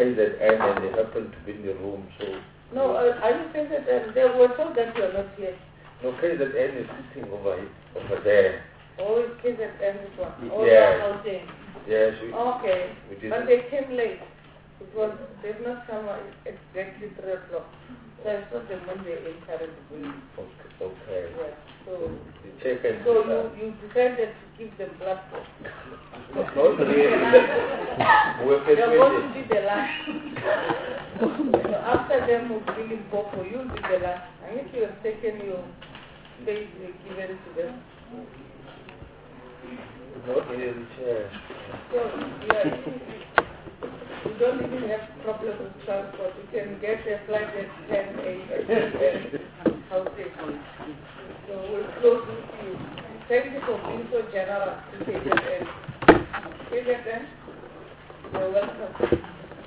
KZN and they happen to be in the room, so... No, are you KZN? They were told that you are not here. No, KZN is sitting over there. Oh, it's KZN this one? Oh, yes. Housing. Yes. Okay. But they came late. They've not come exactly 3 o'clock. So I saw them when they entered the building. Okay. Yeah. So you decided to give them blood for. Not really. They're going to be the last. So after them will bring in Popo, you'll be the last. And if you have taken your space, given to them. Not really, chair. So, yeah, you don't even have problem with transport. You can get a flight at 10 a.m. Housing. So we'll close with you. Thank you for being so generous to KZN. KZN, you're welcome.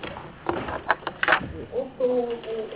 Also,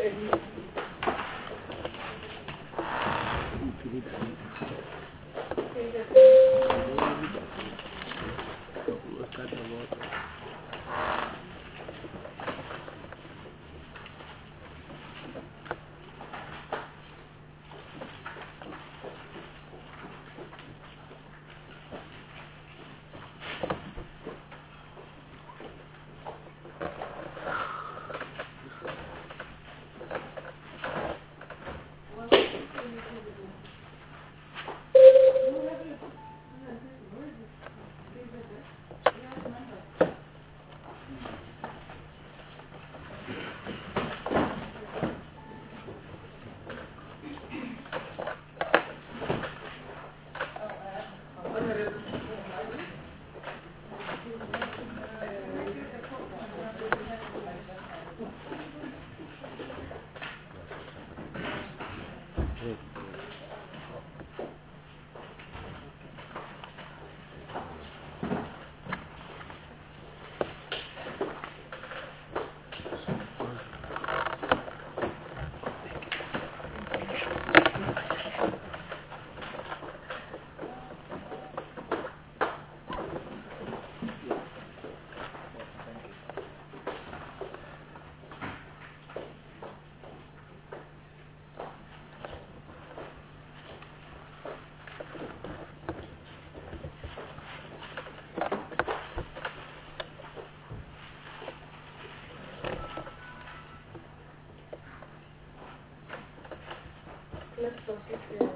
let's proceed here.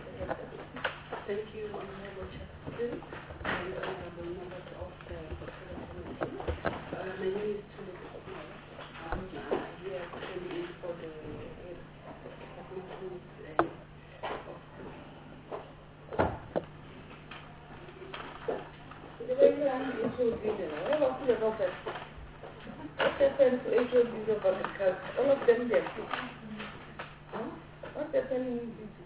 Thank you, Honorable Chairperson and Honorable members of the Portfolio Committee. My name is Tulip Okmara. I'm here filling in for the department of what happened to HODs of agriculture? All of them there. What's happening in this?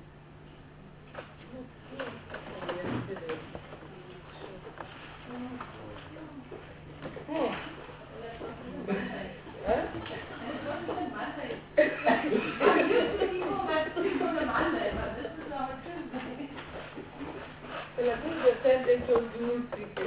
Well, I think the said they told you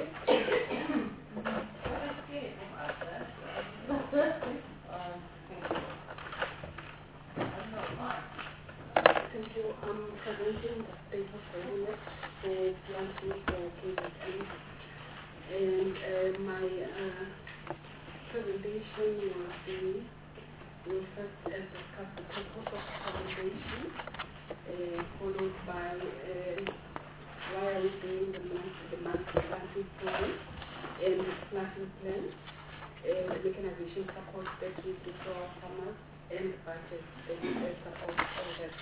Thank you. I'm presenting the state of readiness for planting for KZN. And my presentation will first discuss the purpose of the presentation, followed by why are we doing the monthly planting program and the planting plan, and the mechanization support that we do for our farmers, and the budget that we support all that.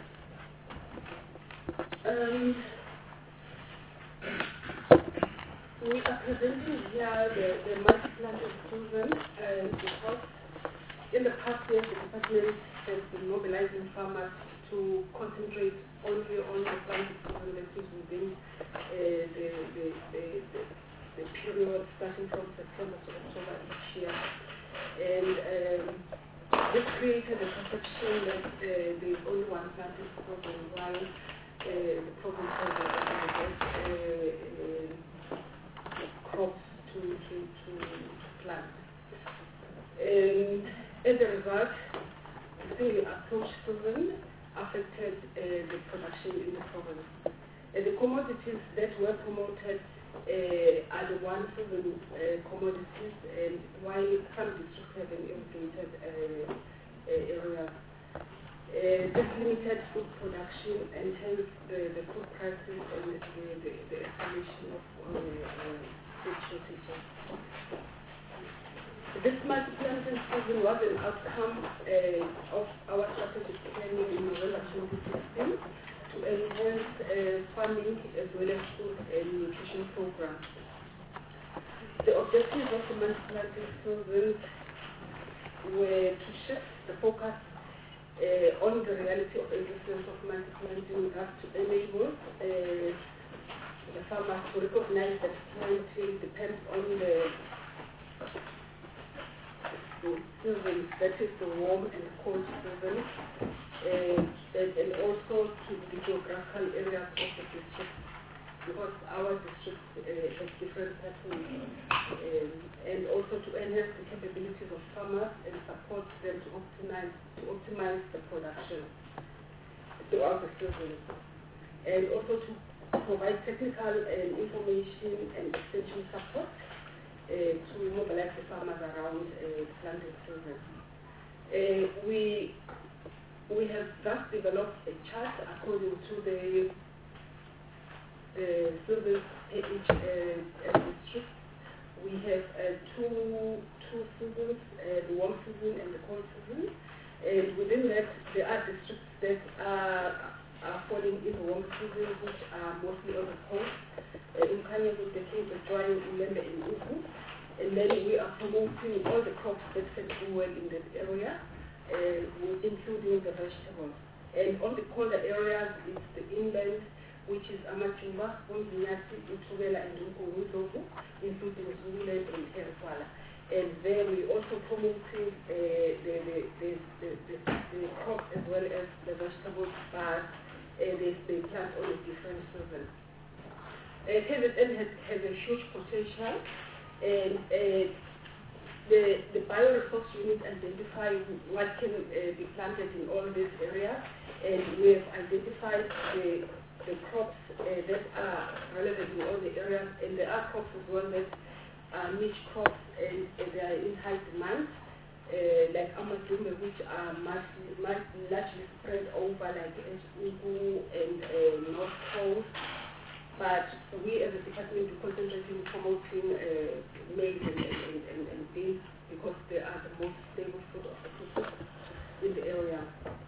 We are presenting here the multi-planted program because in the past years the department has been mobilizing farmers to concentrate only on the planting program that is within the period starting from September to October each year. And this created a perception that there's only one planting program, while the program has crops to plant. As a result, the single approach season affected the production in the province. The commodities that were promoted are the one season commodities, and while some districts have an irrigated area. This limited food production and hence the food prices and the escalation of food shortages. This multi-planting season was an outcome of our strategic planning in November 2016 to enhance farming as well as food and nutrition programs. The objectives of the multi-planting season were to shift the focus on the reality of existence of multi-planting as to enable the farmers to recognize that planting depends on the seasons, that is the warm and cold seasons, and also to the geographical areas of the district, because our district has different patterns, and also to enhance the capabilities of farmers and support them to optimize the production throughout the season, and also to provide technical information and extension support to mobilize the farmers around planting season. We have thus developed a chart according to the seasons per each district. We have two seasons, the warm season and the cold season. And within that, there are districts that are falling in the warm season, which are mostly on the coast. In Kenya, the Cape of Joy, Ulembe, and Ugu. And then we are promoting all the crops that can do well in that area, including the vegetables. And on the colder areas, it's the inland, which is Amachumba, Umzinyati, Utubela, and Unkuluzovu, including Zululand and Terkwala. And there we also promoting the crops as well as the vegetables, but they plant on a different season. KZN has a huge potential, and the bioresource unit identified what can be planted in all these areas, and we have identified the crops that are relevant in all the areas, and there are crops as well that are niche crops and they are in high demand, like Amadumbe, which are largely spread over like Ugu and North Coast. But we as a department are concentrating on promoting maize and beans because they are the most stable food of the people in the area.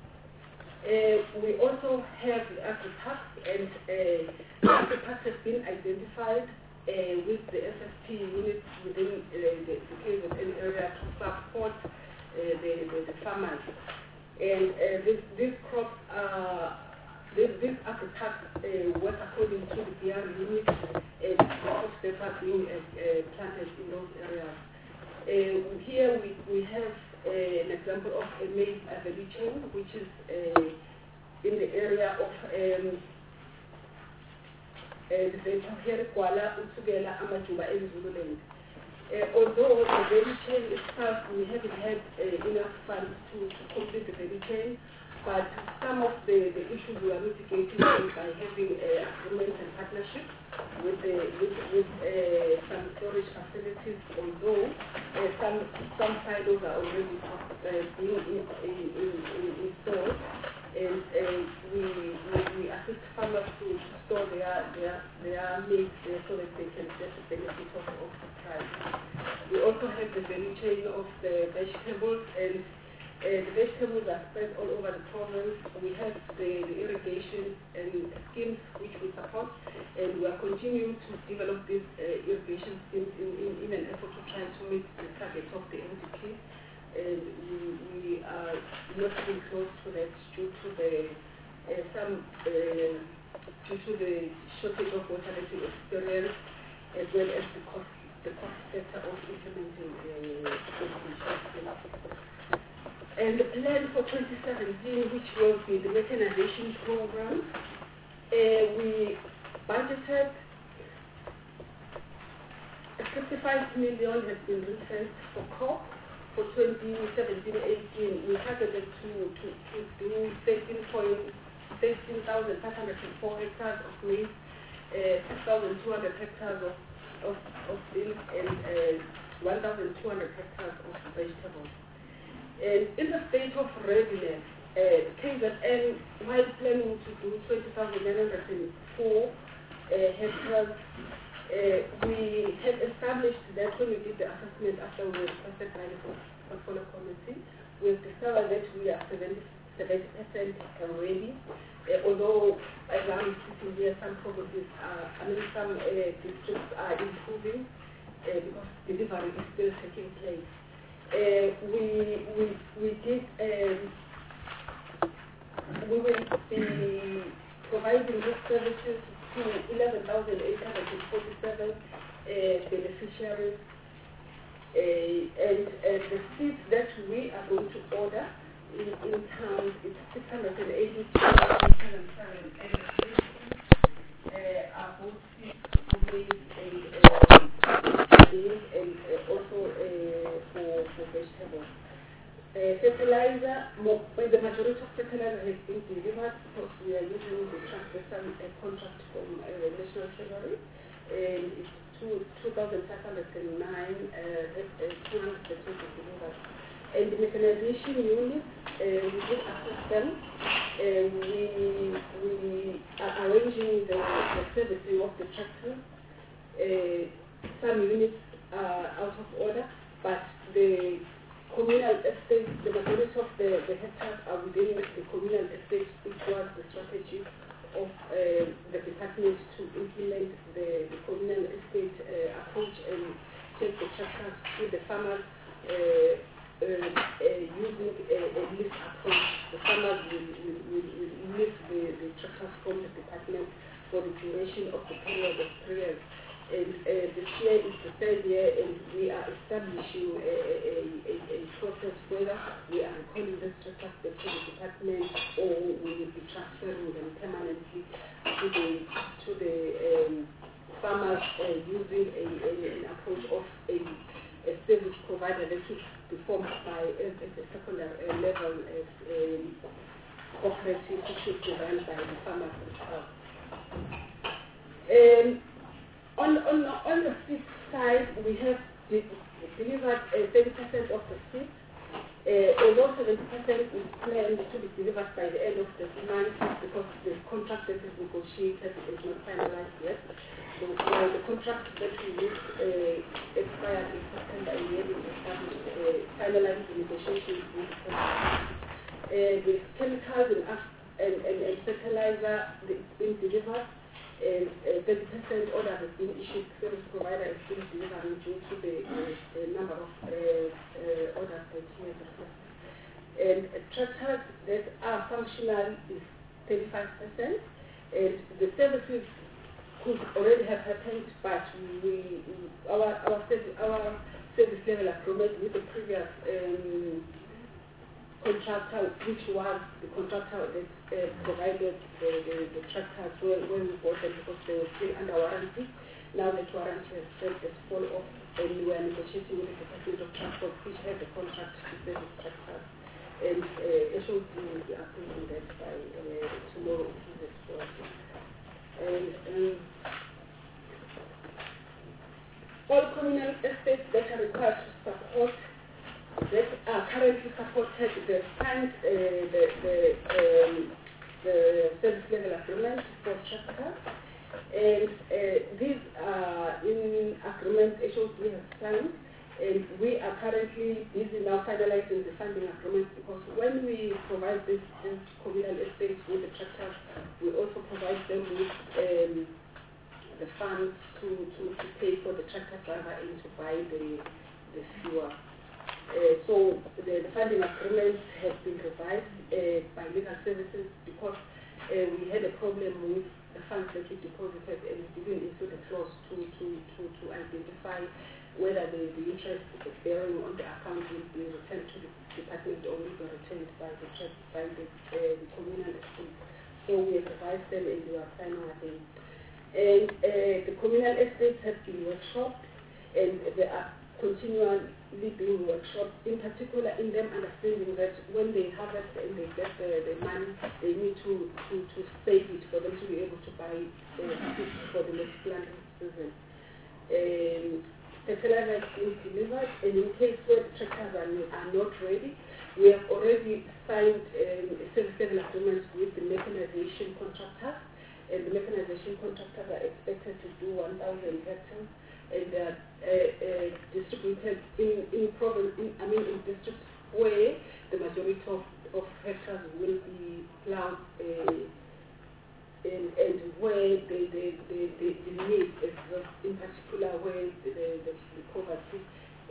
We also have the agri-tax, and the agri-tax has been identified with the SSP units within the KZN area to support the farmers. And these crops are this agri-tax work according to the BR unit, and the crops that are being planted in those areas. Here we have an example of a maize value chain, which is in the area of the Kuala, Utsugela, Amajuba, and Zululand. Although the value chain itself, we haven't had enough funds to complete the value chain, but some of the issues we are mitigating by having agreements and partnerships with some storage facilities, although some silos are already being installed, and we assist farmers to store their meat there so that they can get the benefit of the price. We also have the value chain of the vegetables, and the vegetables are spread all over the province. We have the irrigation and schemes which we support, and we are continuing to develop these irrigation schemes in an effort to try to meet the target of the NDP. And we are not even close to that due to the shortage of water that we experience, as well as the cost factor of implementing irrigation. And the plan for 2017, which will be the mechanization program, we budgeted 55 million has been reserved for crop, for 2017-18, we targeted to do 13,504 hectares of maize, 6,200 hectares of beans, and 1,200 hectares of vegetables. And in the state of readiness, KZN, while planning to do 20,904 hectares, we had established that when we did the assessment after we were requested by the portfolio committee, we discovered that we are 70% already. Although, as I'm sitting here, some provinces some districts are improving because delivery is still taking place. We will be providing these services to 11,847 beneficiaries, and the seeds that we are going to order in town is 682,707, are both seeds for maize and also for vegetables. Fertilizer, the majority of fertilizer has been delivered because we are using the transversal contract from National Treasury, and it's 2,509 plants that will be delivered. And the mechanization units, we did assess them. We are arranging the servicing of the tractors. Some units are out of order, but the communal estates, the majority of the hectares are within the communal estates, which was the strategy of the department to implement the communal estate approach and take the tractors to the farmers using a lease approach. The farmers will lease the tractors from the department for the duration of the period of 3 years. And this year is the 3rd year, and we are establishing a process whether we are recalling this tractors to the department or we will be transferring them permanently to the farmers using an approach of a service provider that should be formed by at the secondary level as cooperative, which should be run by the farmers themselves. On the seed side, we have delivered 30% of the seed. Although 70% is planned to be delivered by the end of the month because the contract that is negotiated is not finalized yet. So the contract that we used expired in September, and we have established finalized the negotiations with the chemicals and fertilizer is being delivered. 30% order has been issued. Service provider is still delivering due to the number of orders that he has requested. And tractors that are functional is 35%. And the services could already have happened, but our service level agreement with the previous contractor, which was the contractor that provided the tractors when we bought them because they were still under warranty. Now that warranty has said that fall off, and we are negotiating with the Department of Transport, which has a contract to service tractors. And SOD will be approving that by tomorrow. And all communal estates that are required to support that are currently supported the service level agreement for tractors, and these are in agreement HOC has signed, and we are currently busy now finalizing the funding agreement because when we provide this communal estates with the tractors, we also provide them with the funds to pay for the tractor driver and to buy the fuel. So the funding agreement has been revised by legal services because we had a problem with the funds that we deposited and we didn't include a clause to identify whether the interest bearing on the account will be returned to the department or will be retained by the communal estate. So we have revised them and we are signing again. And the communal estates have been workshopped, and there are continually doing workshops, in particular in them understanding that when they harvest and they get the money, they need to save it for them to be able to buy seeds for the next planting season. Fertilizer is being delivered, and in case where the tractors are not ready, we have already signed a service level agreement with the mechanization contractors, and the mechanization contractors are expected to do 1,000 hectares, and they are distributed in districts where the majority of hectares will be plowed, and where the need is in particular where the poverty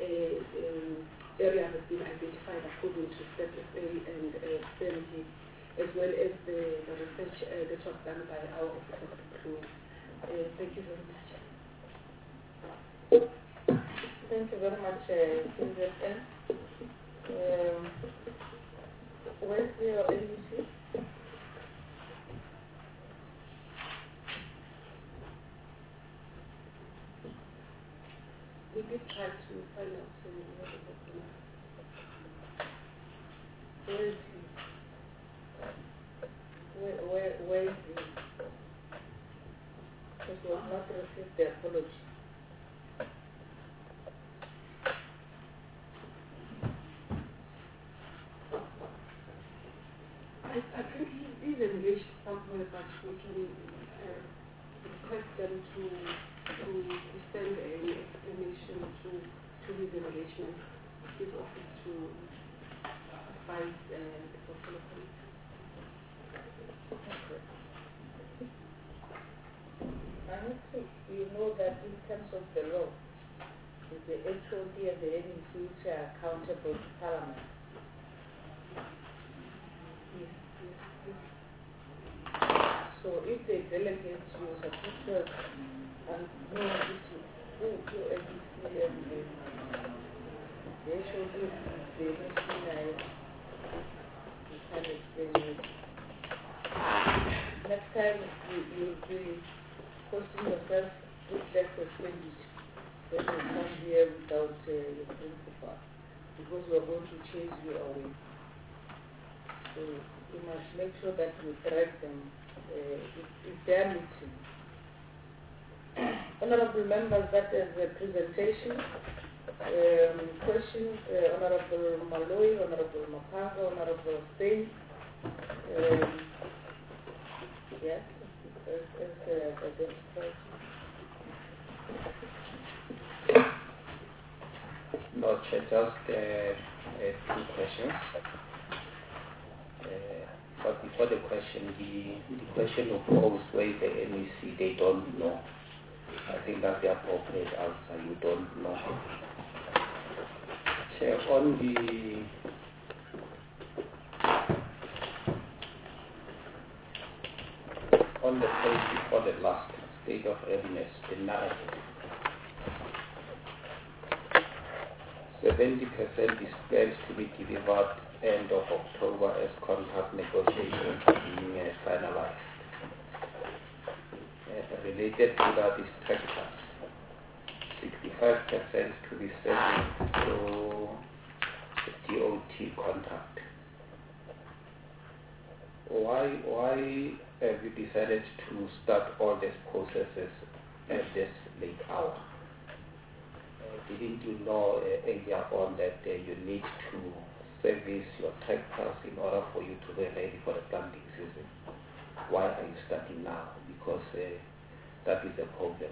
area has been identified according to STEP-FA and STEM-HIP, as well as the research that was done by our Office of Procurement. Thank you very much. Thank you very much, CZN. Where's your NEC? We did try to find out where is he? Where is he? Because we have not received the apology. I think he's engaged somewhere, but we can request them to send an explanation to his engagement, his office to advise the portfolio committee. I need to, you know that in terms of the law, the HOD and the NEC which are accountable to Parliament. Yes. So if they delegate you submitted and no issue, who NEC and the HOD, they must be nice. You can explain it. Next time you'll be posting yourself with less expenditure when you come here without your principal, because we are going to chase you away. So you must make sure that you direct them if they are meeting. Honorable members, that is the presentation. Questions, Honorable Malloy, Honorable Mapanga, Honorable Stein. Yes, No, just two questions. But before the question, the question of posed where the NEC, they don't know. I think that's the appropriate answer. You don't know. Chair, on the page before the last, state of readiness, the narrative, 70% is planned to be delivered end of October as contract negotiations are being finalized. Related to that is tractors. 65% to be sent to the DOT contract. Why have you decided to start all these processes at this late hour? Didn't you know earlier on that you need to service your tractors in order for you to be ready for the planting season? Why are you starting now? Because that is a problem.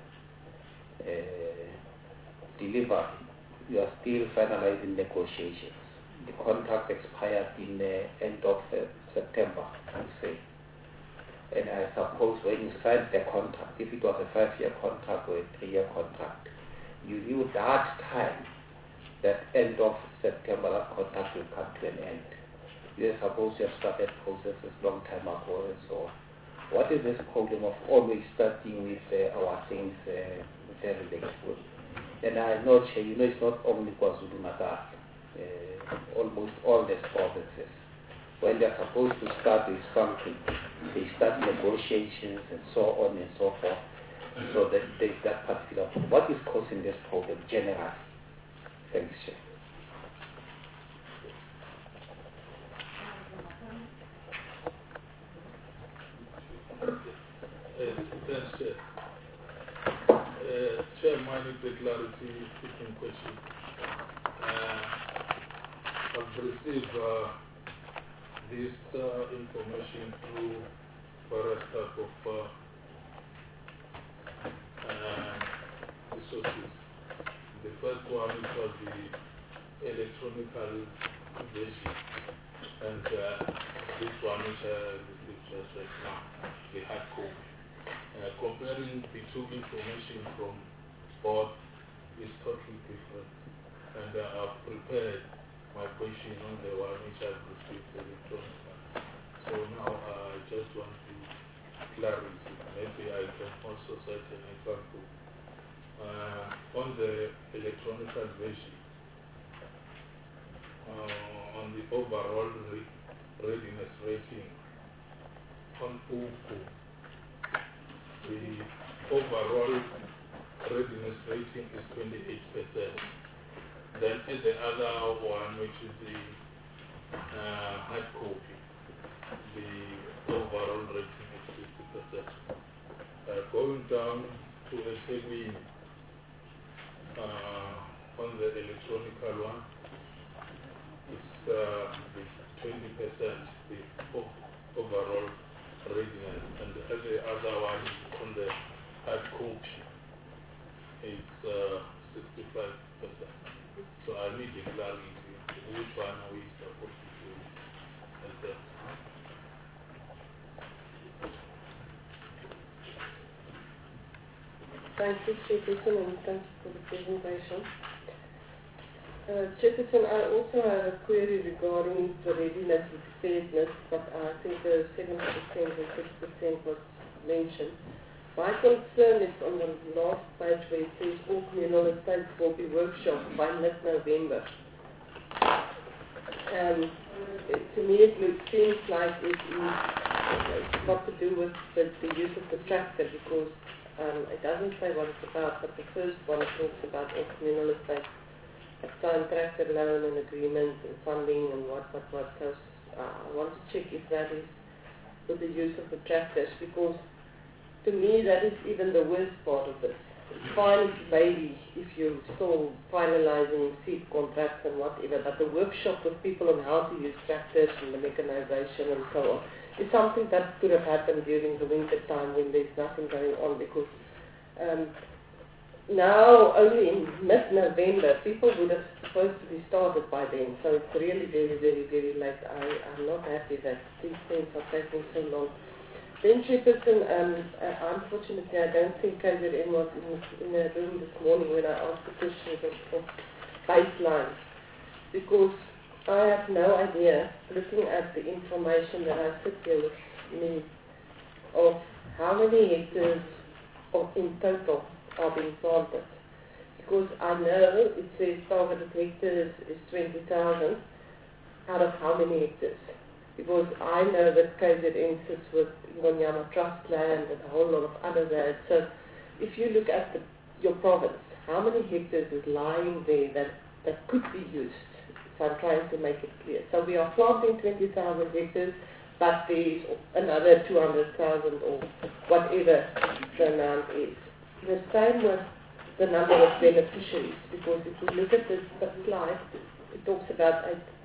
Delivery, you are still finalizing negotiations. The contract expired in the end of September, I would say. And I suppose when you signed the contract, if it was a 5-year contract or a 3-year contract, you knew that time, that end of September, that contract will come to an end. You are supposed to have started processes long time ago and so on. What is this problem of always starting with our things very late? And I know, you know, it's not only KwaZulu-Natal. Almost all the provinces, when they're supposed to start with something, they start negotiations and so on and so forth. So that there's that particular problem. What is causing this problem generally? Thanks, Chair. Thanks, Chair. Chair, minor clarity seeking question. I've received this information through various type of resources. The first one was the electronic version, and this one which I received just right now, the hard copy. Comparing the two information from both is totally different, and I've prepared my question on the one which I've received electronically. So now I just want to clarity. Maybe I can also set an example. On the electronic version, on the overall readiness rating, on OFO, the overall readiness rating is 28%. Then in the other one, which is the hard copy, the overall rating is 50%. Going down to a segment on the electronic one, it's the 20%, the overall readiness, and the other one on the hard copy, it's 65%. So I need the clarity which one are we supposed to do and then. Thank you, Chairperson, and thank you for the presentation. Chairperson, I also have a query regarding the readiness and preparedness, but I think the 70% and 50% was mentioned. My concern is on the last page where it says all communal estates will be workshopped by mid-November. To me it seems like it's got to do with the use of the tractor, because it doesn't say what it's about, but the first one talks about all communal estates signed tractor loan and agreement and funding and what. So I want to check if that is with the use of the tractors, because to me that is even the worst part of this. It's fine maybe if you're still finalizing seed contracts and whatever, but the workshop with people on how to use tractors and the mechanization and so on is something that could have happened during the winter time when there's nothing going on, because now only in mid-November people would have supposed to be started by then, so it's really very, very, very late. I'm not happy that these things are taking so long. Then, Chairperson, unfortunately I don't think KZN was in a room this morning when I asked the questions of baselines, because I have no idea, looking at the information that I sit here with me, of how many hectares in total are being planted. Because I know it says targeted hectares is 20,000, out of how many hectares? Because I know that KZN sits with Ngonyama Trust land and a whole lot of other land. So if you look at your province, how many hectares is lying there that could be used? So I'm trying to make it clear. So we are planting 20,000 hectares, but there is another 200,000 or whatever the amount is. The same with the number of beneficiaries, because if you look at the slide, it talks about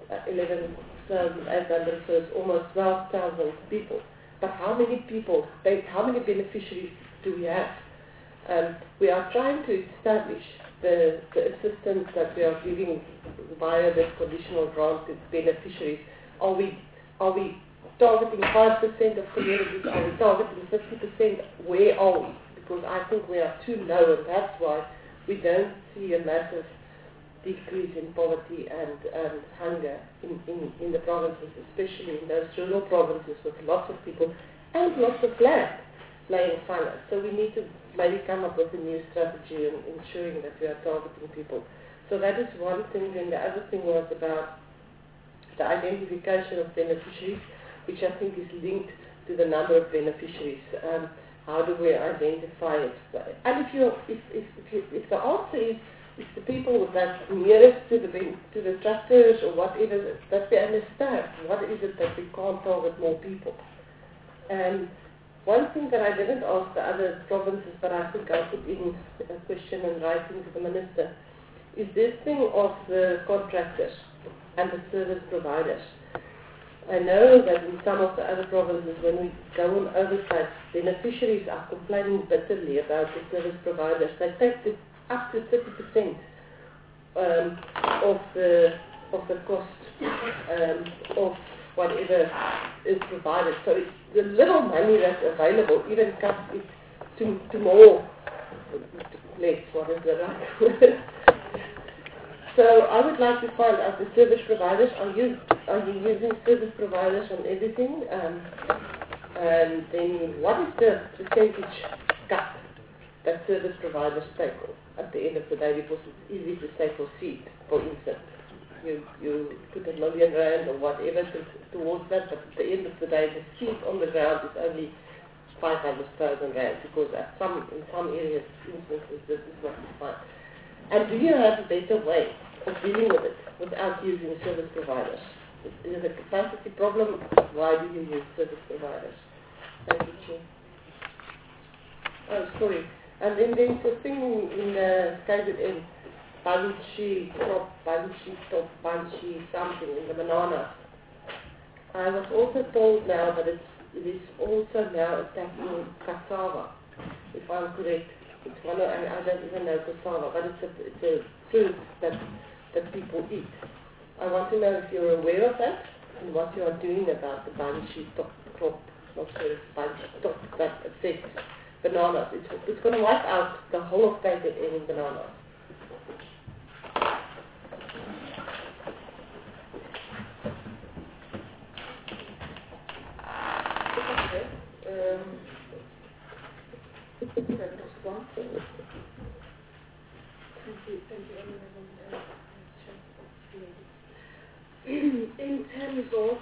11,800, so it's almost 12,000 people. But how many people, how many beneficiaries do we have? We are trying to establish the assistance that we are giving via this conditional grant to beneficiaries. Are we targeting 5% of communities? Are we targeting 50%? Where are we? Because I think we are too low, and that's why we don't see a massive decrease in poverty and hunger in the provinces, especially in those rural provinces with lots of people and lots of land laying fallow. So we need to maybe come up with a new strategy in ensuring that we are targeting people. So that is one thing. Then the other thing was about the identification of beneficiaries, which I think is linked to the number of beneficiaries. How do we identify it? And if the answer is it's the people that nearest to the tractors or whatever that we understand. What is it that we can't target more people? And one thing that I didn't ask the other provinces, but I think I put in a question in writing to the minister, is this thing of the contractors and the service providers. I know that in some of the other provinces, when we go on oversight, beneficiaries are complaining bitterly about the service providers. They take up to 30% of the cost of whatever is provided. So it's the little money that's available even cuts it to more less. What is the right word? So I would like to find out the service providers. Are you using service providers on everything? And then what is the percentage cut that service providers take at the end of the day? Because it's easy to say for seed, for instance. You put R1 million or whatever towards that, but at the end of the day, the seed on the ground is only 500,000 rand, because in some areas, instances, this is not defined. And do you have a better way of dealing with it without using service providers? Is it a capacity problem? Why do you use service providers? Thank you, Chair. Oh, sorry. And then there's a thing in the KZN, bunchy top, bunchy something in the bananas. I was also told now that it is also now attacking cassava, if I'm correct. It's one of, I don't even know cassava, but it's a fruit that people eat. I want to know if you're aware of that and what you are doing about the bunchy top, bunchy top that affects bananas. It's going to wipe out the whole of KZN in bananas. In terms of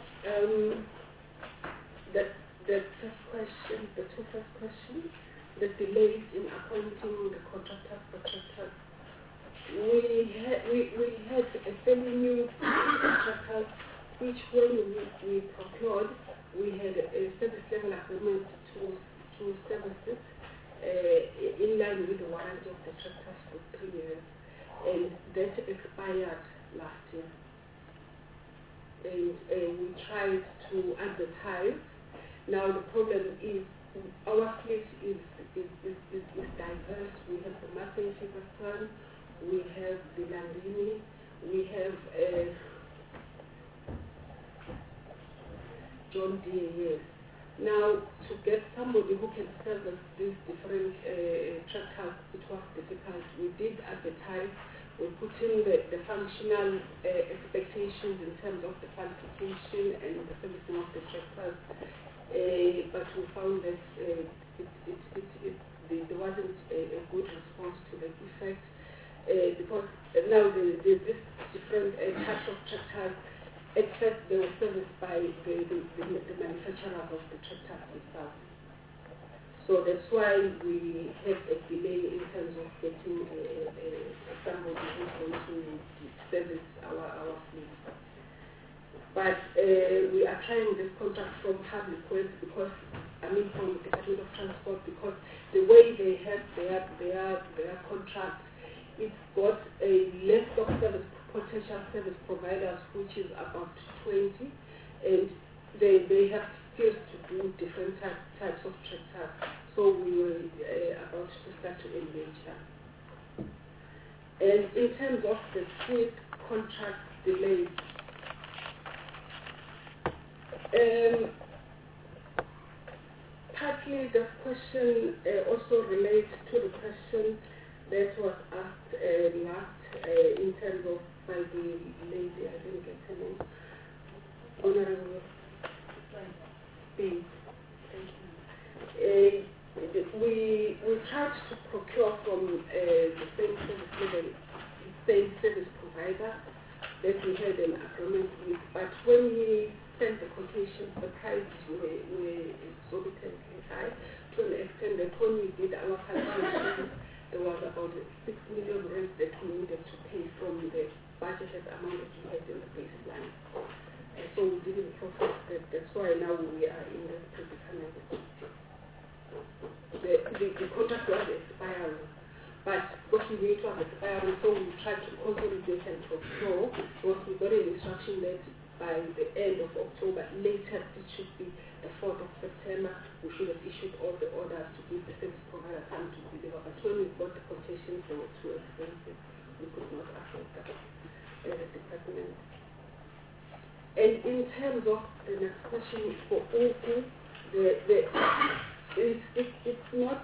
the first question, the two first questions, the delays in appointing the contractors for tractors, we had a fairly new contractors, which when we procured, we had a service level agreement to services in line with the warranty of the tractors for 3 years, and that expired last year. And we tried to advertise. Now the problem is our fleet is diverse. We have the Massey Ferguson, we have the Landini, we have John Deere. Now, to get somebody who can service these different tractors, it was difficult. We did advertise. We put in the functional expectations in terms of the qualification and the servicing of the tractors, but we found that there wasn't a good response to the effect, because now this different types of tractors, at first they were serviced by the manufacturers of the tractors themselves. So that's why we have a delay in terms of getting somebody who's going to service our fleet. But we are trying this contract from public works from the Department of Transport, because the way they have their contract, it's got a list of potential service providers, which is about 20, and they have skills to do different types of tractors. So we were about to start to engage them. And in terms of the seed contract delays, partly the question also relates to the question that was asked last in terms of by the lady, I didn't get her name, Honorable Spain. We tried to procure from the same service provider that we had an agreement with, but when we sent the quotations, the prices were exorbitantly high, to an extent that when we did our calculations, there was about 6 million rand that we needed to pay from the budgeted amount that we had in the baseline. And so we didn't process that. That's why now we are in this predicament. The contract was expiring, but what we made was expiring, so we tried to consolidate and to flow, because we got an instruction that by the end of October, latest it should be the 4th of September, we should have issued all the orders to give the service provider time to deliver. But when we got the quotations, they were too expensive. We could not afford that as a department. And in terms of the next question for Uku, it's not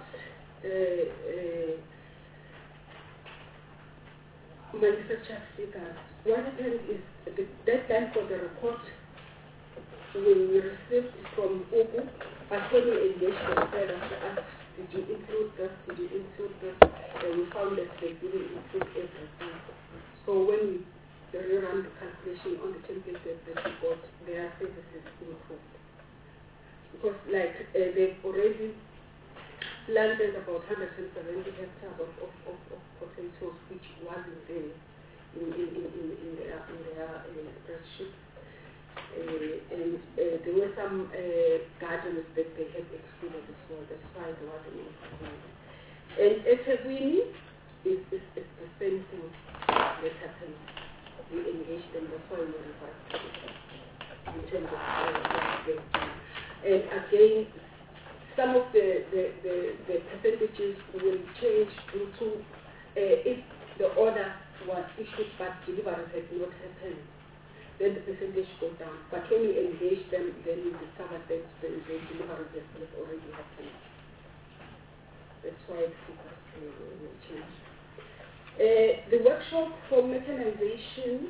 manufactured figures. What happened is the deadline for the report we received from Uku, but when we engaged the seller to ask, did you include this, did you include this, and we found that they didn't include everything. So when we rerun the calculation on the template that we got, their services improved. Because like they've already planted about 170 hectares of potatoes, which wasn't there in their spreadsheet. And there were some gardens that they had excluded as well. That's why there wasn't improvement. And at Eguini, it's the same thing that happened. We engaged them, that's why we revised in terms of and again, some of the percentages will change due to if the order was issued but delivery had not happened, then the percentage goes down. But when we engage them, then we discover that the delivery has already happened. That's why the figures will change. The workshop for mechanization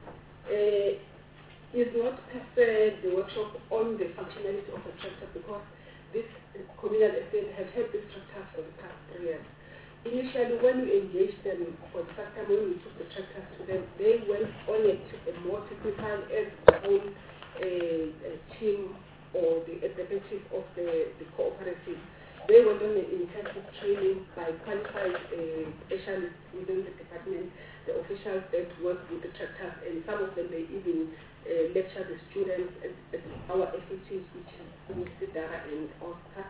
is not per se the workshop on the functionality of the tractor, because this communal estate has had these tractors for the past 3 years. Initially, when we engaged them for the first time, when we took the tractors to them, they went on a more technical as the whole team or the executive of the cooperative. They went on an intensive training by qualified specialists within the department, the officials that work with the tractors, and some of them they even lecture the students at our FATs, which is Sidara and Oscar.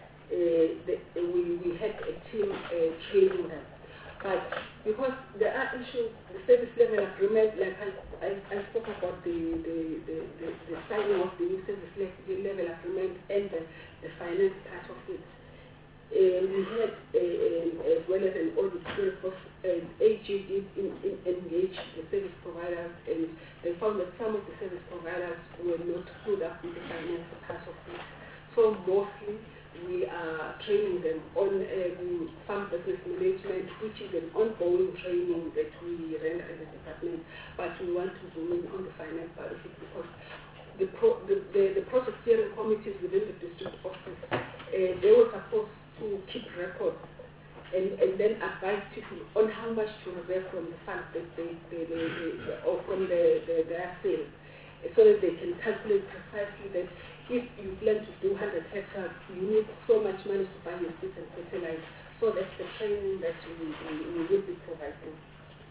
We had a team training them. But because there are issues, the service level agreement, like I spoke about the signing of the new service level agreement and the finance part of it. We had, as well as an audit report, AG did engage the service providers, and they found that some of the service providers were not screwed up with the finance part of it. So mostly we are training them on farm business management, which is an ongoing training that we run as a department, but we want to zoom in on the finance part of it, because the project steering committees within the district office, they were supposed to keep records and then advise people on how much to reserve from the funds that or from their sales, so that they can calculate precisely that if you plan to do 100 hectares, you need so much money to buy your seeds and fertilizer. So that's the training that we will be providing.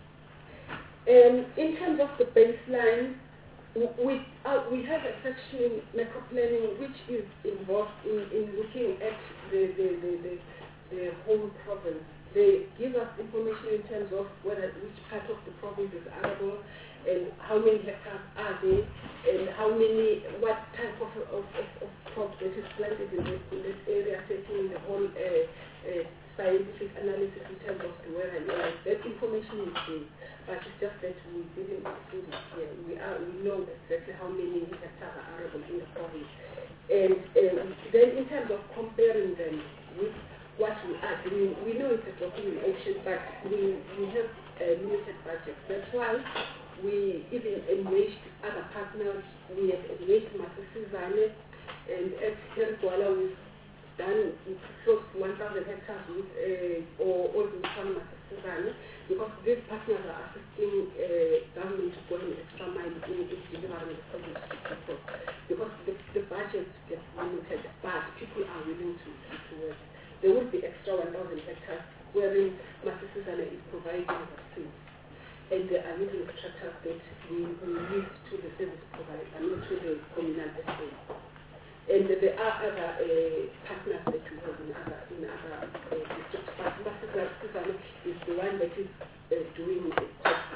In terms of the baseline, we have a section, macro planning, which is involved in looking at the whole province. They give us information in terms of which part of the province is arable, and how many hectares are there, and what type of crop that is planted in this area, taking the whole scientific analysis in terms of the weather. That information is there, but it's just that we didn't include it here. We know exactly how many hectares are arable in the province. And then in terms of comparing them with what we are doing, we know it's a drop in ocean, but we have a limited budget. That's why we even engaged other partners. We have engaged Masisizane, and at Kerguala we've done close to 1,000 hectares with all the farm Masisizane, because these partners are assisting government to go an extra mile in delivering the project to people, because the budget gets limited, but people are willing to work. There will be extra 1,000 hectares wherein Masisizana is providing vaccines. And there are using tractors that we lease to the service provider, to the communal estate. And there are other partners that we have in other districts, but Masisizana is the one that is doing the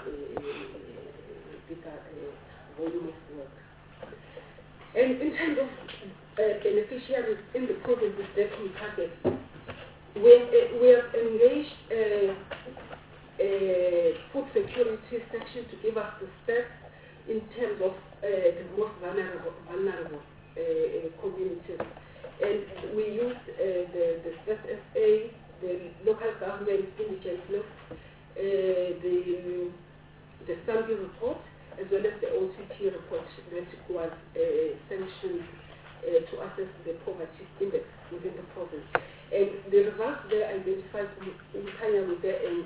bigger volume of work. And in terms of beneficiaries in the provinces that we target, we have engaged food security section to give us the steps in terms of the most vulnerable communities. And we used the SSA, the local government indigent list, the Sambi report, as well as the OTP report that was sanctioned to assess the poverty index within the province. And the results there identified Mkanyawide and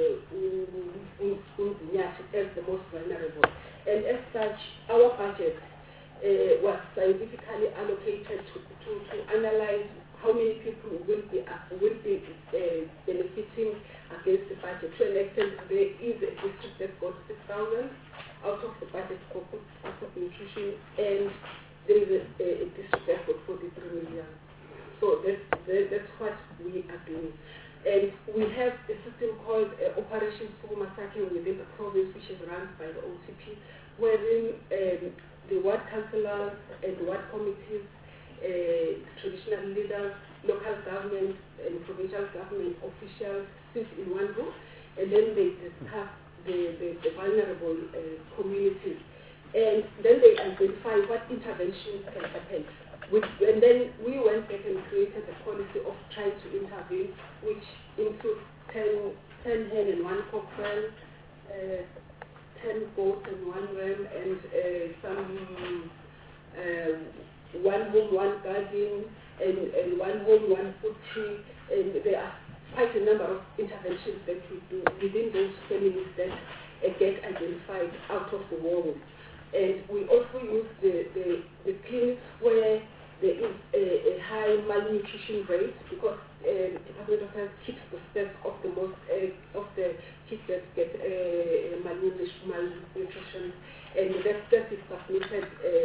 Unzinyati as the most vulnerable. And as such, our budget was scientifically allocated to analyze how many people will be benefiting against the budget. To an extent, there is a district that got 6,000 out of the budget for food nutrition, and there is a district that got 43 million. So that's what we are doing. And we have a system called Operation Sukumasake within the province, which is run by the OTP, wherein the ward councillors and ward committees, traditional leaders, local government and provincial government officials sit in one room, and then they discuss the vulnerable communities. And then they identify what interventions can happen. And then we went back and created a policy of trying to intervene, which includes 10 hen and 1 cockerel, 10 goats and 1 ram, and some 1 home, 1 garden, and 1 home, 1 food tree. And there are quite a number of interventions that we do within those families that get identified out of the wall. And we also use the clinics where there is a high malnutrition rate, because the Department of Health keeps the stats of the most of the kids that get malnutrition, and that stat is submitted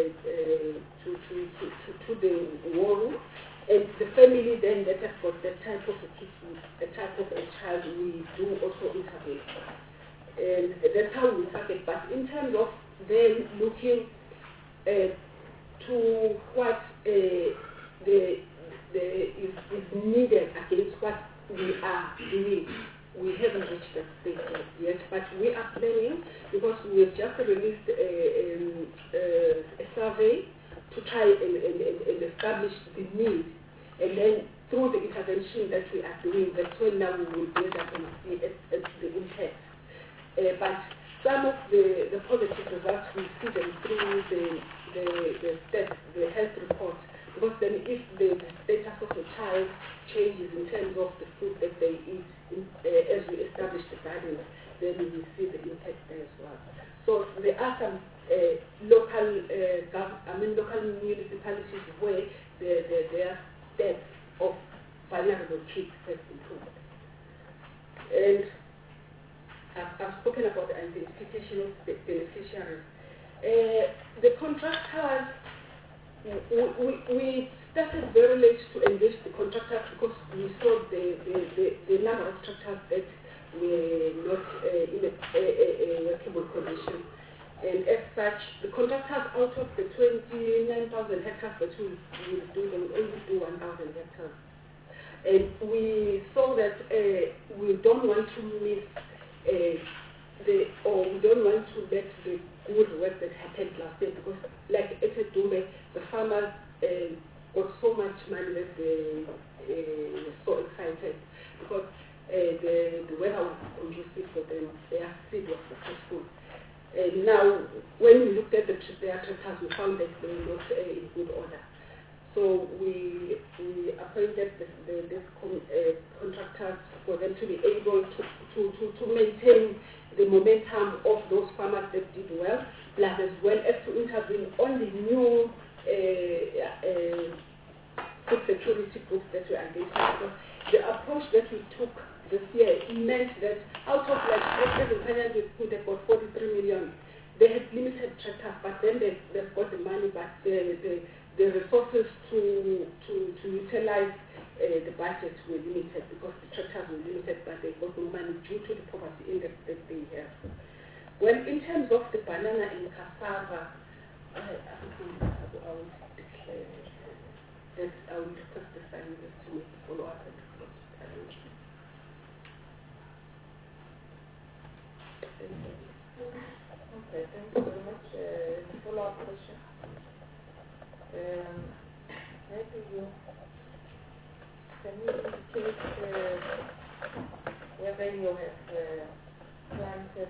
to the war room. And the family then that has got that type of a kid, a type of a child, we do also intervene. And that's how we target. But in terms of then looking to what is needed against what we are doing, we haven't reached that stage yet, but we are planning, because we have just released a survey to try and establish the need, and then through the intervention that we are doing, that's when now we will build up and see the impact. But some of the positive results, we see them through the health report, because then if the status of the child changes in terms of the food that they eat, as we establish the guidance, then we will see the impact there as well. So there are some local municipalities where their stats of vulnerable kids have improved. And I've spoken about the identification of the beneficiaries. The contractors, we started very late to engage the contractors, because we saw the number of contractors that were not in a workable condition. And as such, the contractors, out of the 29,000 hectares that we will do, they will only do 1,000 hectares. And we saw that we don't want to miss we don't want to let the good work that happened last year, because like Etedume, the farmers got so much money that they were so excited, because the weather was conducive for them, their seed was successful. And now, when we looked at their tractors, we found that they were not in good order. So we appointed this contractors for them to be able to maintain the momentum of those farmers that did well, plus as well as to intervene on the new food security groups that were identified. So the approach that we took this year, it meant that out of like every finance could have got 43 million. They had limited tractors, but then they've got the money, but the resources to utilize the budget were limited because the tractors were limited, but they got no money due to the poverty index that they have. Well, in terms of the banana and cassava, I will declare that I will request the scientists to make a follow-up and report to Parliament. Okay, thank you very much. Follow-up question. Maybe can you indicate whether you have planted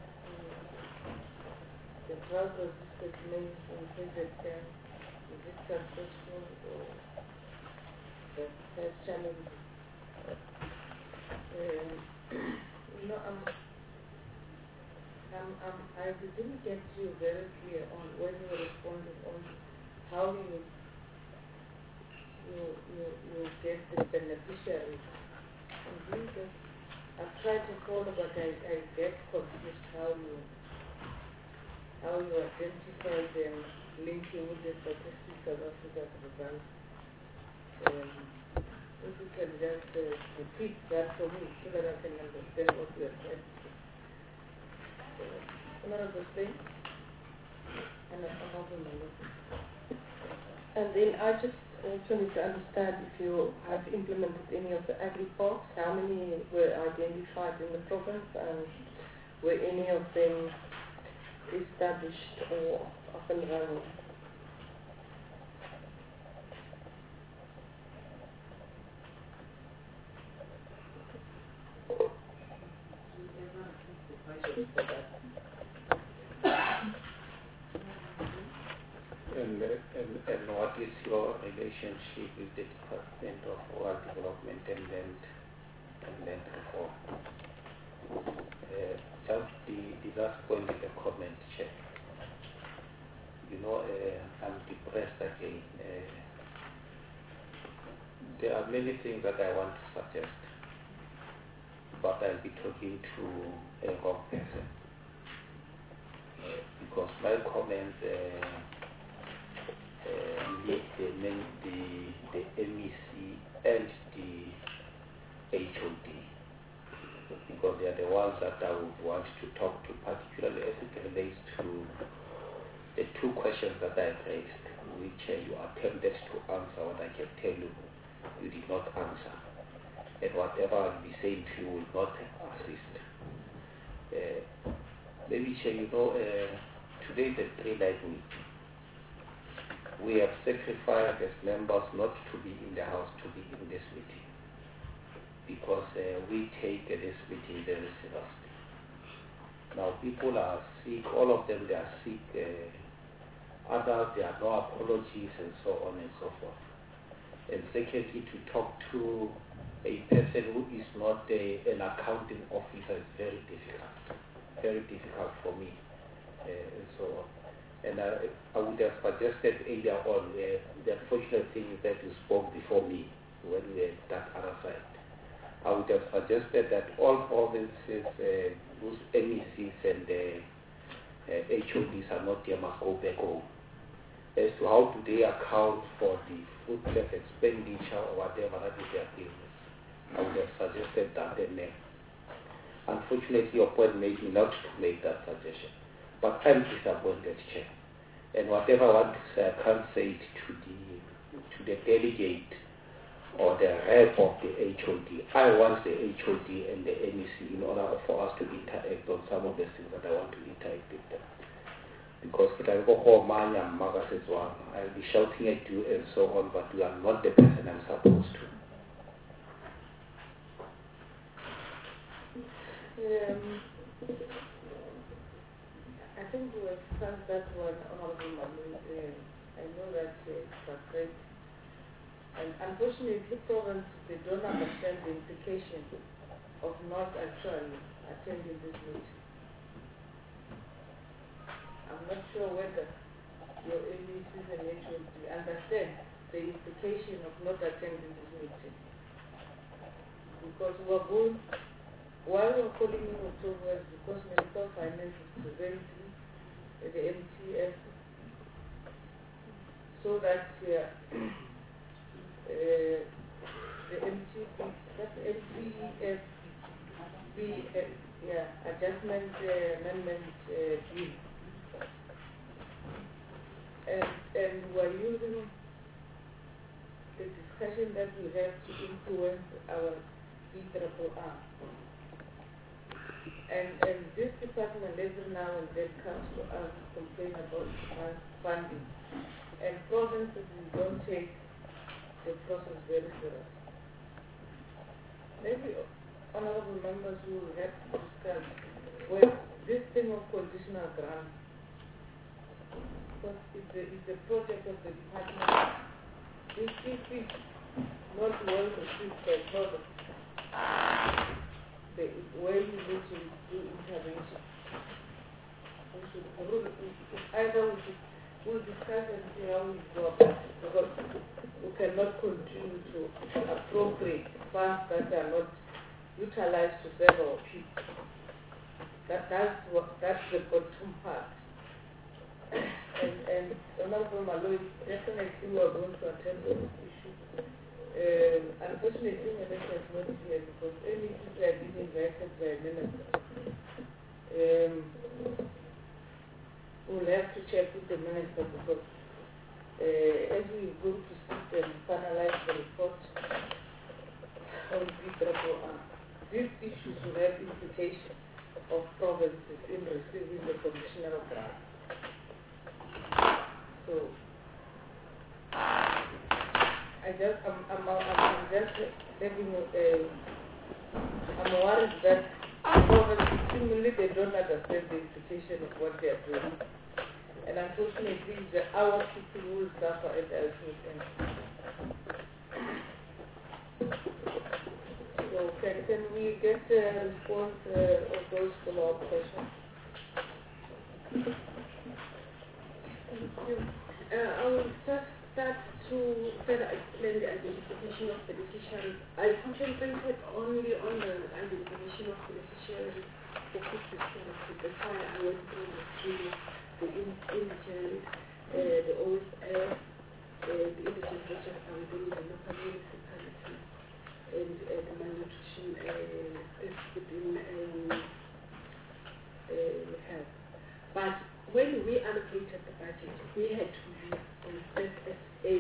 the drought-resistant maize in KZN? Is it successful or has challenges? I didn't get you very clear on when you responded on how you get the beneficiaries. I've tried to follow, but I get confused how you identify them linking with the Statistics South Africa results. If you can just repeat that for me so that I can understand what you are trying to say. Honorable Spain and Honorable Maloko. And then I just also need to understand if you have implemented any of the agri-parks, how many were identified in the province, and were any of them established or up and running? And what is your relationship with the Department of Rural Development and Land Reform? Just the last point is a comment check. I'm depressed again. There are many things that I want to suggest, but I'll be talking to a wrong person. Because my comments need the MEC and the HOD, because they are the ones that I would want to talk to, particularly as it relates to the two questions that I raised, which you attempted to answer. What I can tell you, you did not answer. And whatever I'll be saying to you will not assist. Maybe, today is a 3-night week. We have sacrificed as members not to be in the house to be in this meeting, because we take this meeting very seriously. Now people are sick, all of them they are sick, others there are no apologies and so on and so forth. And secondly, to talk to a person who is not an accounting officer is very difficult for me, and so on. And I would have suggested earlier on, the unfortunate thing is that you spoke before me when we had that other side. I would have suggested that all provinces whose MECs and HODs are not there must go back home. As to how do they account for the fruitless expenditure or whatever that is their business, I would have suggested that. And unfortunately, your point made me not to make that suggestion. But I'm disappointed, Chair. And whatever I want to say, I can't say it to the delegate or the rep of the HOD. I want the HOD and the MEC in order for us to interact on some of the things that I want to interact with them. Because I'll be shouting at you and so on, but you are not the person I'm supposed to. I think we have discussed that one, Honorable Mamu. I know that it's frustrating. And unfortunately, provinces, they don't understand the implication of not actually attending this meeting. I'm not sure whether your MECs and HOD understand the implication of not attending this meeting. Because we're going why we're calling in October is because Minister of Finance is presenting at the MTF so that the adjustment amendment bill. And we're using the discussion that we have to influence our BRRR. And this department every now and then comes to us to complain about funding. And provinces don't take the process very serious. Maybe honorable members will have to discuss this thing of conditional grants. Because it's the project of the department. If it's not well received by province, where you need to do intervention. We'll discuss and see how we go about it, because we cannot continue to appropriate funds that are not utilized to serve our people. That's the bottom part. And Honorable Malloy, definitely we are going to attend to this issue. Unfortunately, Minister is not here because any people have been invited by a minister. We'll have to check with the minister because as we go to sit and finalize the report on BRRR, these issues will have implications of provinces in receiving the conditional grant. So I'm just having I'm worried that provinces seemingly they don't understand the implication of what they are doing. And unfortunately, our people will suffer at the ultimate end. So can we get a response of those follow-up questions? Thank you. I will just start to further explain the identification of beneficiaries. I concentrated only on the identification of beneficiaries for food security. That's why I went through the three, the indigent, the OSF, the indigent register within the local municipality, and the malnutrition within health. But when we allocated the budget, we had to use the SSA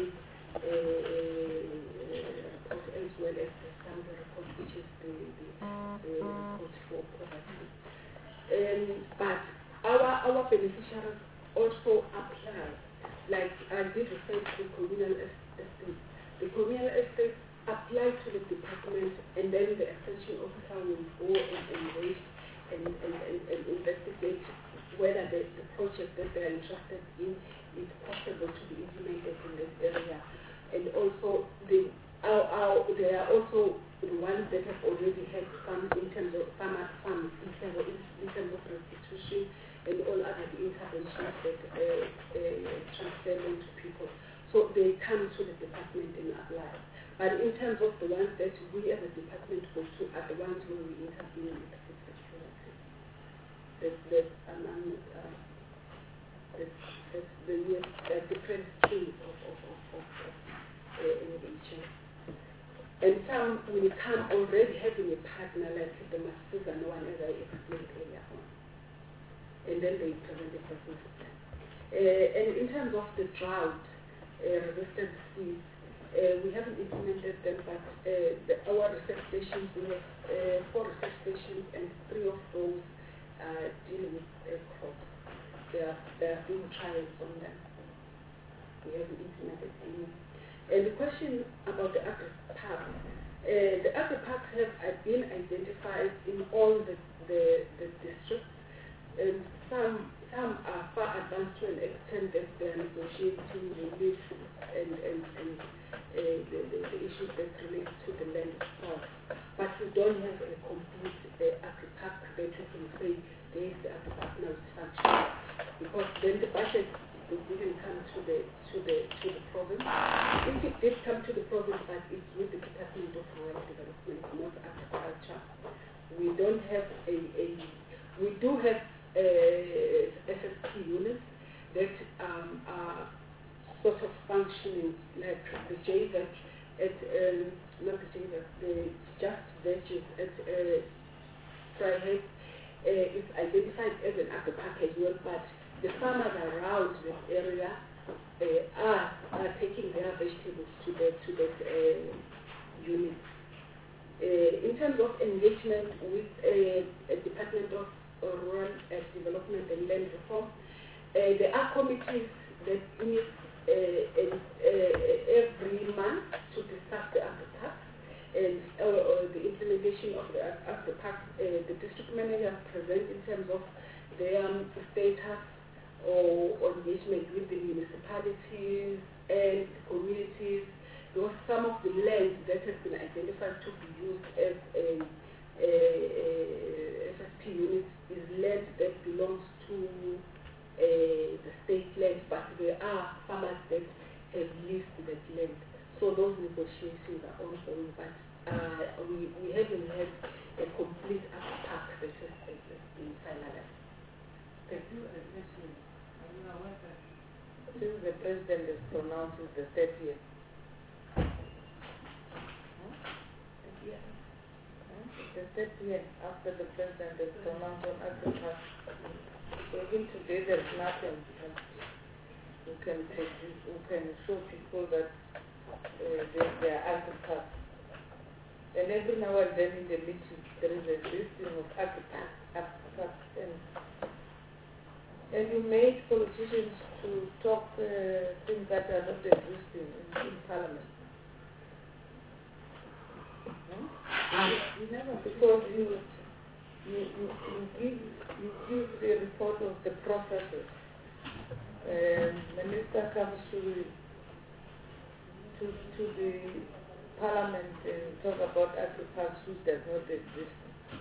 report as well as the SAMBA report, which is the report for poverty. But our beneficiaries also apply. Like I did refer to the communal estates. The communal estates apply to the department, and then the extension officer will go and wait and investigate whether the project that they are interested in is possible to be implemented in this area. And also, they are also the ones that have already had some in terms of some in terms of restitution and all other interventions that transfer them to people. So they come to the department and apply. But in terms of the ones that we as a department go to are the ones where we intervene with the food security. That's the different streams of engagement. And some will come already having a partner like the Masuza and one as I explained earlier on. And then they implement the business plan. And in terms of the drought resistant seeds, we haven't implemented them, but our research stations, we have 4 research stations, and 3 of those deal with crops. There are being trials on them. We haven't implemented any. And the question about the agri-parks, the agri-parks have been identified in all the districts, and some are far advanced to an extent that they are negotiating relief and the issues that relate to the land itself. But we don't have a complete agri-park that we can say there is the agri-park now structure, because then the budget didn't come to to the province. If it did come to the province, but it's with the Department of Rural Development, not agriculture. We don't have we do have SSP units that are sort of functioning like the JVEC at, not the JVEC, the Just Veggies at Fryhead is identified as an agri package well, but the farmers around that area are taking their vegetables to that unit. In terms of engagement with a Department of Rural Development and Land Reform, there are committees that meet every month to discuss the agri-tax and the implementation of the agri-tax. The district managers present in terms of their status or engagement with the municipalities and communities. Because some of the land that has been identified to be used as a SSP unit is land that belongs to the state land, but there are farmers that have leased that land. So those negotiations are ongoing, but we haven't had a complete pack that has been finalized. Thank you. Since the president is pronouncing the 30th, the 30th after the president is pronounced on agriculture. So even today there's nothing who can show people that they are agriculture. And every now and then in the meeting there is a listing of agriculture. And you made politicians to talk things that are not existing in Parliament. Because you give the report of the processes. Minister comes to the Parliament and talk about agriculture which does not exist.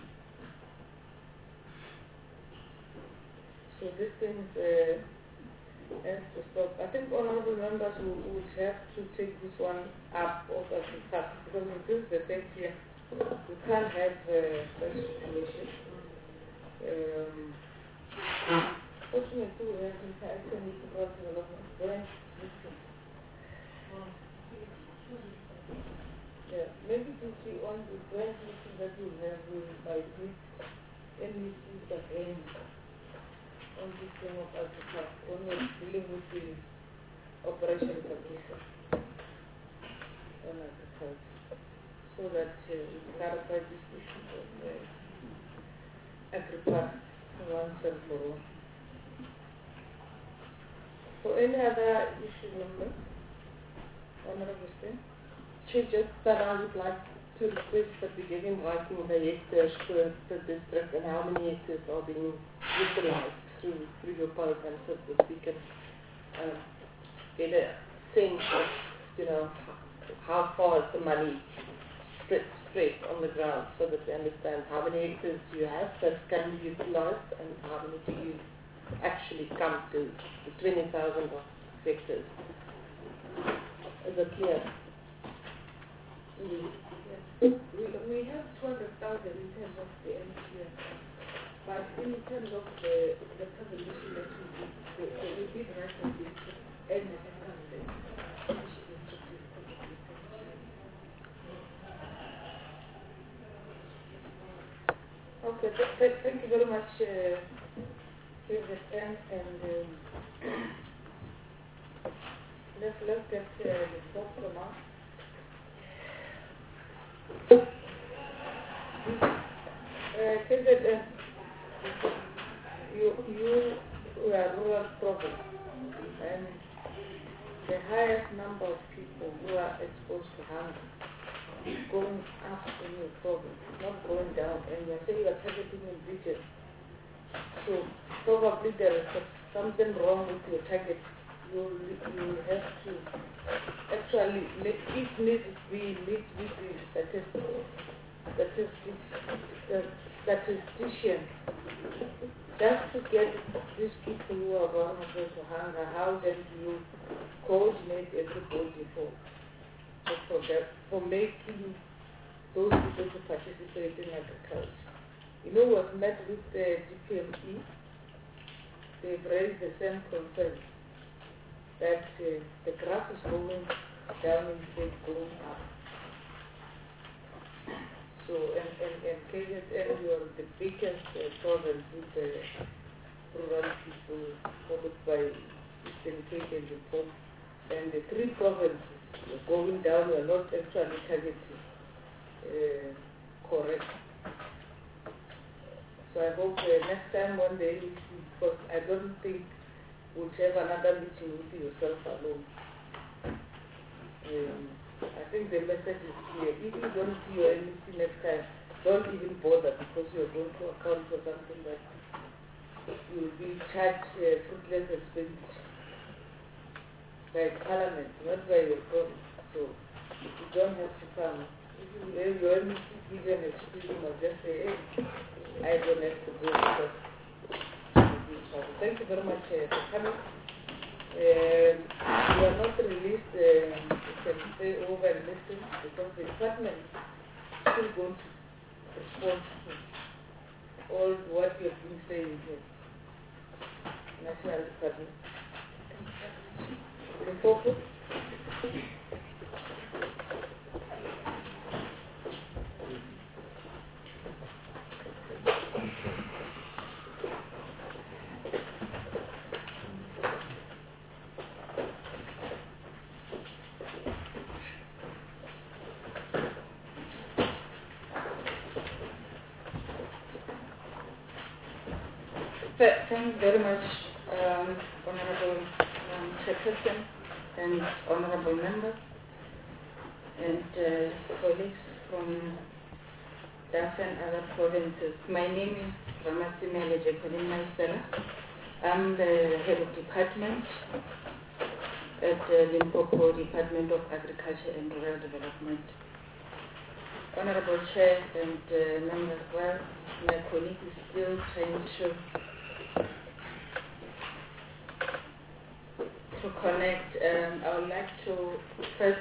So these things have to stop. I think honorable members would have to take this one up also as a task, because in the same year you can't have such situation. Fortunately, we have been actually to go to a lot of branch systems. Yeah, maybe to see on the branch system that we have, we might need NECs again on this thing of agriculture, when we're dealing with the operation commission on agriculture, so that we clarify this issue of agriculture once and for all. So any other issue number? Honorable Stan? Just that I would like to request that we give in writing the hectares per district and how many hectares are being utilized through your program, so that we can get a sense of, how far is the money spread on the ground, so that we understand how many hectares you have that can be utilized and how many do you actually come to the 20,000 hectares. Is it clear? We have 200,000 in terms of the NPS, but in terms of the presentation that we did write on this and the Okay, thank you very much, President, and let's get the doctor now. President, you are rural province, and the highest number of people who are exposed to hunger is going up in your province, not going down. And you say you are targeting in regions. So probably there is something wrong with your target. You have to actually, if needs be, meet with the statistician, just to get these people who are vulnerable to hunger. How then do you coordinate everybody for making those people to participate in agriculture. You know, we've met with the DPME. They've raised the same concern that the graph is going down instead of going up. So, and KZN, we are the biggest province with the rural people, followed by Eastern Cape and Limpopo. And the three provinces are going down, we are not actually targeting correct. So I hope next time one day we see, because I don't think we'll have another meeting with yourself alone. I think the message is clear. If you don't see your MEC next time, don't even bother, because you're going to account for something that you will be charged fruitless expenditure by Parliament, not by your province. So you don't have to come. If your MEC gives an excuse, you must just say, hey, I don't have to go because thank you very much for coming. We are not released, you can say, over and listen, because the department is still going to respond to all what you have been saying here. National Department. Limpopo. Thank you very much, Honorable Chairperson and Honorable Members and colleagues from DAF and other provinces. My name is Ramasime Jacqueline Maisela. I'm the head of department at the Limpopo Department of Agriculture and Rural Development. Honorable Chair and members, well, my colleague is still trying to connect. I would like to first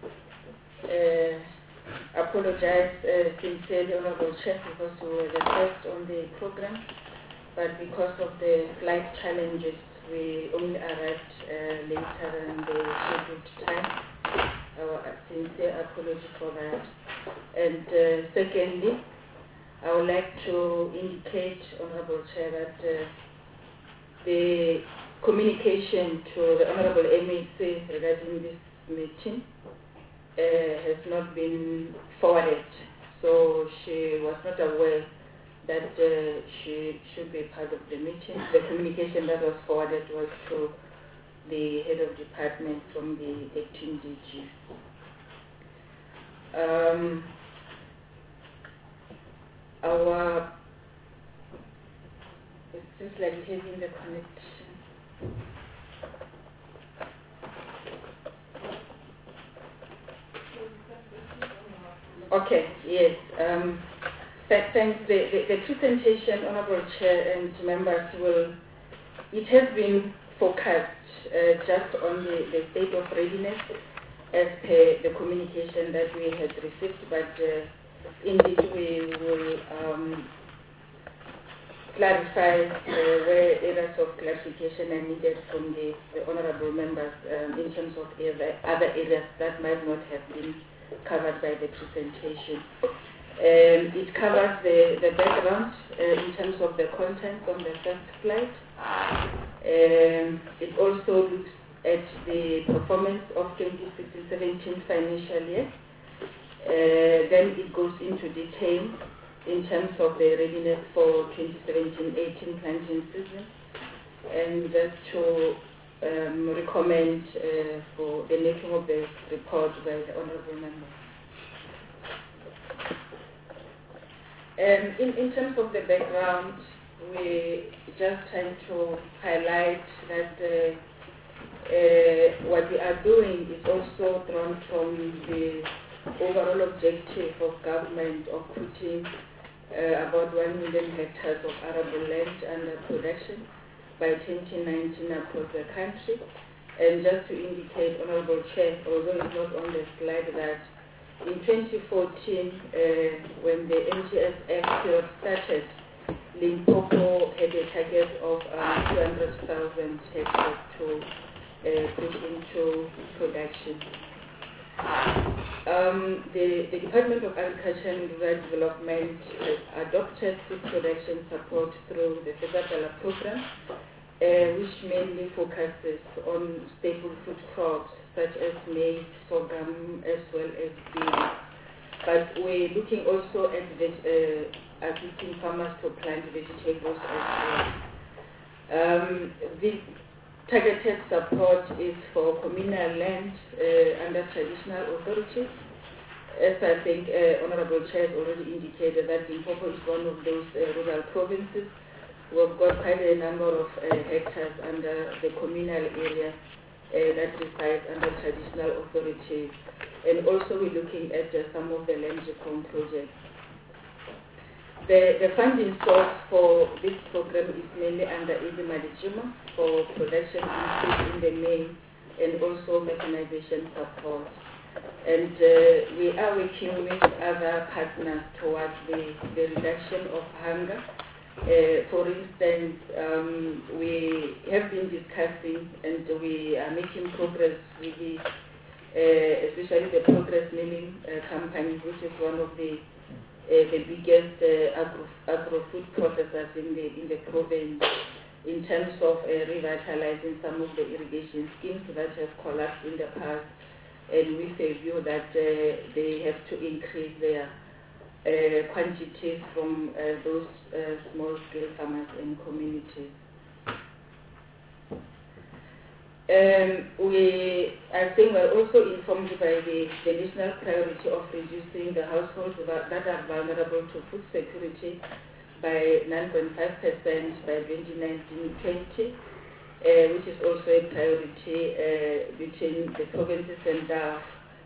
apologize sincerely, Honorable Chair, because we were the first on the program, but because of the flight challenges, we only arrived later than the scheduled time. Our sincere apology for that. And secondly, I would like to indicate, Honorable Chair, that the communication to the Honorable MEC regarding this meeting has not been forwarded. So she was not aware that she should be part of the meeting. The communication that was forwarded was to the head of department from the acting DG. It seems like having the connection. Okay, yes. Thanks. The presentation, Honorable Chair and members, it has been focused just on the state of readiness as per the communication that we had received, but indeed we will clarify where areas of clarification are needed from the honorable members in terms of other areas that might not have been covered by the presentation. It covers the background in terms of the contents on the first slide. It also looks at the performance of 2016-17 financial year. Then it goes into detail in terms of the readiness for 2017-18 planting season, and just to recommend for the making of the report by the honorable members. In terms of the background, we just trying to highlight that what we are doing is also drawn from the overall objective of government of putting about 1 million hectares of arable land under production by 2019 across the country. And just to indicate, Honorable Chair, although it's not on the slide, that in 2014, when the MGS Act period started, Limpopo had a target of 200,000 hectares to put into production. The Department of Agriculture and Rural Development has adopted food production support through the FESADALA program, which mainly focuses on staple food crops such as maize, sorghum, as well as beans. But we're looking also at assisting farmers to plant vegetables as well. The targeted support is for communal land under traditional authorities. As I think Honorable Chair has already indicated, that Limpopo is one of those rural provinces. We've got quite a number of hectares under the communal area that resides under traditional authorities. And also we're looking at some of the land reform projects. The funding source for this program is mainly under Izimadijima for production increase in the main and also mechanization support. And we are working with other partners towards the reduction of hunger. For instance, we have been discussing and we are making progress with the, especially the Progress Milling Company, which is one of the biggest agro-food processors in the province, in terms of revitalizing some of the irrigation schemes that have collapsed in the past, and with a view that they have to increase their quantities from those small-scale farmers and communities. I think we're also informed by the national priority of reducing the households that are vulnerable to food security by 9.5% by 2019-20, which is also a priority between the provinces and DAF.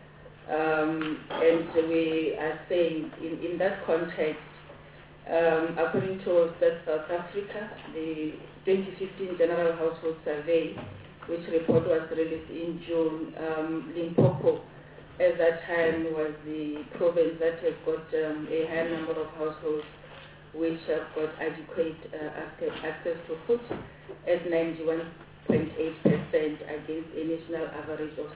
And we are saying in that context, according to South Africa, the 2015 General Household Survey, which report was released in June, Limpopo at that time was the province that has got a high number of households which have got adequate access to food at 91.8% against a national average of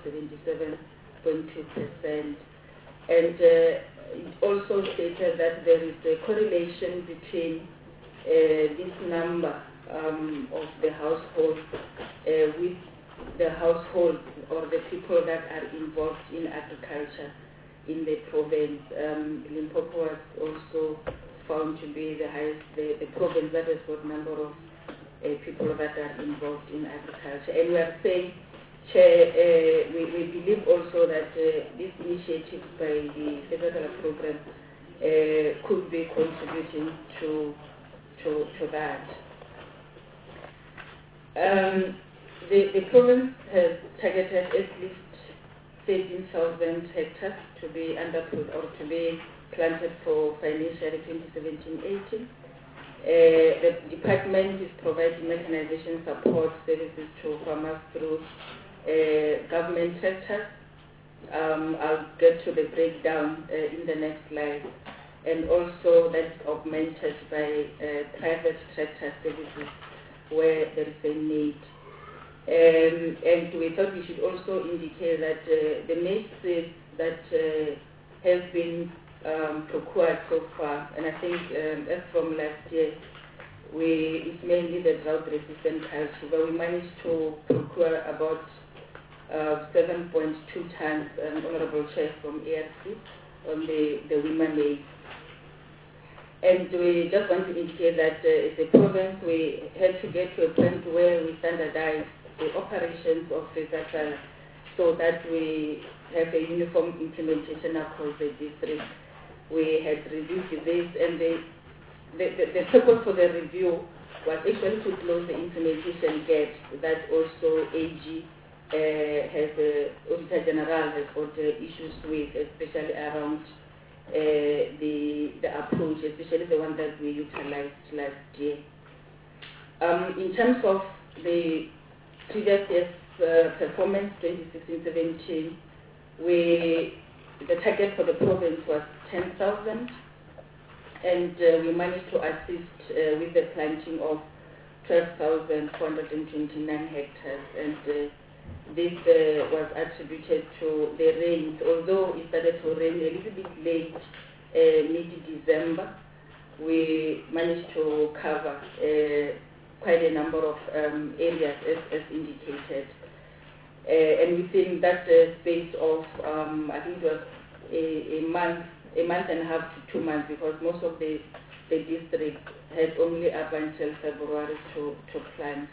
77.2%. And it also stated that there is a correlation between this number of the household with the household or the people that are involved in agriculture in the province. Limpopo was also found to be the highest, the province that has got number of people that are involved in agriculture. And we are saying, Chair, we believe also that this initiative by the federal program could be contributing to that. The province has targeted at least 13,000 hectares to be to be planted for financial 2017-18. The department is providing mechanization support services to farmers through government sectors. I'll get to the breakdown in the next slide. And also that's augmented by private sector services where there is a need. And we thought we should also indicate that the maize seeds that have been procured so far, and I think as from last year, it's mainly the drought-resistant culture, but we managed to procure about 7.2 tons, Honorable Chair, from ARC on the women maize. And we just want to indicate that as a province, we had to get to a point where we standardize the operations of FESADALA so that we have a uniform implementation across the district. We had reviewed this, and the purpose for the review was actually to close the implementation gaps that also AG Auditor General has got issues with, especially around the approach, especially the one that we utilized last year. In terms of the previous year's performance 2016-17, the target for the province was 10,000, and we managed to assist with the planting of 12,429 hectares, and this was attributed to the rains. Although it started to rain a little bit late, mid-December, we managed to cover quite a number of areas as indicated. And within that space of, I think it was a month and a half to 2 months, because most of the district had only up until February to plant.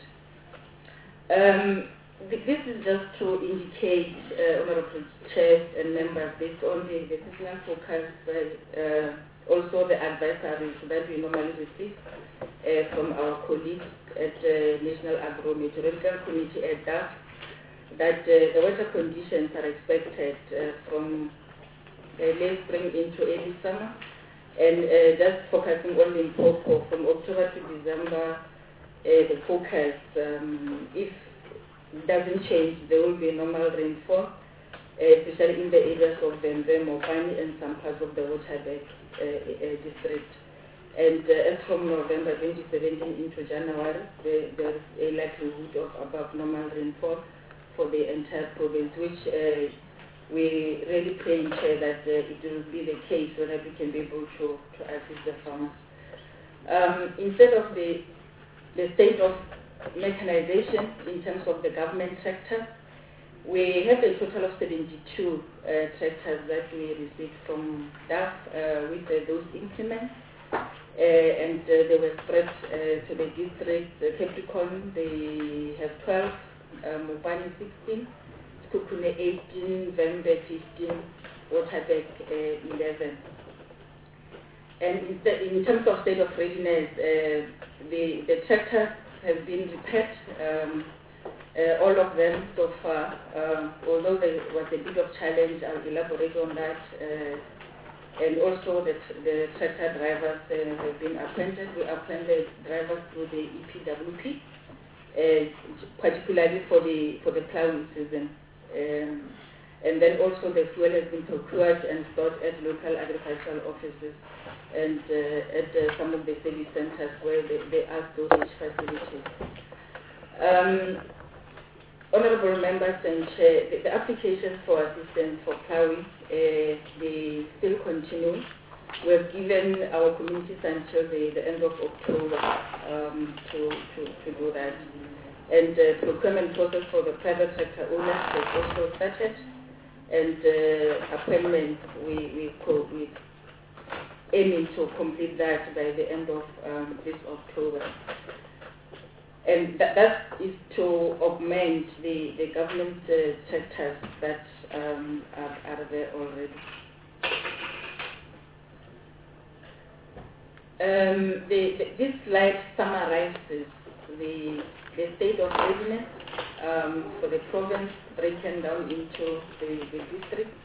This is just to indicate, Honorable Chair and members, based on the seasonal focus, also the advisories that we normally receive from our colleagues at the National Agro-Meteorological Committee at DAF, that the weather conditions are expected from late spring into early summer, and just focusing on Limpopo from October to December, the focus, if it doesn't change, there will be normal rainfall, especially in the areas of Bembe, Mopani, and some parts of the Waterberg district. And as from November 2017 into January, there is a likelihood of above normal rainfall for the entire province, which we really pray and share that it will be the case so that we can be able to assist the farmers. Instead of the state of mechanization in terms of the government sector, we have a total of 72 tractors that we received from DAF with those implements, and they were spread to the districts. Capricorn, they have 12, Mopani 16, Sekhukhune 18, Vembe 15, Waterberg 11. And in terms of state of readiness, the tractors have been repaired, all of them so far, although there was a bit of challenge. I'll elaborate on that. And also the tractor drivers have been appointed. We appointed drivers through the EPWP, particularly for the plowing season. And then also the fuel has been procured and stored at local agricultural offices and at some of the service centers where they are storage facilities. Honorable members and Chair, the applications for assistance for plowing, they still continue. We have given our communities until the end of October to do that. And the procurement process for the private sector owners has also started. And appointments, we aiming to complete that by the end of this October. And that is to augment the government sectors that are there already. This slide summarizes the state of readiness for the province, broken down into the districts.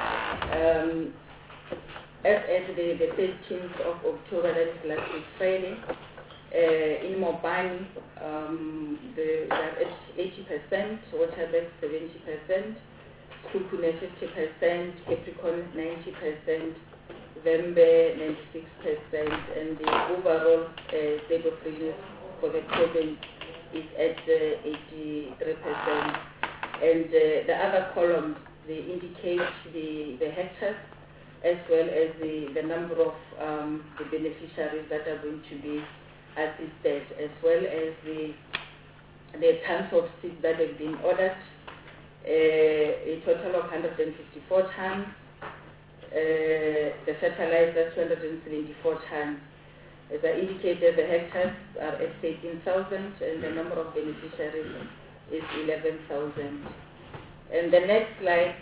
As at the 13th of October, that is last week Friday, in Mopani, they are at 80%, Waterberg 70%, Sekhukhune 50%, Capricorn 90%, Vembe 96%, and the overall state of readiness for the province is at 83%. And the other columns, they indicate the hectares as well as the number of the beneficiaries that are going to be assisted, as well as the tons of seeds that have been ordered, a total of 154 tons, the fertilizer 274 tons. As I indicated, the hectares are at 18,000 and the number of beneficiaries is 11,000. And the next slide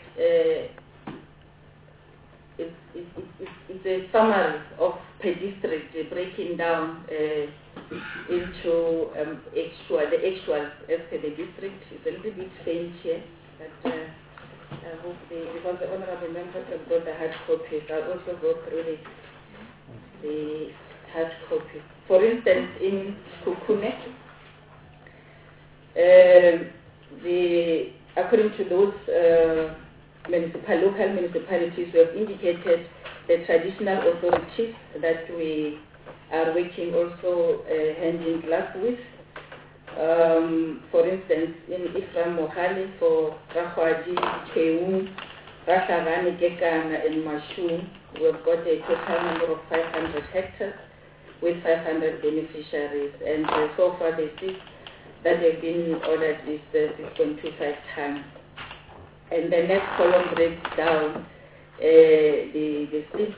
is a summary of per district, breaking down into the actuals as per the district. It's a little bit faint here, but I hope because the honorable members have got the hard copies, I'll also go through the hard copy. For instance, in Sekhukhune, according to those local municipalities, we have indicated the traditional authorities that we are working also hand in glove with. For instance, in Ephraim Mohale, for Rahwadi, Cheung, Rasharani, Gekana, and Mashu, we've got a total number of 500 hectares with 500 beneficiaries. And so far, the seeds that have been ordered is 6.25 tons. And the next column breaks down the seeds,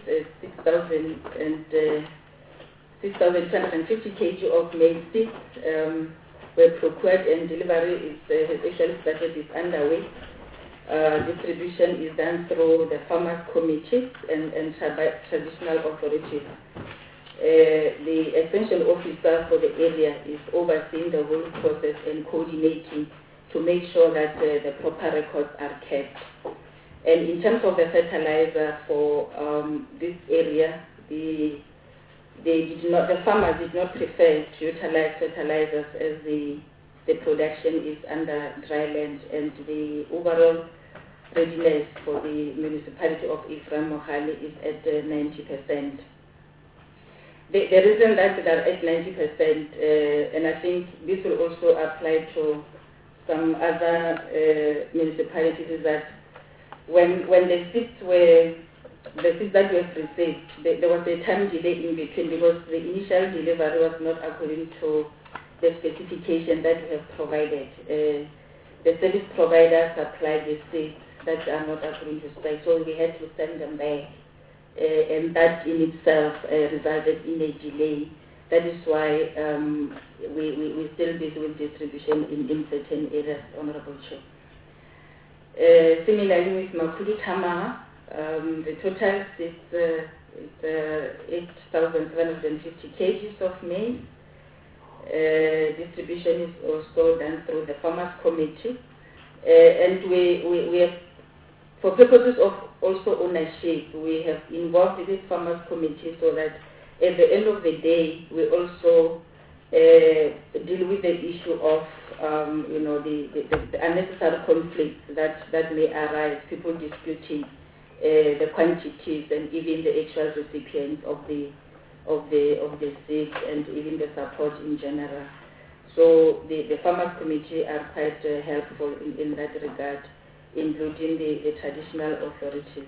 6,250 kg of maize seeds were procured, and delivery has actually started, is underway. Distribution is done through the farmers' committees and traditional authorities. The extension officer for the area is overseeing the whole process and coordinating to make sure that the proper records are kept. And in terms of the fertilizer for this area, the farmers did not prefer to utilize fertilizers as the production is under dry land, and the overall readiness for the municipality of Ephraim Mohale is at 90%. The reason that they are at 90%, and I think this will also apply to some other municipalities, is that when the seeds that were received, there was a time delay in between because the initial delivery was not according to the specification that we have provided. The service provider supplied the seeds that are not according to spec, so we had to send them back. And that in itself resulted in a delay. That is why we still busy with distribution in certain areas, Honorable Chair. Similarly with Makhulu Tamaha, the total is 8,750 kg of maize. Distribution is also done through the Farmers Committee. And we have, for purposes of also ownership, we have involved this Farmers Committee so that at the end of the day, we also deal with the issue of, the unnecessary conflicts that may arise, people disputing the quantities and even the actual recipients of the seeds and even the support in general. So the Farmers Committee are quite helpful in that regard, including the traditional authorities.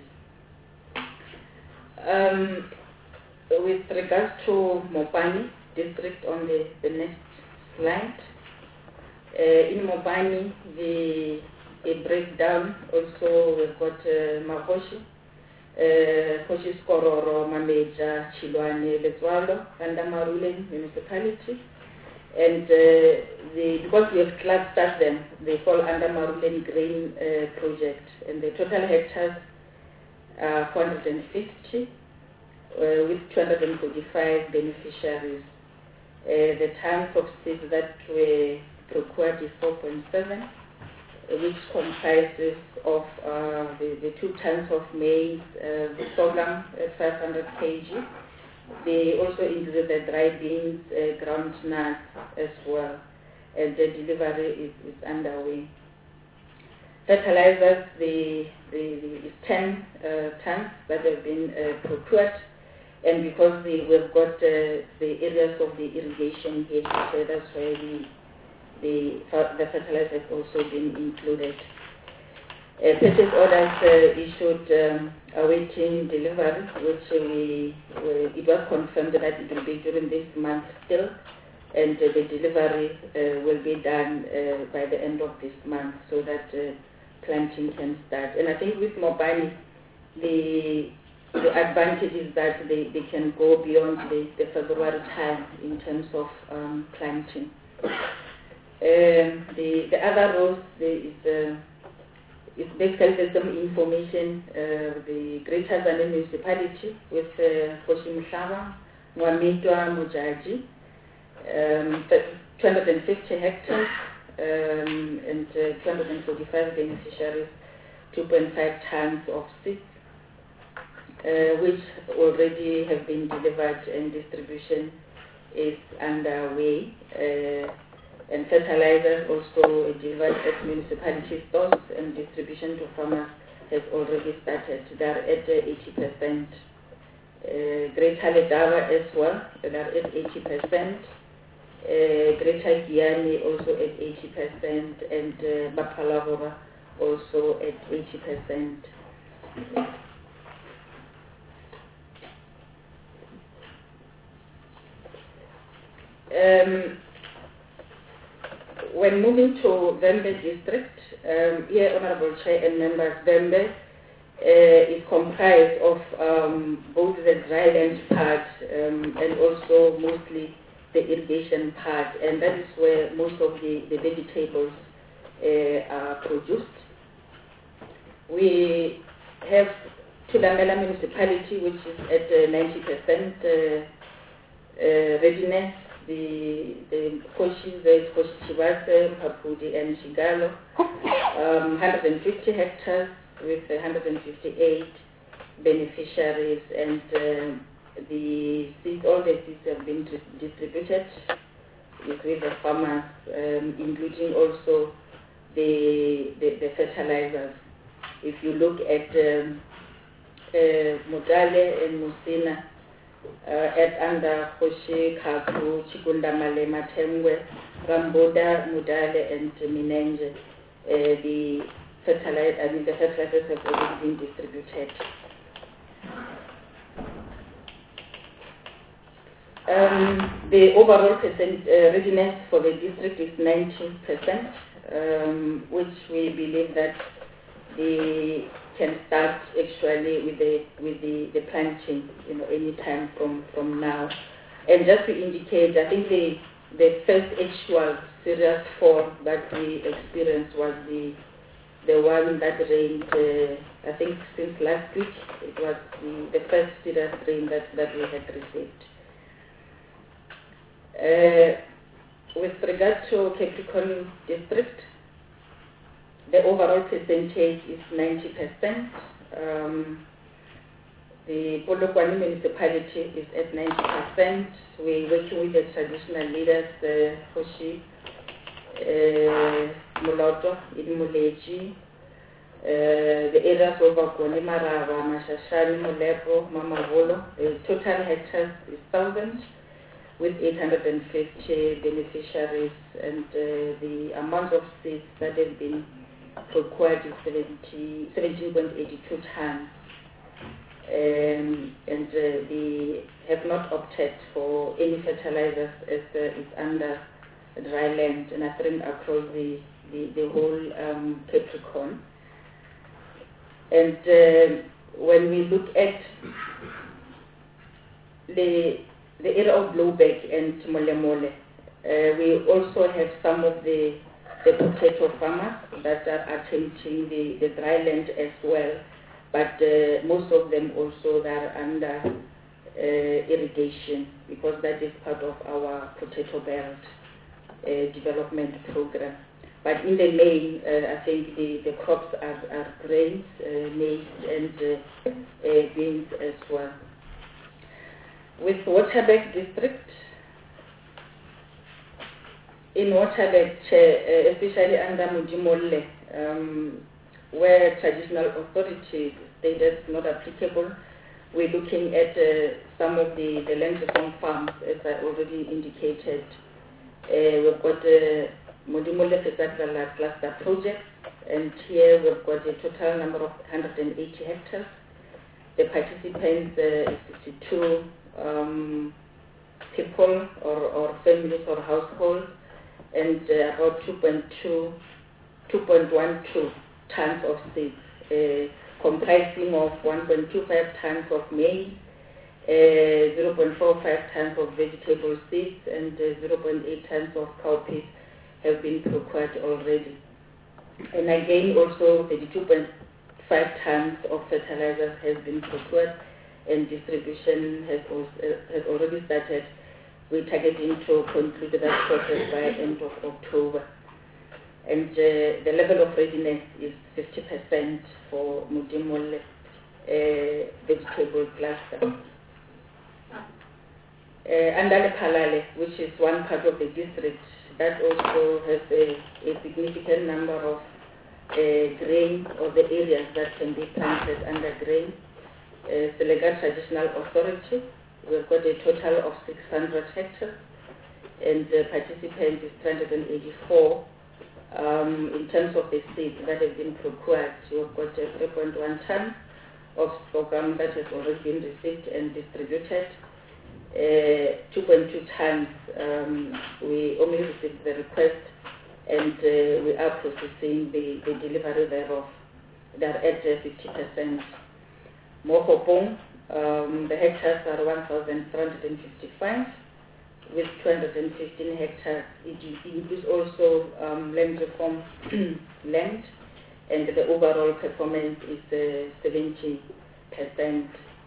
With regards to Mopani district on the next slide, in Mopani, the breakdown also, we've got Mahoshi, Hoshi Skororo, Mameja, Chilwane, Letswalo, and Maruleng municipality. And because we have clustered them, they fall under Maruleng Grain Project. And the total hectares are 450 with 245 beneficiaries. The tons of seeds that were procured is 4.7, which comprises of the 2 tons of maize, the sorghum at 500 kg. They also include the dry beans, ground nuts as well, and the delivery is underway. Fertilizers, the 10 tons that have been procured, and because we've got the areas of the irrigation here, so that's why the fertilizer has also been included. Purchase orders issued awaiting delivery, which it was confirmed that it will be during this month still, and the delivery will be done by the end of this month so that planting can start. And I think with Mopani, the advantage is that they can go beyond the February time in terms of planting. The other rows is basically some information. The Greater Zane municipality with Hoshimshama, Mwamitwa, Mujaji, 250 hectares and 245 beneficiaries, 2.5 tons of seeds, which already have been delivered and distribution is underway. And fertilizers also delivered at municipality stores, and distribution to farmers has already started. They are at 80%. Greater Ledava as well, they are at 80%. Greater Giyani also at 80%, and Bapalavora also at 80%. When moving to Vembe district, here, Honorable Chair and members, Vembe is comprised of both the dryland part and also mostly the irrigation part, and that is where most of the vegetables are produced. We have Thulamela municipality, which is at 90% readiness. The Koshi, there is Koshi Chibase, Mpapudi and Shigalo, 150 hectares with 158 beneficiaries, and the seeds, all the seeds have been distributed with the farmers, including also the fertilizers. If you look at Mudale and Musina, at under Koshi, Kaku, Chikundamale, Matengwe, Ramboda, Mudale and Minenge, the fertilizers have already been distributed. The overall readiness for the district is 90%, which we believe that they can start actually with the planting, any time from now. And just to indicate, I think the first actual serious fall that we experienced was the one that rained, I think since last week. It was the first serious rain that we had received. With regard to Capricorn district, the overall percentage is 90%. The Polokwane municipality is at 90%. We're working with the traditional leaders, Koshi, Moloto, Idimuleji, the areas of Akone, Marava, Mashashani, Molepo, Mamavolo. The total hectares is 1,000 with 850 beneficiaries, and the amount of seeds that have been procured is 17.82 tons. And they have not opted for any fertilizers as it's under dry land and I think across the whole Capricorn. And when we look at the area of Blowback and Molemole, we also have some of the potato farmers that are attempting the dry land as well, but most of them also are under irrigation because that is part of our potato belt development program. But in the main, I think the crops are grains, maize and beans as well. With Waterberg district, in Waterberg, especially under Mudimolle, where traditional authorities stated not applicable, we're looking at some of the land reform farms, as I already indicated. We've got Mudimolle Fesakala cluster project, and here we've got a total number of 180 hectares. The participants is 62 people or families or households, and about 2.12 tons of seeds, comprising of 1.25 tons of maize, 0.45 tons of vegetable seeds, and 0.8 tons of cowpeas have been procured already. And again, also 32.5 tons of fertilizers has been procured, and distribution has already started. We're targeting to conclude that process by end of October. And the level of readiness is 50% for Mudimolle vegetable cluster. Andale Palale, which is one part of the district, that also has a significant number of grain, or the areas that can be planted under grain. Selega Traditional Authority, we've got a total of 600 hectares, and the participants is 384. In terms of the seeds that have been procured, we've got 3.1 tons of sorghum that has already been received and distributed. 2.2 tons, we only received the request, and we are processing the delivery thereof. They are at 50%. Mokopong, the hectares are 1,355, with 215 hectares. It includes also land reform land, and the overall performance is 70%.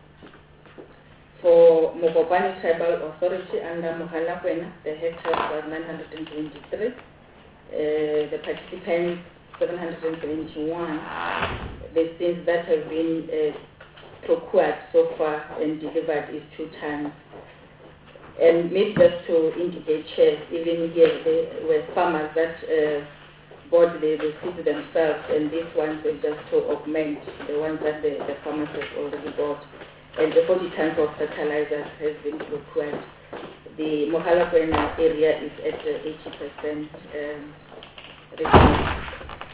For Mokopane Tribal Authority under Mohalakwena, the hectares was 923. The participants 771. The things that have been procured so far and delivered is 2 tons. And maybe just to indicate, even here there were farmers that bought the seeds themselves, and these ones were just to augment the ones that the farmers have already bought. And the 40 tons of fertilizer has been procured. The Mohalakwena area is at 80% ready.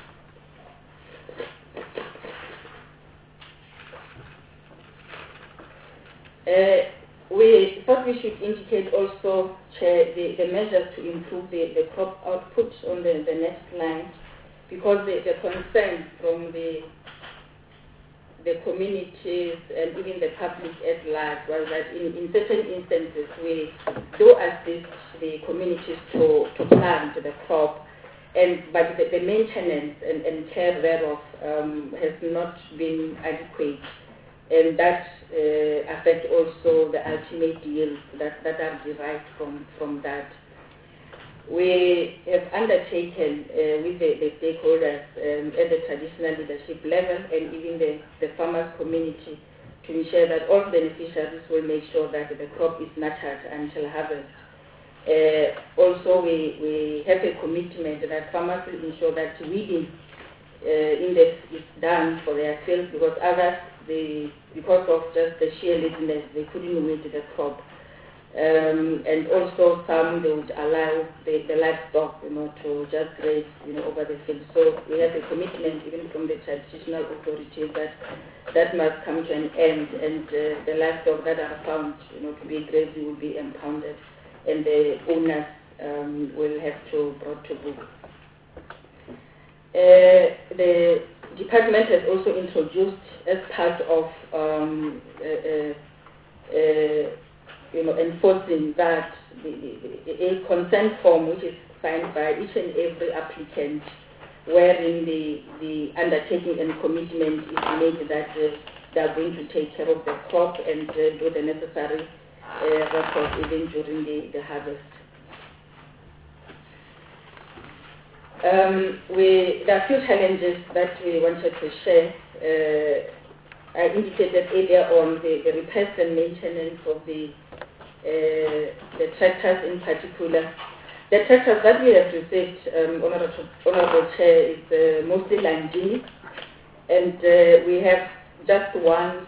We thought we should indicate also, Chair, the measures to improve the crop output on the next line, because the concern from the communities and even the public at large was that in certain instances we do assist the communities to plant the crop, but the maintenance and care thereof has not been adequate, and that affect also the ultimate yields that are derived from that. We have undertaken with the stakeholders at the traditional leadership level and even the farmers community to ensure that all beneficiaries will make sure that the crop is nurtured until harvest. Also, we have a commitment that farmers will ensure that weeding index is done for their fields, because others, because of just the sheer laziness, they couldn't weed the crop. And also some, they would allow the livestock, to just graze, over the field. So we have a commitment even from the traditional authorities that must come to an end, and the livestock that are found, to be grazing will be impounded, and the owners will have to brought to book. The department has also introduced, as part of enforcing that, a consent form which is signed by each and every applicant, wherein the undertaking and commitment is made that they are going to take care of the crop and do the necessary records even during the harvest. There are a few challenges that we wanted to share. I indicated earlier on the repairs and maintenance of the tractors in particular. The tractors that we have received, Honorable Chair, is mostly Landini, and we have just one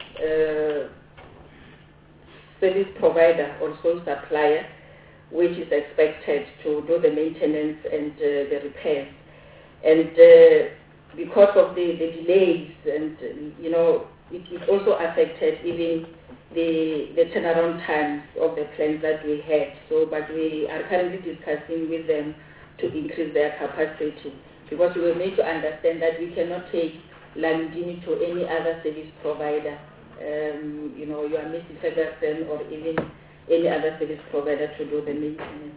service provider or sole supplier, which is expected to do the maintenance and the repairs. And because of the delays, and it also affected even the turnaround times of the plants that we had. So, but we are currently discussing with them to increase their capacity, because we will need to understand that we cannot take Landini to any other service provider. You are missing Ferguson or even any other service provider to do the maintenance.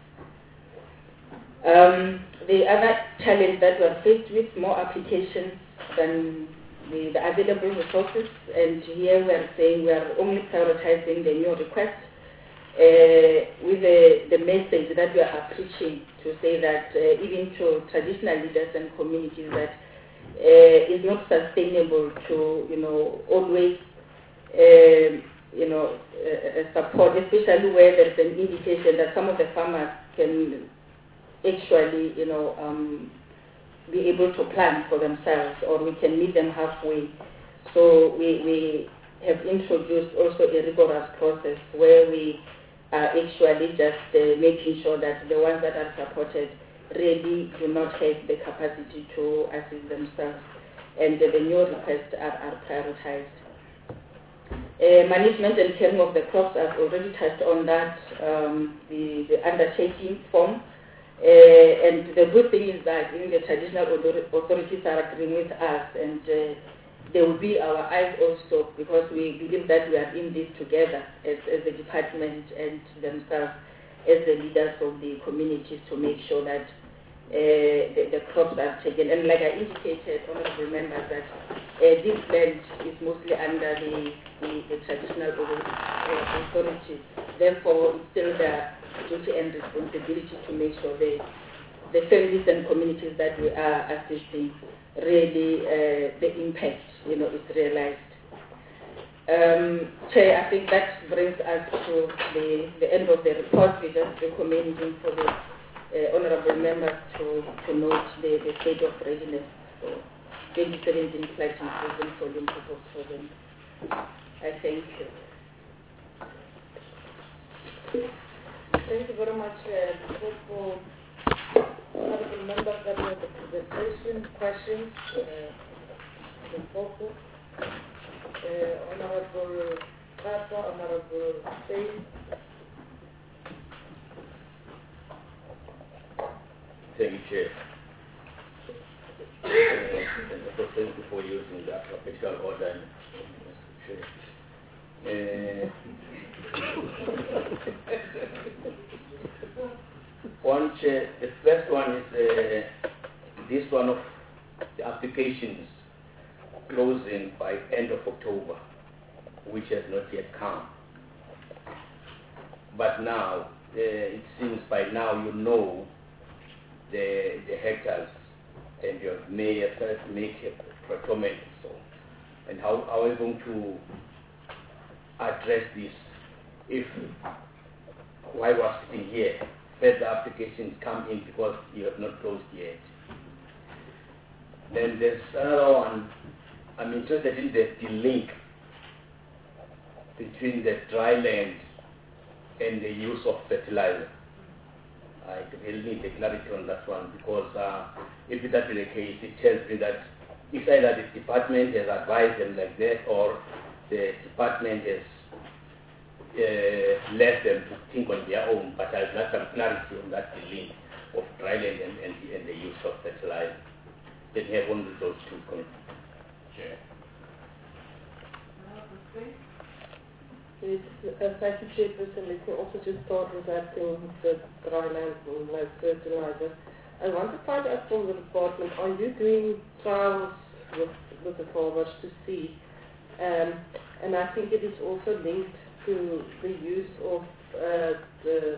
The other challenge that we are faced with, more applications than the available resources, and here we are saying we are only prioritizing the new request with the message that we are preaching, to say that even to traditional leaders and communities, that it's not sustainable to always support, especially where there's an indication that some of the farmers can actually, be able to plan for themselves, or we can meet them halfway. So we have introduced also a rigorous process where we are actually just making sure that the ones that are supported really do not have the capacity to assist themselves, and the new requests are prioritized. Management and caring of the crops, I've already touched on that, the undertaking form. And the good thing is that even the traditional authorities are agreeing with us, and they will be our eyes also, because we believe that we are in this together as the department and themselves as the leaders of the communities, to make sure that the crops are taken. And like I indicated, honorable members, that this land is mostly under the traditional authorities. Therefore, it's still their duty and responsibility to make sure the families and communities that we are assisting really the impact is realized. Chair, I think that brings us to the end of the report. We're just recommending for the honorable members to note the state of readiness for 2017 flight inclusion for Limpopo program. I thank you. Thank you very much for honorable members that were the questions. Honorable Kata, Honorable Singh. Thank you, Chair. Thank you for using the alphabetical order. One, Chair, the first one is this one of the applications closing by end of October, which has not yet come. But now, it seems by now you know the hectares, and you may first make a procurement. So, and how are we going to address this if, while we're sitting here, further applications come in because you have not closed yet? Then there's another one. I'm interested in the link between the dry land and the use of fertilizer. I really need the clarity on that one, because if that is the case, it tells me that it's either the department has advised them like that, or the department has left them to think on their own. But I'd like some clarity on that link of dry land and the use of fertilizer. Then you have one of those two points. Sure. Thank you, Chairperson. Let me also just start with that thing, the dry land and fertilizer. I want to find out from the department, are you doing trials with the farmers to see? And I think it is also linked to the use of the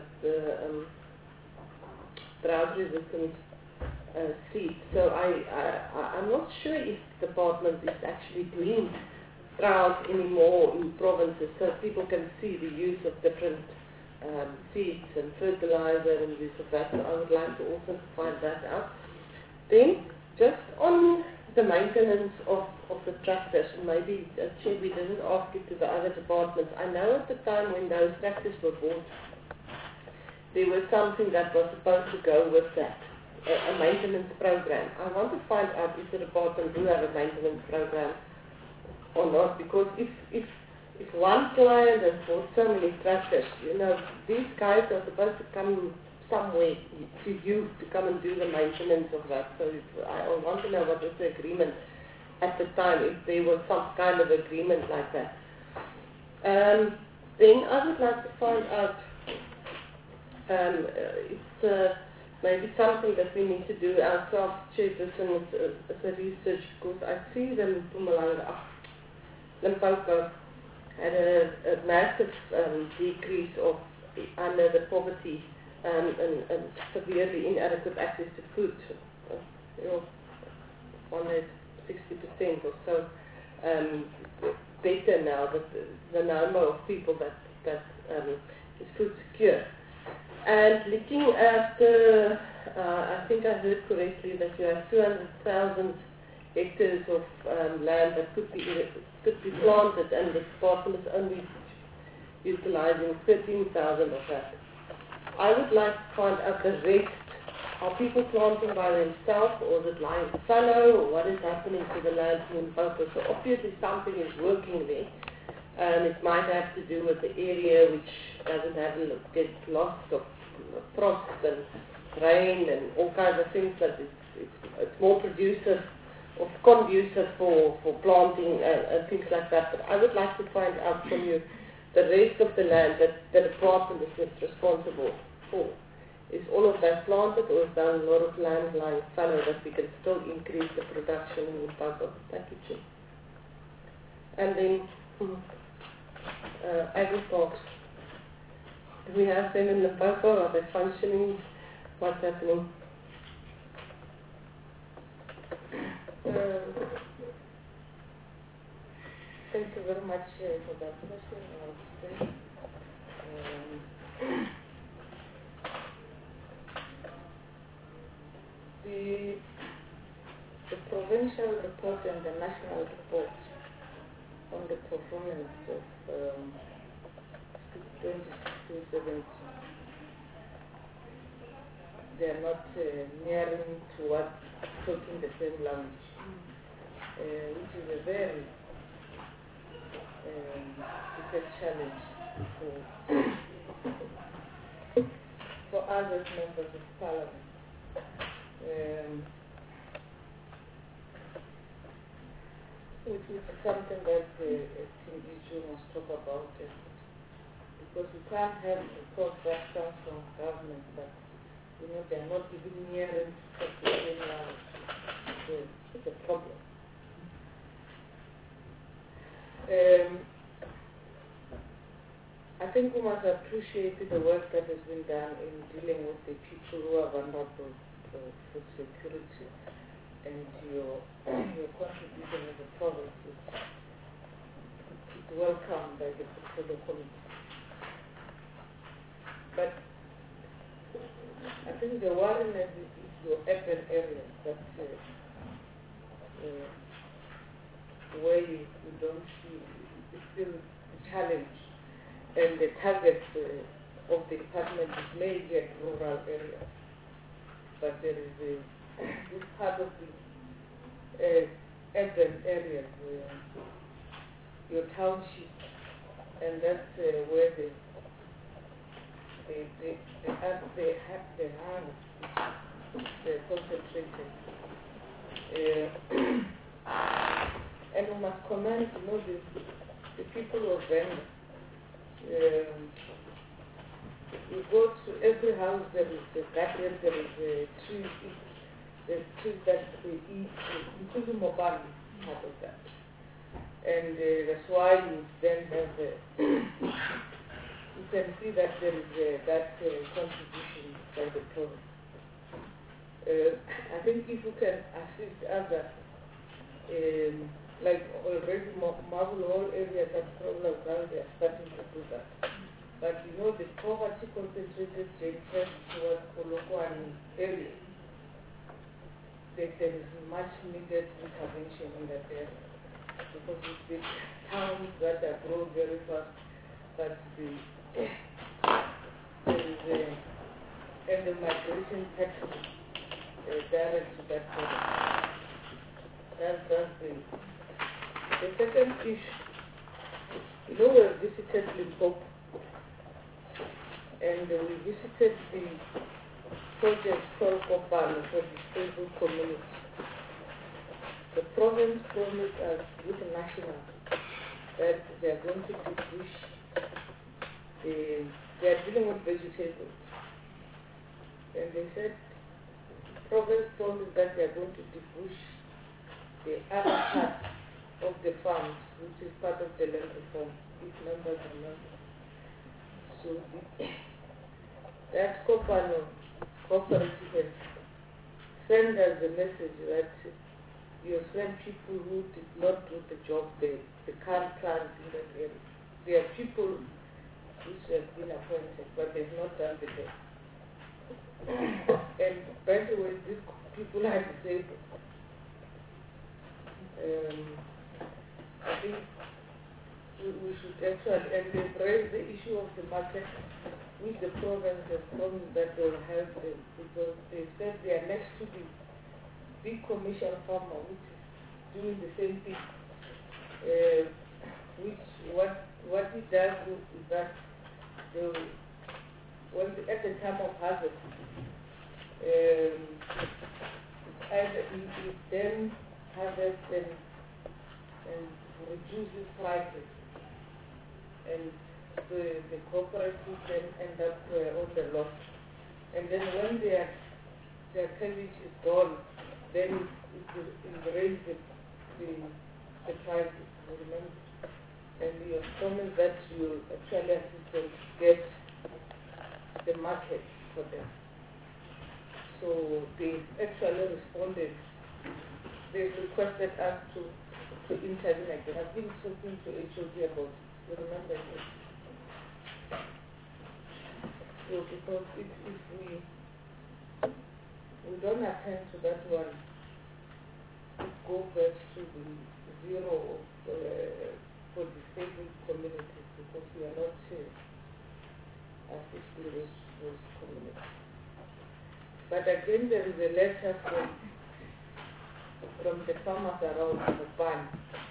drought-resistant seed. So I'm not sure if the department is actually doing trials anymore in provinces, so people can see the use of different seeds and fertilizer and use of that. So I would like to also find that out. Then, just on the maintenance of the tractors, and maybe Chair, we didn't ask it to the other departments. I know at the time when those tractors were bought, there was something that was supposed to go with that, a maintenance program. I want to find out if the department do have a maintenance program or not, because if one client has bought so many tractors, these guys are supposed to come somewhere to you to come and do the maintenance of that. So I want to know what was the agreement at the time, if there was some kind of agreement like that. Then I would like to find out, it's maybe something that we need to do ourselves, Chairperson, as a research, because I see them in Mpumalanga, Limpopo had a massive decrease of under the poverty and severely inadequate access to food. 160% or so better now, that the number of people that is food secure. And looking at, I think I heard correctly that you have 200,000 hectares of land that could be planted, and the department is only utilizing 13,000 of that. I would like to find out the rest. Are people planting by themselves, or is it lying fallow, or what is happening to the land in Limpopo? So obviously something is working there. It might have to do with the area which doesn't have get lots of frost and rain and all kinds of things, that it's more conducive for planting and things like that. But I would like to find out from you the rest of the land that the department is responsible for. Is all of that planted, or is there a lot of land lying fallow that we can still increase the production in Limpopo? Thank you, Chief. And then agri-parks. Do we have them in Limpopo? Are they functioning? What's happening? Thank you very much for that question. The provincial report and the national report on the performance of 2016-17, they are not nearing towards talking the same language, which is a very big challenge for us as members of parliament. Which is something that TVG must talk about, because we can't have reports that come from government that they are not even nearing to the same language. It's a problem. I think we must appreciate the work that has been done in dealing with the people who are vulnerable to food security, and your contribution as a province is welcome by the portfolio committee. But I think the worriness is your urban areas, that where you don't see, it's still a challenge. And the target of the department is major rural areas. But there is this part of the urban areas, your township, and that's where the harm is concentrated. And we must commend, the people of Venda. You go to every house, there is a garden, there is a tree. There's trees that they eat, including mobile, part of that. And that's why you then have you can see that there is that contribution by the province. I think if you can assist other, like already Marble Hall area, that problem now they are starting to do that. But the poverty concentrated first towards Polokwane area. There is much needed intervention in that area, because it's the towns that are growing very fast, but and the migration pattern direct to that area. That's the second issue. We visited Limpopo, and we visited the project called Kopano for disabled community. The province promised us with the national that they are going to debush, they are dealing with vegetables. And they said, province promised that they are going to debush the other part of the farms, which is part of the land reform, if members remember. So that Kopano cooperative has sent us the message that you have sent people who did not do the job they can't plant in that area. There are people which have been appointed, but they've not done the job. And by the way, these people are disabled. I think we should actually, and they raise the issue of the market, which the province has promised that they will help them, because they said they are next to the big commercial farmer, which is doing the same thing. Which what it does is that at the time of harvest, either it then harvests and reduces prices, and the cooperatives then end up on the loss. And then when their cabbage is gone, then it raises the prices, remember? And you have promised that you actually assist them to get the market for them. So they actually responded. They requested us to intervene again. I've been talking to HOD about it. You remember it? So because if we don't attend to that one, it goes back to the zero for disabled communities, because we are not assisting those communities. But again, there is a letter from the farmers around the ban.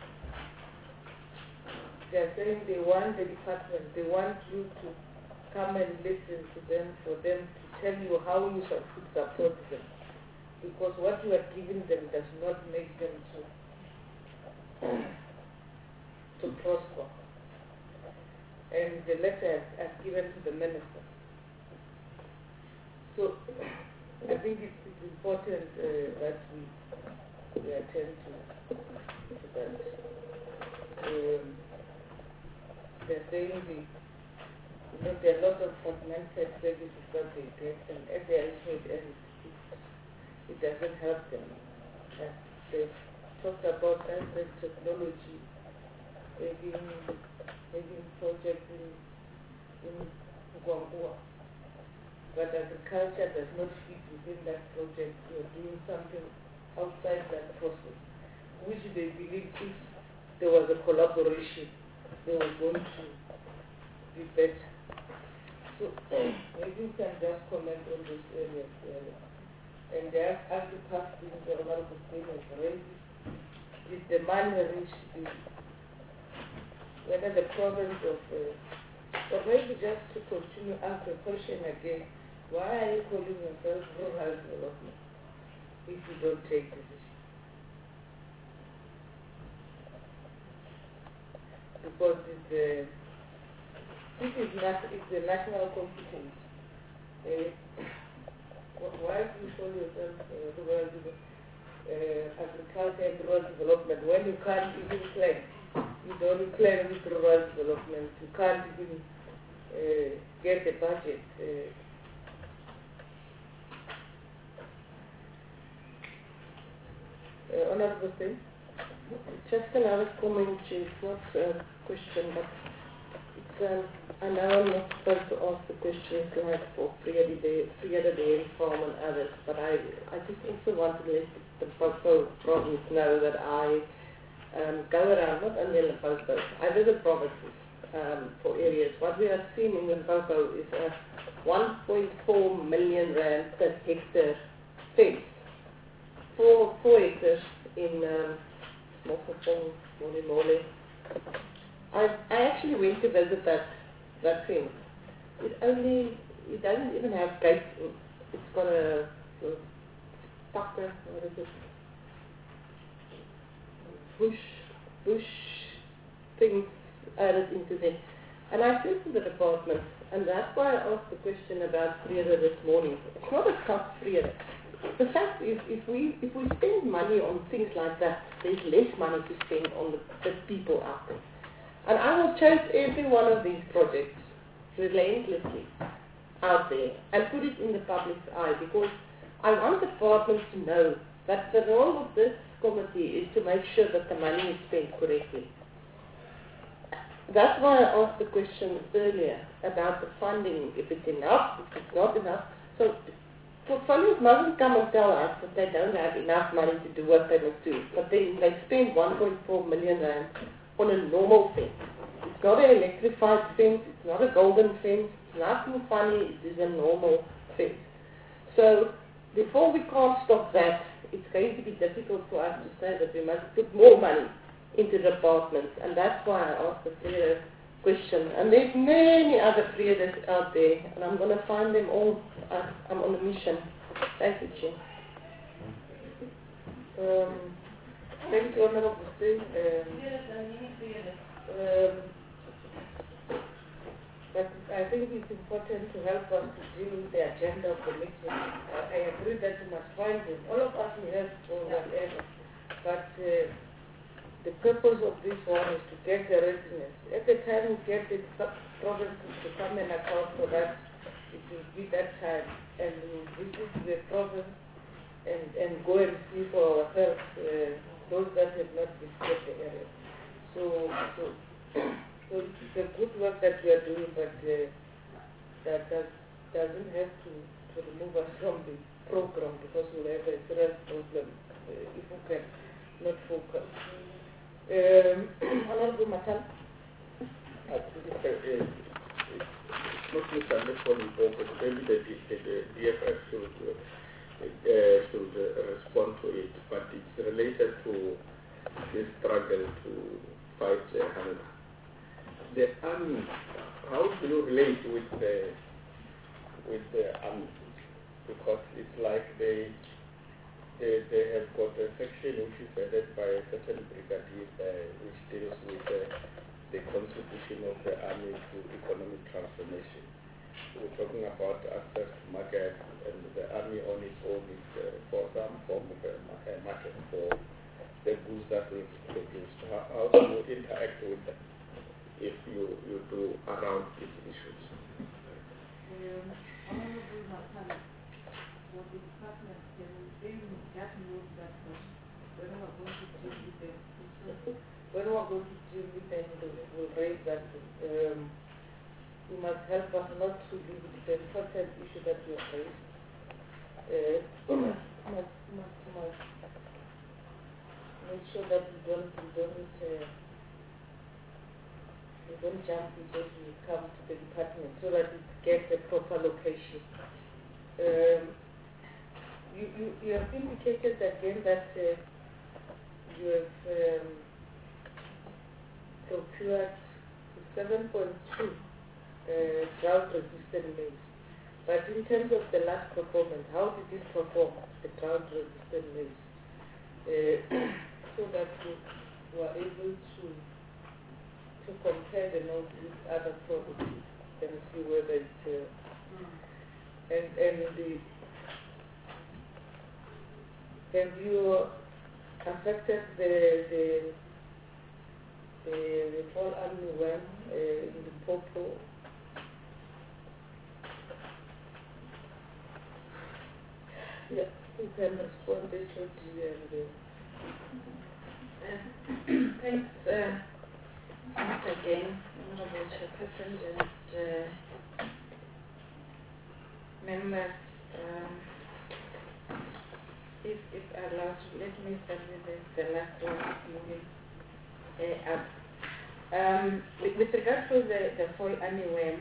They are saying they want the department, they want you to come and listen to them, for them to tell you how you should support them. Because what you are giving them does not make them to prosper. And the letter I've given to the minister. So I think it's important that we attend to that. They're saying there are lots of fragmented services that they get, and at the ultimate end, it doesn't help them. And they've talked about science and technology, having projects in Gwangwa. But agriculture does not fit within that project. You're doing something outside that process, which they believe if there was a collaboration, they were going to be better. So maybe you can just comment on those areas. And there are past things the Honorable State has raised. Is the money reached whether the province of, or maybe just to continue ask the question again, why are you calling yourself rural development if you don't take decisions? Because it's the national competence. Why do you call yourself rural agriculture and rural development when you can't even plan? You don't plan with rural development. You can't even get the budget. Honorable Singh? Just another comment, it's not a question, but it's, I know I'm not supposed to ask the questions like for Frieda Dairy Farm and others, but I just also want to let the Limpopo province know that I go around, not only in Limpopo, I visit provinces for areas. What we have seen in Limpopo is a 1.4 million rand per hectare fence. 4 hectares in Mofokeng, Mole. I actually went to visit that fence. It doesn't even have gates in. It's got a tucker, what is it? Bush things added into there. And I said to the department, and that's why I asked the question about Frieda this morning. It's not a tough Frieda. The fact is, if we spend money on things like that, there's less money to spend on the people out there. And I will chase every one of these projects relentlessly out there and put it in the public's eye, because I want the department to know that the role of this committee is to make sure that the money is spent correctly. That's why I asked the question earlier about the funding, if it's enough, if it's not enough. So portfolios mustn't come and tell us that they don't have enough money to do what they must do. But then they spend 1.4 million rand on a normal fence. It's not an electrified fence, it's not a golden fence, it's nothing funny, it is a normal fence. So before we can't stop that, it's going to be difficult for us to say that we must put more money into the departments, and that's why I asked the Freire question. And there's many other Freires out there, and I'm going to find them all. I'm on a mission. Thank you, Chair. Thank you, Honorable Singh. But I think it's important to help us to deal with the agenda of the meeting. I agree that we must find them. All of us may have or whatever. But the purpose of this one is to get the readiness. At the time we get the provinces to come and account for that, it will be that time. And we visit the province and go and see for ourselves those that have not visited the area. So it's a good work that we are doing, but that doesn't have to remove us from the program, because we'll have a serious problem if we can not focus. Honorable Matan. I think it's not misunderstanding focus. Maybe the DFS should respond to it, but it's related to this struggle to fight hunger. The army, how do you relate with the army? Because it's like they have got a section which is headed by a certain brigadier which deals with the contribution of the army to economic transformation. We're talking about access to market, and the army on its own is for some form of a market for the goods that we produce. How do you interact with them if you do around these issues? Honorable Matan, for the department, can they just note that when we are going to deal with them, when we are going to deal with them, we'll raise that. You must help us not to deal with the important issue that we have raised. Must make sure that we don't jump before we come to the department, so that it gets a proper location. You have indicated again that you have procured 7.2 drought-resistant maize. But in terms of the last performance, how did it perform, the drought-resistant maize? So that we were able to compare the notes with other products and see whether it's have you affected the fall armyworm in the pawpaw? Yeah, you can respond to it. Thanks once again, Honorable Chairperson and members. If allowed, let me start with the last one moving up. With regard to the fall armyworm,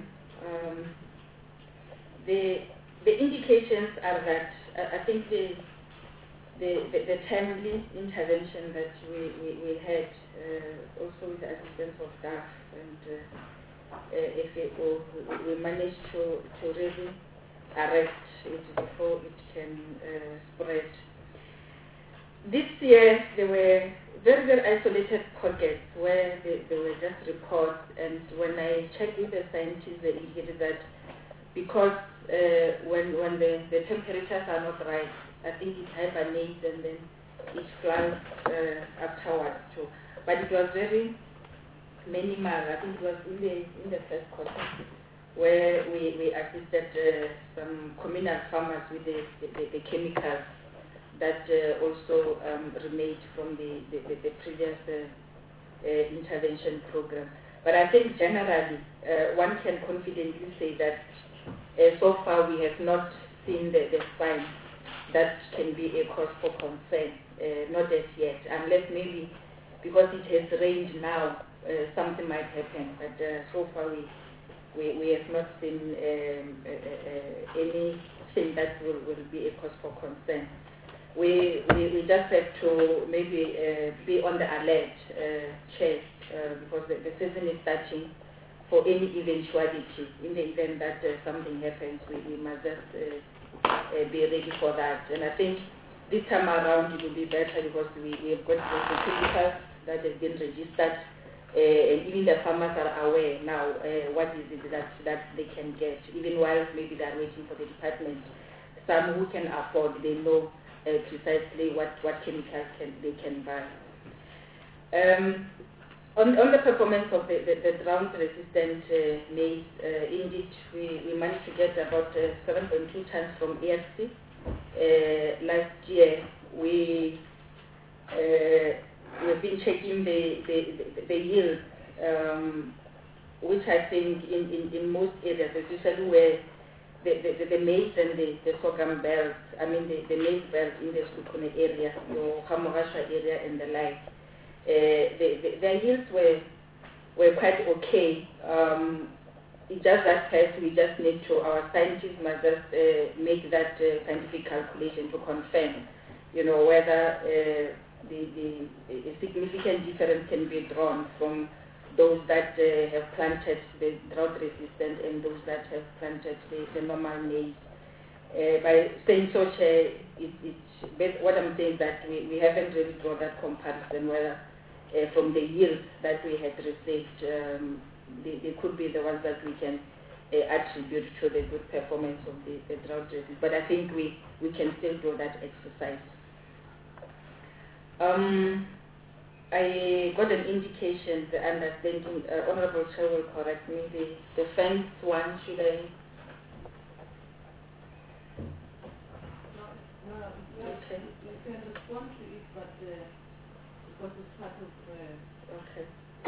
the indications are that I think the timely intervention that we had, also with the assistance of DAF and FAO, we managed to really arrest it before it can spread. This year there were very, very isolated pockets where there were just reports, and when I checked with the scientists, they indicated that because when the temperatures are not right, I think it hibernates and then it flies afterwards too. But it was very minimal. I think it was in the first quarter where we assisted some communal farmers with the chemicals that also remained from the previous intervention program. But I think generally one can confidently say that so far we have not seen the sign that can be a cause for concern, not as yet, unless maybe because it has rained now, something might happen. But so far we have not seen anything that will be a cause for concern. We just have to maybe be on the alert, Chair, because the season is starting. For any eventuality, in the event that something happens, we must just be ready for that. And I think this time around it will be better because we have got the chemicals that have been registered, and even the farmers are aware now what is it that they can get, even while maybe they are waiting for the department. Some who can afford, they know precisely what chemicals they can buy. On the performance of the drought-resistant maize, indeed, we managed to get about 7.2 tons from AFC. Last year, we've been checking the yield, which I think in most areas, especially where the maize and the sorghum belts, I mean the maize belt in the Sukune area, your Hamorasha area and the like, their yields were quite okay. It just that first we just need to, our scientists must just make that scientific calculation to confirm, whether a significant difference can be drawn from those that have planted the drought resistant and those that have planted the normal maize. By saying so, what I'm saying is that we haven't really drawn that comparison, whether from the yields that we had received, they could be the ones that we can attribute to the good performance of the drought resistance. But I think we can still do that exercise. I got an indication, the understanding, Honorable Chair will correct me, the fence one, should I? Okay. You can respond to it, but because it's part of Okay.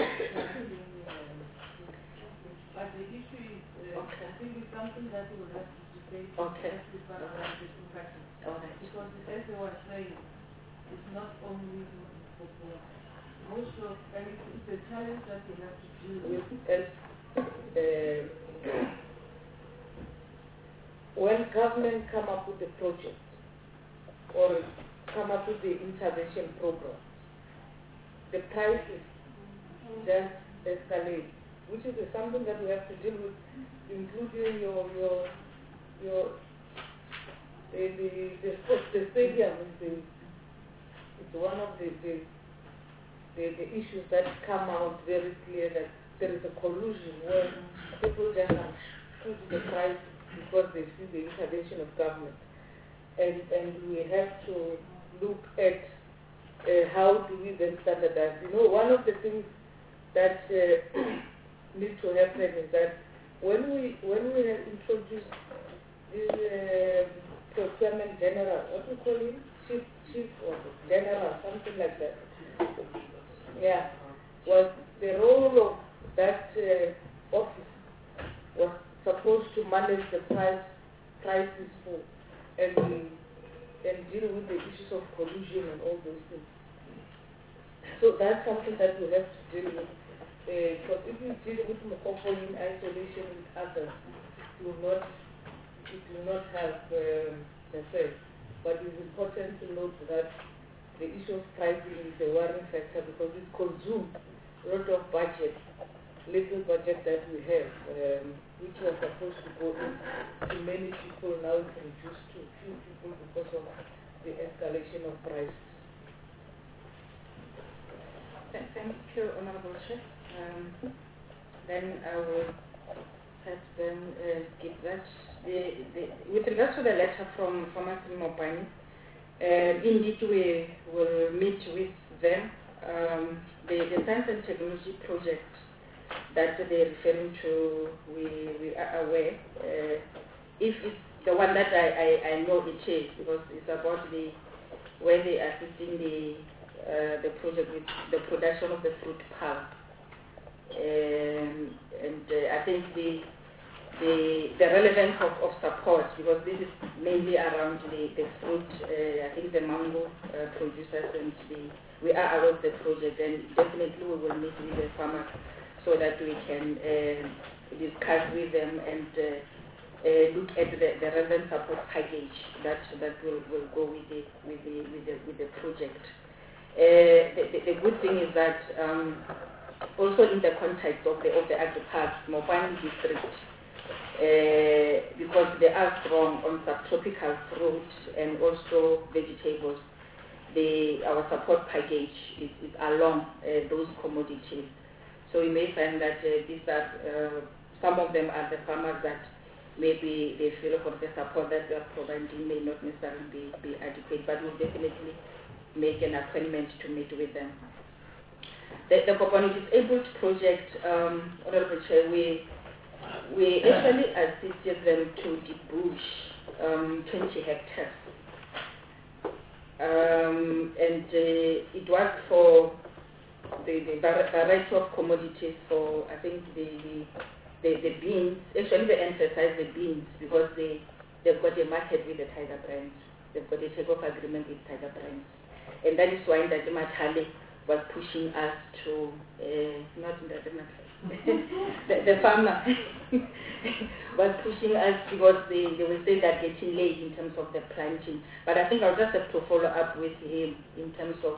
but the issue is, Okay. I think it's something that we will have to debate. Okay. Alright. Because as they were saying, it's not only for most of, and it's a challenge that we have to deal with. When government come up with a project or come up with the intervention program, the prices just escalate, which is something that we have to deal with, including the stadium. It's one of the issues that come out very clear, that there is a collusion where people just are shooting the price because they see the intervention of government. And we have to look at how do we then standardize. One of the things that needs to happen is that when we have introduced this procurement general, what we call him, chief or general, something like that. Yeah, was the role of that office was supposed to manage the prices for and deal with the issues of collusion and all those things. So that's something that we have to deal with. Because if we deal with Mokoko in isolation with others, it will not have effect. But it's important to note that the issue of pricing is a worrying factor because it consumes a lot of budget, little budget that we have, which was supposed to go in to many people, now it's reduced to few people because of the escalation of prices. Thank you, Honorable Chair. Then I will perhaps then give that. With regards to the letter from Pharmacy Mopani, indeed we will meet with them. The Science and Technology project that they're referring to, we are aware. If it's the one that I know it is, because it's about where they are assisting the project with the production of the fruit pulp. And I think the relevance of support, because this is mainly around the fruit, I think the mango producers, and we are aware of the project, and definitely we will meet with the farmers so that we can discuss with them and look at the relevant support package that will go with the project. The good thing is that also in the context of the agri-park, Mopani district, because they are strong on subtropical fruit and also vegetables, our support package is along those commodities. So you may find that these are some of them are the farmers that maybe they feel for the support that we are providing may not necessarily be adequate, but we'll definitely make an appointment to meet with them. The Kopani Disabled Project, Honorable Chair, we actually assisted them to debush 20 hectares. And it was for the variety of commodities for, I think, the beans. Actually, they emphasize the beans because they've got a market with the Tiger Brands. They've got a takeoff agreement with Tiger Brands. And that is why Ndati Matale was pushing us to, not Ndati Matale, the farmer was pushing us because they will say that getting late in terms of the planting. But I think I'll just have to follow up with him in terms of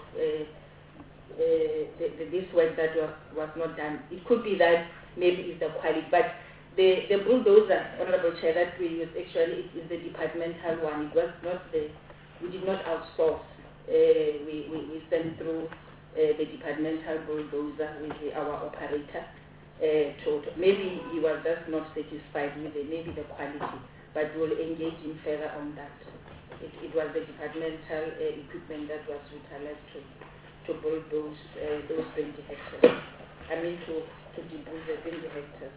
this work that was not done. It could be that maybe it's the quality, but the bulldozer, Honorable Chair, that we use actually is the departmental one. It was not we did not outsource. We sent through the departmental bulldozer with our operator. Maybe he was just not satisfied with maybe the quality, but we'll engage him further on that. It was the departmental equipment that was utilized to build those 20 hectares. I mean to debuff the 20 hectares.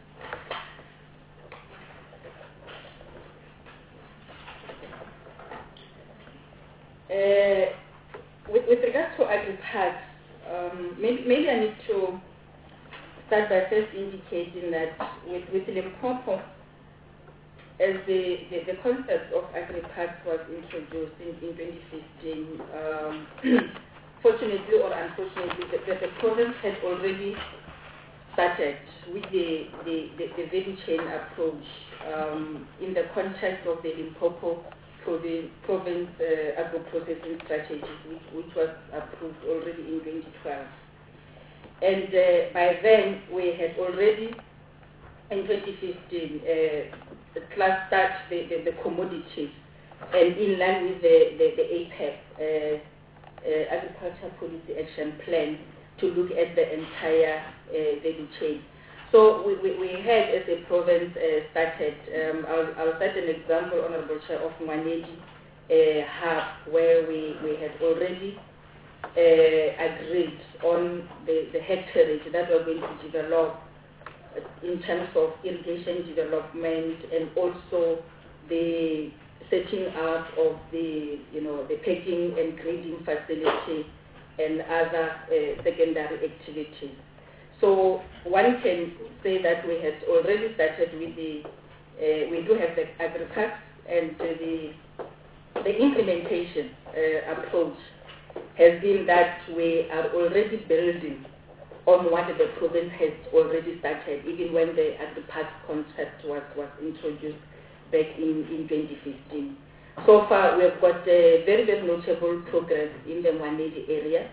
With regards to agri-parks, maybe I need to start by first indicating that with Limpopo, as the concept of agri-parks was introduced in 2015, fortunately or unfortunately, the province had already started with the value chain approach in the context of the Limpopo province agro-processing strategy, which was approved already in 2012. And by then, we had already, in 2015, clustered the commodities, and in line with the APAP, Agriculture Policy Action Plan, to look at the entire value chain. So we had, as a province, started, I'll cite an example, Honorable Chair, of Mwanedi Hub, where we had already agreed on the hectareage that we're going to develop in terms of irrigation development, and also the setting up of the packing and grading facility and other secondary activities. So one can say that we had already started with we do have the agri-parks, and the implementation approach has been that we are already building on what the province has already started, even when the agri-park concept was introduced back in 2015. So far, we have got a very, very notable progress in the Mwanedi area.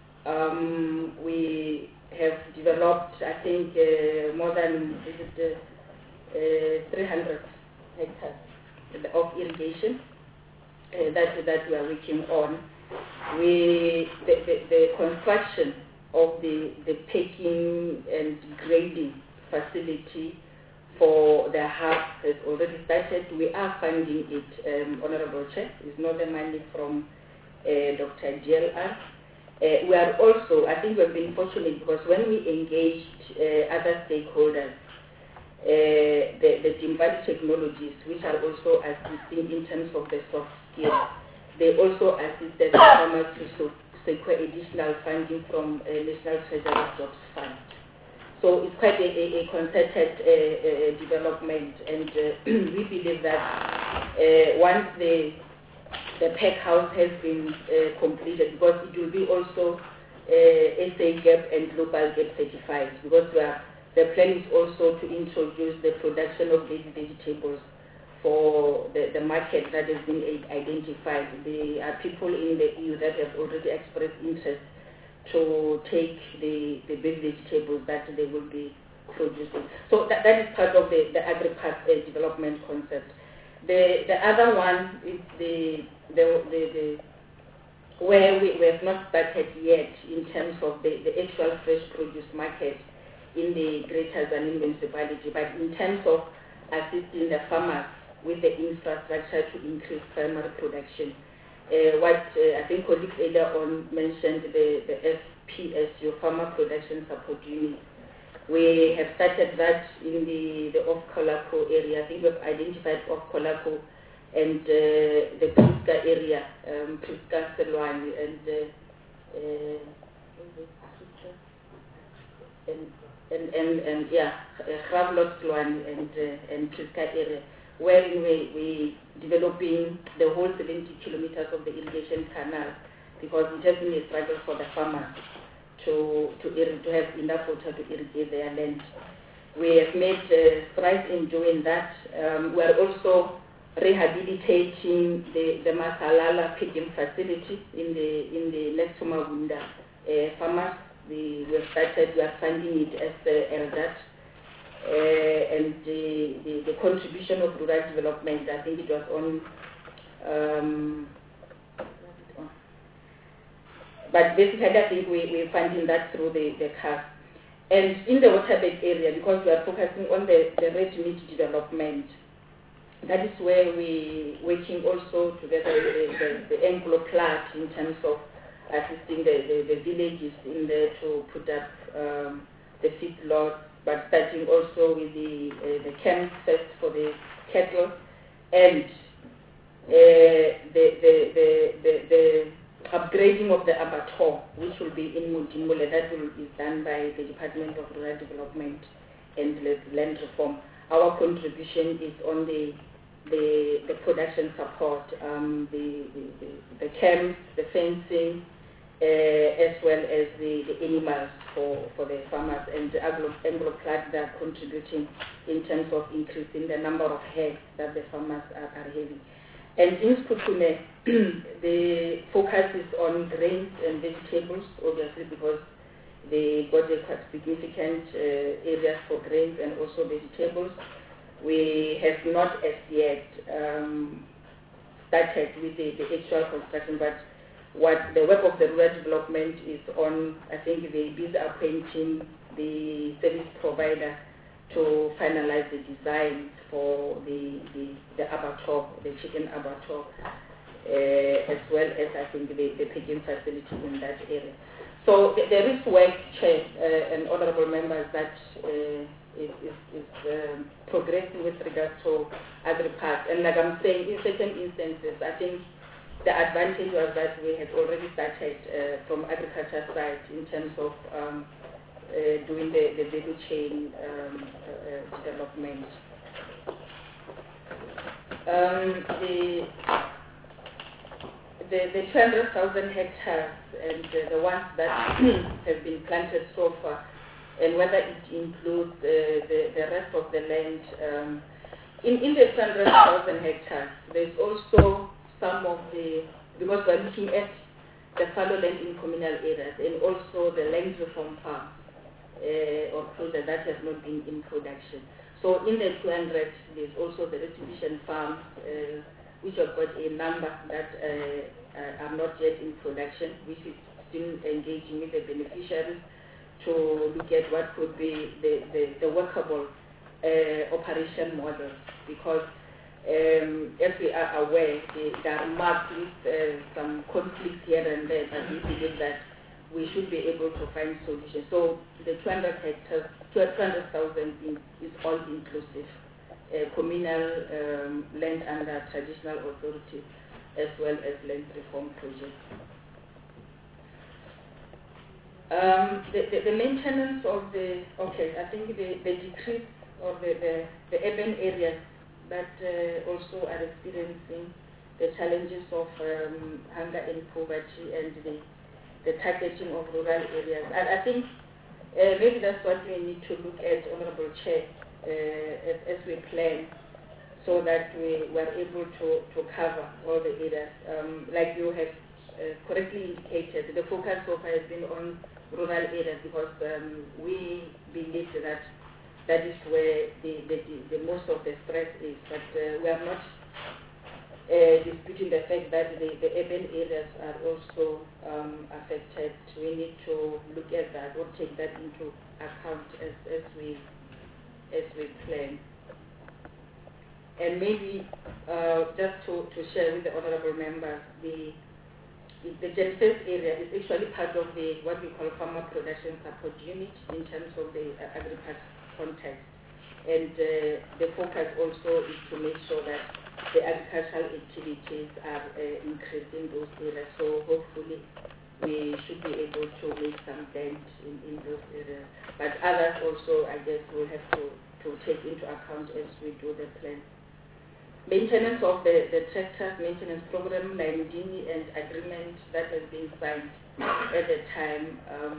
We have developed, I think, more than 300 hectares of irrigation that we are working on. The construction of the packing and grading facility for the hub has already started. We are funding it, Honorable Chair. It's not the money from Dr. GLR. We are also, I think we've been fortunate because when we engaged other stakeholders, the Timbali Technologies, which are also assisting in terms of the soft skills, they also assisted farmers to secure additional funding from National Treasury Jobs Fund. So it's quite a concerted development, and we believe that once the pack house has been completed, because it will be also SA GAP and Global GAP certified, because the plan is also to introduce the production of these vegetables for the market that has been identified. There are people in the EU that have already expressed interest to take the big vegetables that they will be producing. So that is part of the agri-pack development concept. The other one is the where we have not started yet in terms of the actual fresh produce market in the Greater Tzaneen municipality, but in terms of assisting the farmers with the infrastructure to increase primary production. What I think colleagues earlier on mentioned, the FPS, your Farmer Production Support Unit. We have started that in the Off Kolako area. I think we've identified Off Kolako and the Priska area, Priska Selwani and Gravlot Selwani and Priska area, where we developing the whole 70 kilometers of the irrigation canal, because it has been a struggle for the farmers to have enough water to irrigate their land. We have made strides in doing that. We are also rehabilitating the Masalala pigging facility in the next to Mabunda farmers. We are funding it as LDAT. And the contribution of rural development, I think it was on, but basically I think we're funding that through the CAF. And in the waterbed area, because we are focusing on the red meat development, that is where we're working also together with the Anglo-Plat in terms of assisting the villages in there to put up the feedlot, but starting also with the camp first for the cattle, and the upgrading of the abattoir, which will be in Mudimule. That is done by the Department of Rural Development and Land Reform. Our contribution is on the production support, the camps, the fencing, as well as the animals for the farmers, and Anglo-Plat are contributing in terms of increasing the number of heads that the farmers are having. And in Skutune, the focus is on grains and vegetables, obviously, because they got a quite significant areas for grains and also vegetables. We have not as yet started with the actual construction, but what the work of the rural development is on, I think they busy appointing the service provider to finalize the design for the abattoir, the chicken abattoir, as well as I think the pigging facility in that area. So there is work, Chair and honourable members, that is progressing with regards to agri-pack. And like I'm saying, in certain instances, I think the advantage was that we had already started from agriculture side in terms of doing the value chain development. The 200,000 hectares and the ones that have been planted so far, and whether it includes the rest of the land. In the 200,000 hectares, there's also some of the, because we're looking at the fallow land in communal areas and also the land reform farms or projects that have not been in production. So in the 200, there's also the restitution farms, which have got a number that are not yet in production, which is still engaging with the beneficiaries to look at what could be the workable operation model, because as we are aware, they are marked with some conflicts here and there, but we believe that we should be able to find solutions. So the 200 hectares, 200,000 is all inclusive, communal land under traditional authority, as well as land reform projects. The maintenance of I think the decrease of the urban areas that also are experiencing the challenges of hunger and poverty and the targeting of rural areas. And I think maybe that's what we need to look at, Honorable Chair, as we plan, so that we were able to cover all the areas. Like you have correctly indicated, the focus so far has been on rural areas because we believe that that is where the most of the stress is. But we are not disputing the fact that the urban areas are also affected. We need to look at that or take that into account as we plan. And maybe just to share with the honourable members, the Gen-First area is actually part of what we call farmer production support unit in terms of the agriculture context. And the focus also is to make sure that the agricultural activities are increased in those areas. So hopefully we should be able to make some dent in those areas. But others also, I guess, will have to take into account as we do the plan. Maintenance of the tractors maintenance program, Landini and agreement that has been signed at the time.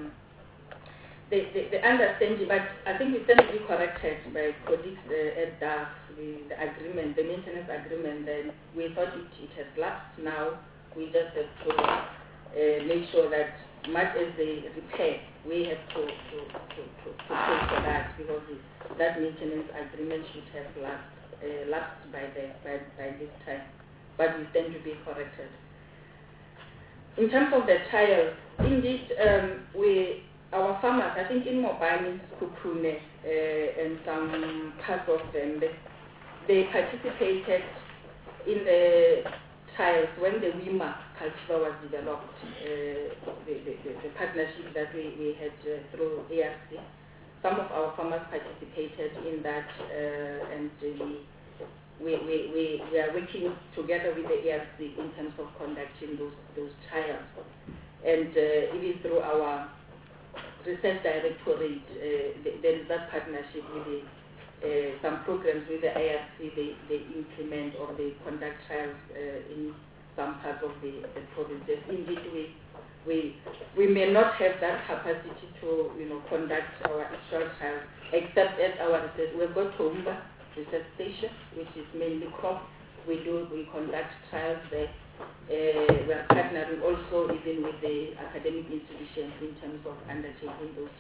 The understanding, but I think we stand to be corrected by colleagues at DAF, the agreement, the maintenance agreement, then we thought it has lapsed now. We just have to make sure that much as they repair, we have to pay for that because that maintenance agreement should have lapsed by this time, but we stand to be corrected. In terms of the trials, indeed, our farmers, I think in Mobani, Kukune, and some parts of them, they participated in the trials when the WIMA cultivar was developed, the partnership that we had through ARC. Some of our farmers participated in that, and we are working together with the ARC in terms of conducting those trials. And even through our research directorate, there is that partnership with some programs with the ARC. They implement or they conduct trials in some parts of the provinces. Indeed, we may not have that capacity to conduct our actual trials, except at our research. We've got Toumba Research Station, which is mainly crop. We conduct trials there. We are partnering also even with the academic institutions in terms of undertaking those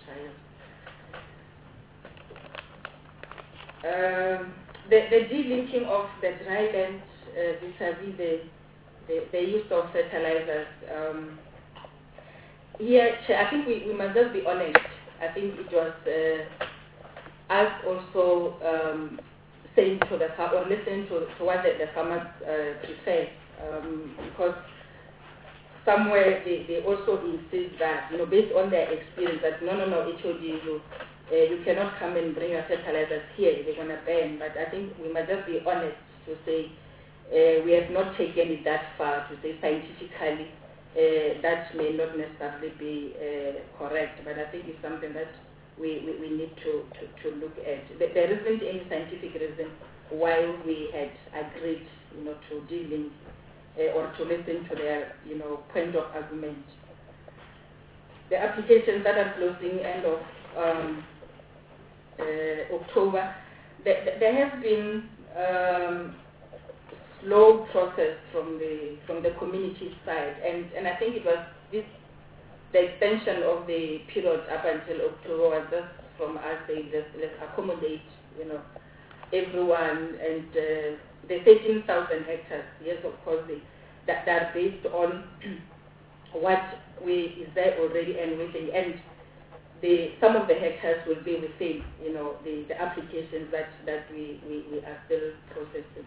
trials. The delinking of the dry land vis-a-vis the use of fertilizers. Here, I think we must just be honest. I think it was us also saying to the or listening to what the farmers prefer, because somewhere they also insist that, based on their experience, that no, HOD, you cannot come and bring your fertilizers here, they're going to ban. But I think we must just be honest to say we have not taken it that far to say scientifically that may not necessarily be correct, but I think it's something that we need to look at. There isn't any scientific reason why we had agreed, to dealing or to listen to their, point of argument. The applications that are closing end of October, there has been slow process from the community side, and I think it was the extension of the period up until October was just from us saying let's accommodate everyone, and the 13,000 hectares, yes, of course, that are based on what is there already and within, and some of the hectares will be within the applications that we are still processing.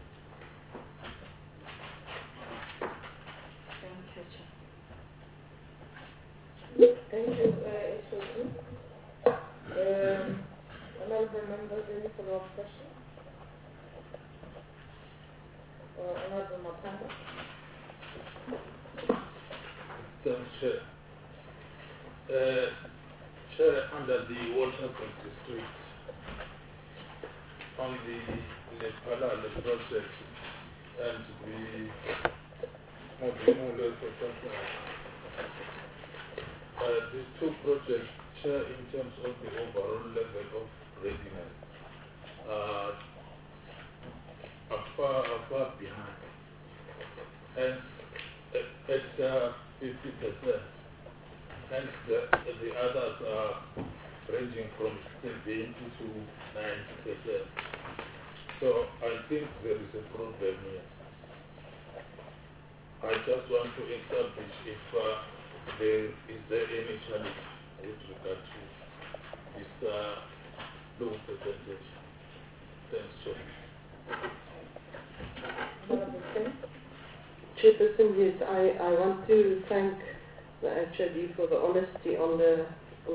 Thank you, HOD. Honorable members, any follow-up questions? Honorable Matanda. Chair. Chair, under the Waterfront District, on the Lepalale project and the Modimule project, these two projects, Chair, in terms of the overall level of readiness, are far behind. Hence, at 50%. Hence, the others are ranging from 70 to 90%. So I think there is a problem here. I just want to establish if there is any challenge with regard to this low percentage. Thanks, Chair. Chairperson, yes, I want to thank the HOD for the honesty on the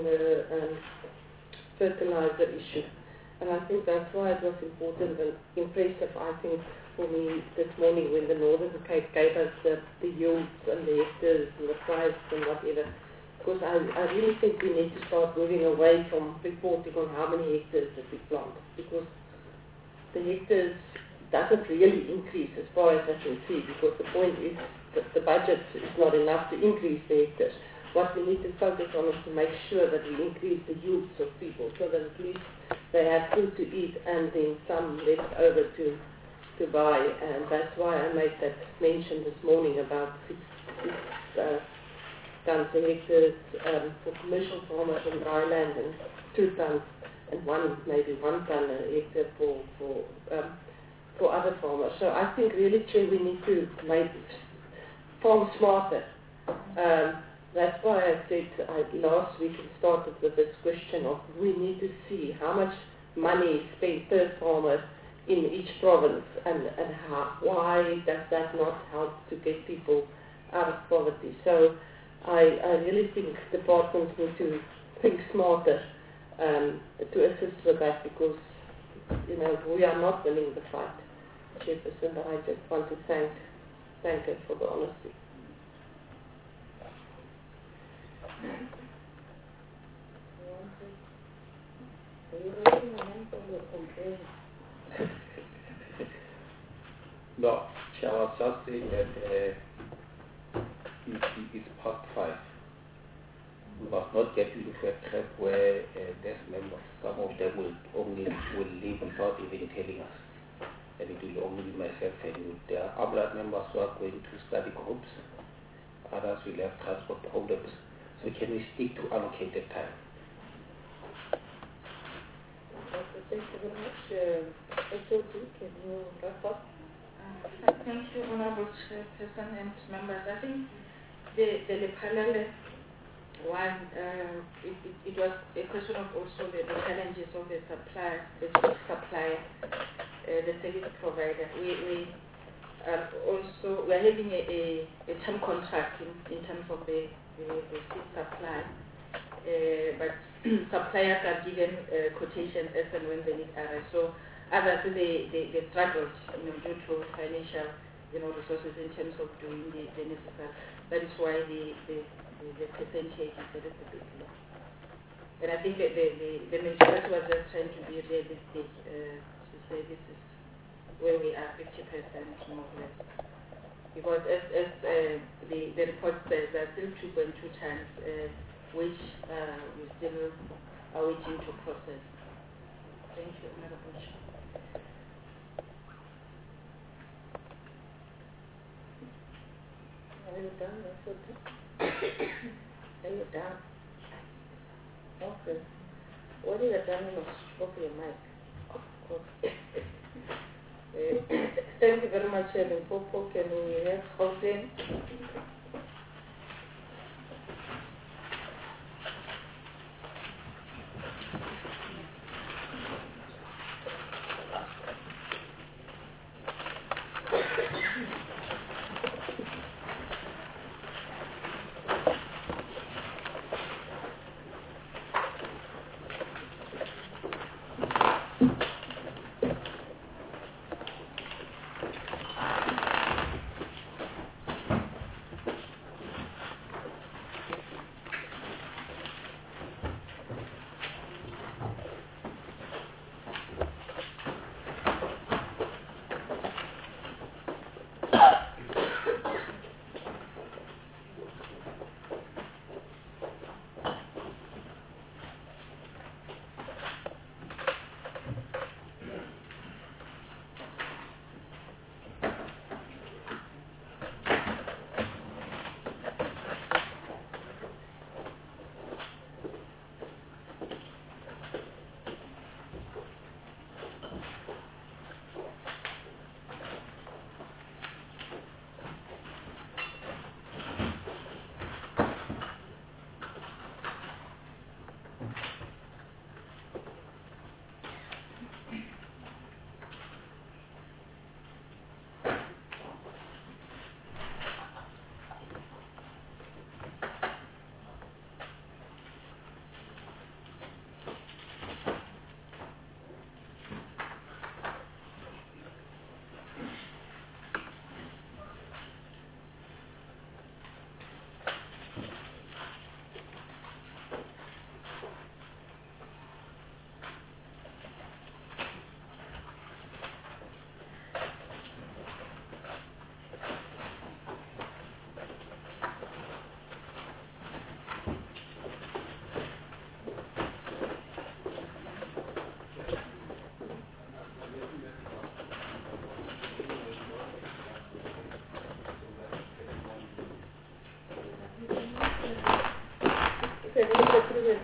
fertilizer issue. And I think that's why it was important and impressive, I think, for me this morning when the Northern Cape gave us the yields and the hectares and the price and whatever. Because I really think we need to start moving away from reporting on how many hectares that we plant. Because the hectares doesn't really increase as far as I can see, because the point is that the budget is not enough to increase the hectares. What we need to focus on is to make sure that we increase the yields of people so that at least they have food to eat and then some left over to buy. And that's why I made that mention this morning about 6 tons a hectare for commercial farmers in dry land and 2 tons and maybe 1 ton a hectare for other farmers. So I think really, Chair, we need to make farm smarter. That's why I said last week we started with this question of we need to see how much money is spent per farmer in each province and why does that not help to get people out of poverty. So I really think departments need to think smarter to assist with that, because we are not winning the fight, Chairperson, but I just want to thank her for the honesty. No, I was just saying that it's past 5. We must not get into a trap where there's members, some of them will leave without even telling us. And it will only be myself and you. There are other members who are going to study groups. Others will have transport problems. So can we stick to allocated time? Thank you very much. HOD, can you wrap up? Thank you, Honorable Chairperson and members. I think the Lepalale one, it was a question of also the challenges of the supplier, the service provider. We are having a term contract in terms of the seed supply, but suppliers are given quotations as and when they need others. So others they struggled due to financial resources in terms of doing the necessary. That is why the percentage is a little bit low. And I think that the majority was just trying to be realistic to say this is where we are, 50% more or less. Because as the report says, there are still 2.2 tons, which we still are waiting to process. Thank you, Honorable Chair. Are you done? That's okay. Are you done? Okay. When you are done, you must stop your mic. Okay. Thank you very much, Limpopo. Can we have Gauteng?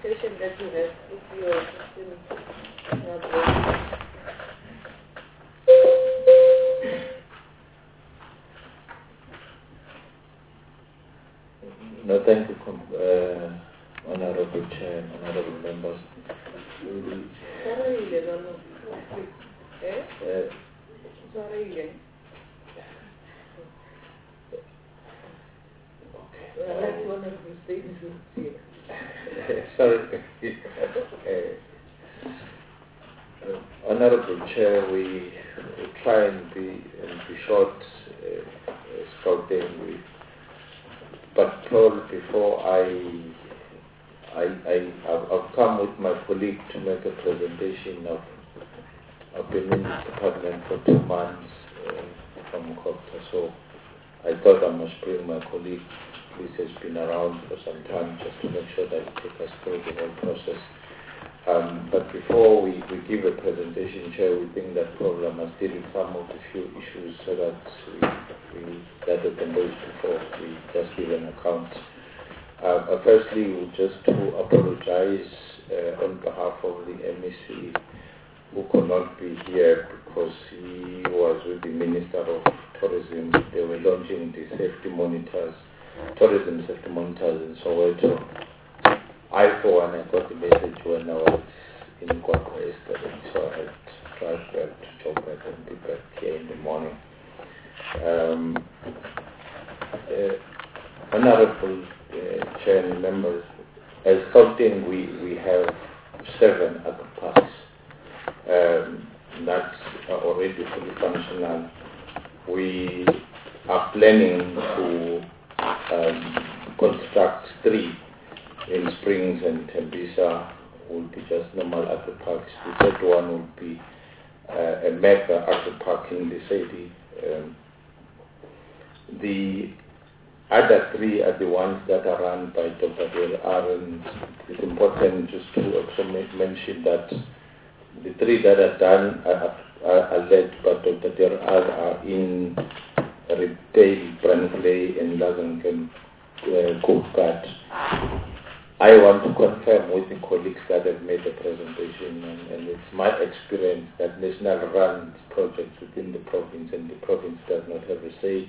presentation that you have, if your system is not working. No, thank you, Honorable Chair and Honorable Members. That's one of the things here. Sorry. Honorable Chair, we try and be short, scouting. But probably before I've come with my colleague to make a presentation of. I've been in this department for 2 months from Copter, so I thought I must bring my colleague. This has been around for some time just to make sure that he take us through the whole process. But before we give a presentation, Chair, we think that probably I must deal with some of the few issues so that that have been raised before we just give an account. Firstly, we just to apologize on behalf of the MEC who could not be here because he was with the Minister of Tourism. They were launching the safety monitors, tourism safety monitors in Soweto. I, for one, I got the message when I was in Kwakwa yesterday, so I had to drive back to Joburg and be back here in the morning. Honorable Chair and members, as Gauteng, we have 7 agri parks that are already fully functional. We are planning to construct 3 in Springs and Tembisa. Will be just normal agri parks. The 3rd one will be a mega agri park in the city. The other 3 are the ones that are run by Dr. DLR, and it's important just to also mention that the 3 that are done are led by Dr. DLR are in Retail, Brandley, and Lazenken Coast Guard. I want to confirm with the colleagues that have made the presentation, and it's my experience that National runs projects within the province, and the province does not have a say.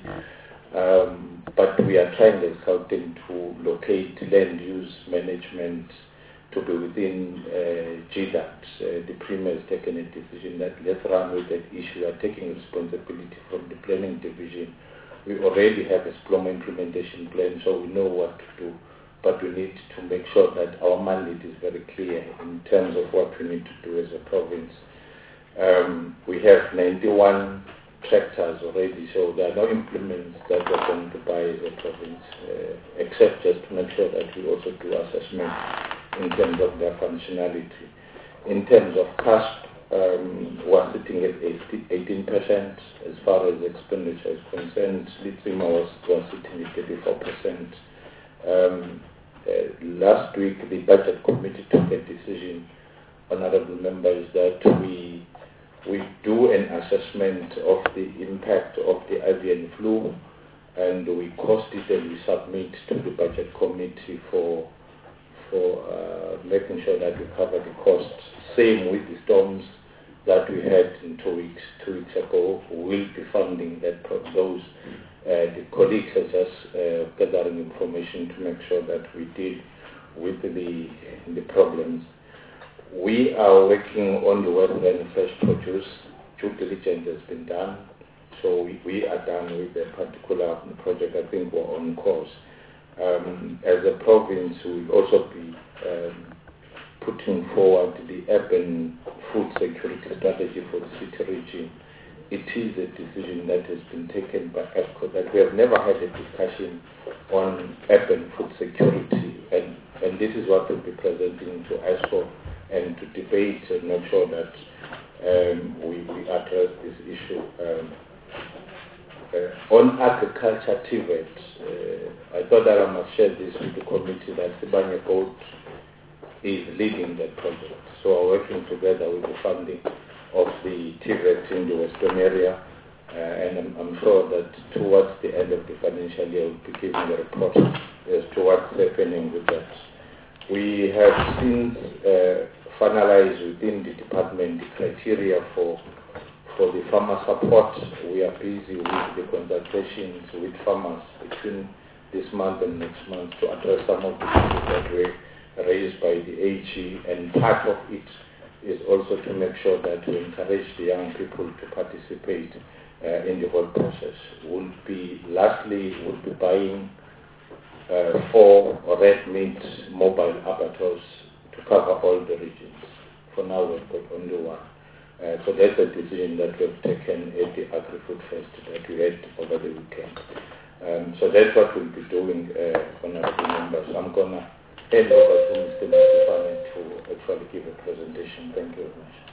But we are trying as Gauteng to locate land use management to be within GDAT. The Premier has taken a decision that let's run with that issue. We are taking responsibility from the planning division. We already have a SPLOM implementation plan, so we know what to do. But we need to make sure that our mandate is very clear in terms of what we need to do as a province. We have 91 tractors already, so there are no implements that we're going to buy as a province, except just to make sure that we also do assessment in terms of their functionality. In terms of CASP, we're sitting at 18% as far as expenditure is concerned. Litzima was sitting at 34%. Last week, the budget committee took a decision, honorable members, that we do an assessment of the impact of the avian flu, and we cost it and we submit to the budget committee for making sure that we cover the costs. Same with the storms that we had in 2 weeks ago. We will be funding those. The colleagues are just gathering information to make sure that we deal with the problems. We are working on the Western Fresh Produce. Due diligence has been done, so we are done with a particular project. I think we're on course. As a province, we'll also be putting forward the urban food security strategy for the city region. It is a decision that has been taken by EPCO that we have never had a discussion on urban food security, and this is what we'll be presenting to ESCO and to debate and make sure that we address this issue. On agriculture TVET, I thought that I must share this with the committee that Sibanye Board is leading that project. So we're working together with the funding of the TVET in the Western area, and I'm sure that towards the end of the financial year we'll be giving a report as to what's happening with that. We have since finalized within the department the criteria for the farmer support. We are busy with the consultations with farmers between this month and next month to address some of the issues that were raised by the AG, and part of it is also to make sure that we encourage the young people to participate in the whole process. Lastly, we'll be buying 4 red meat mobile abattoirs to cover all the regions. For now, we've got only 1. So that's a decision that we've taken at the Agri-Food Fest that we had over the weekend. So that's what we'll be doing, honorable members. I'm going to hand over to Mr. Masifane to actually give a presentation. Thank you very much.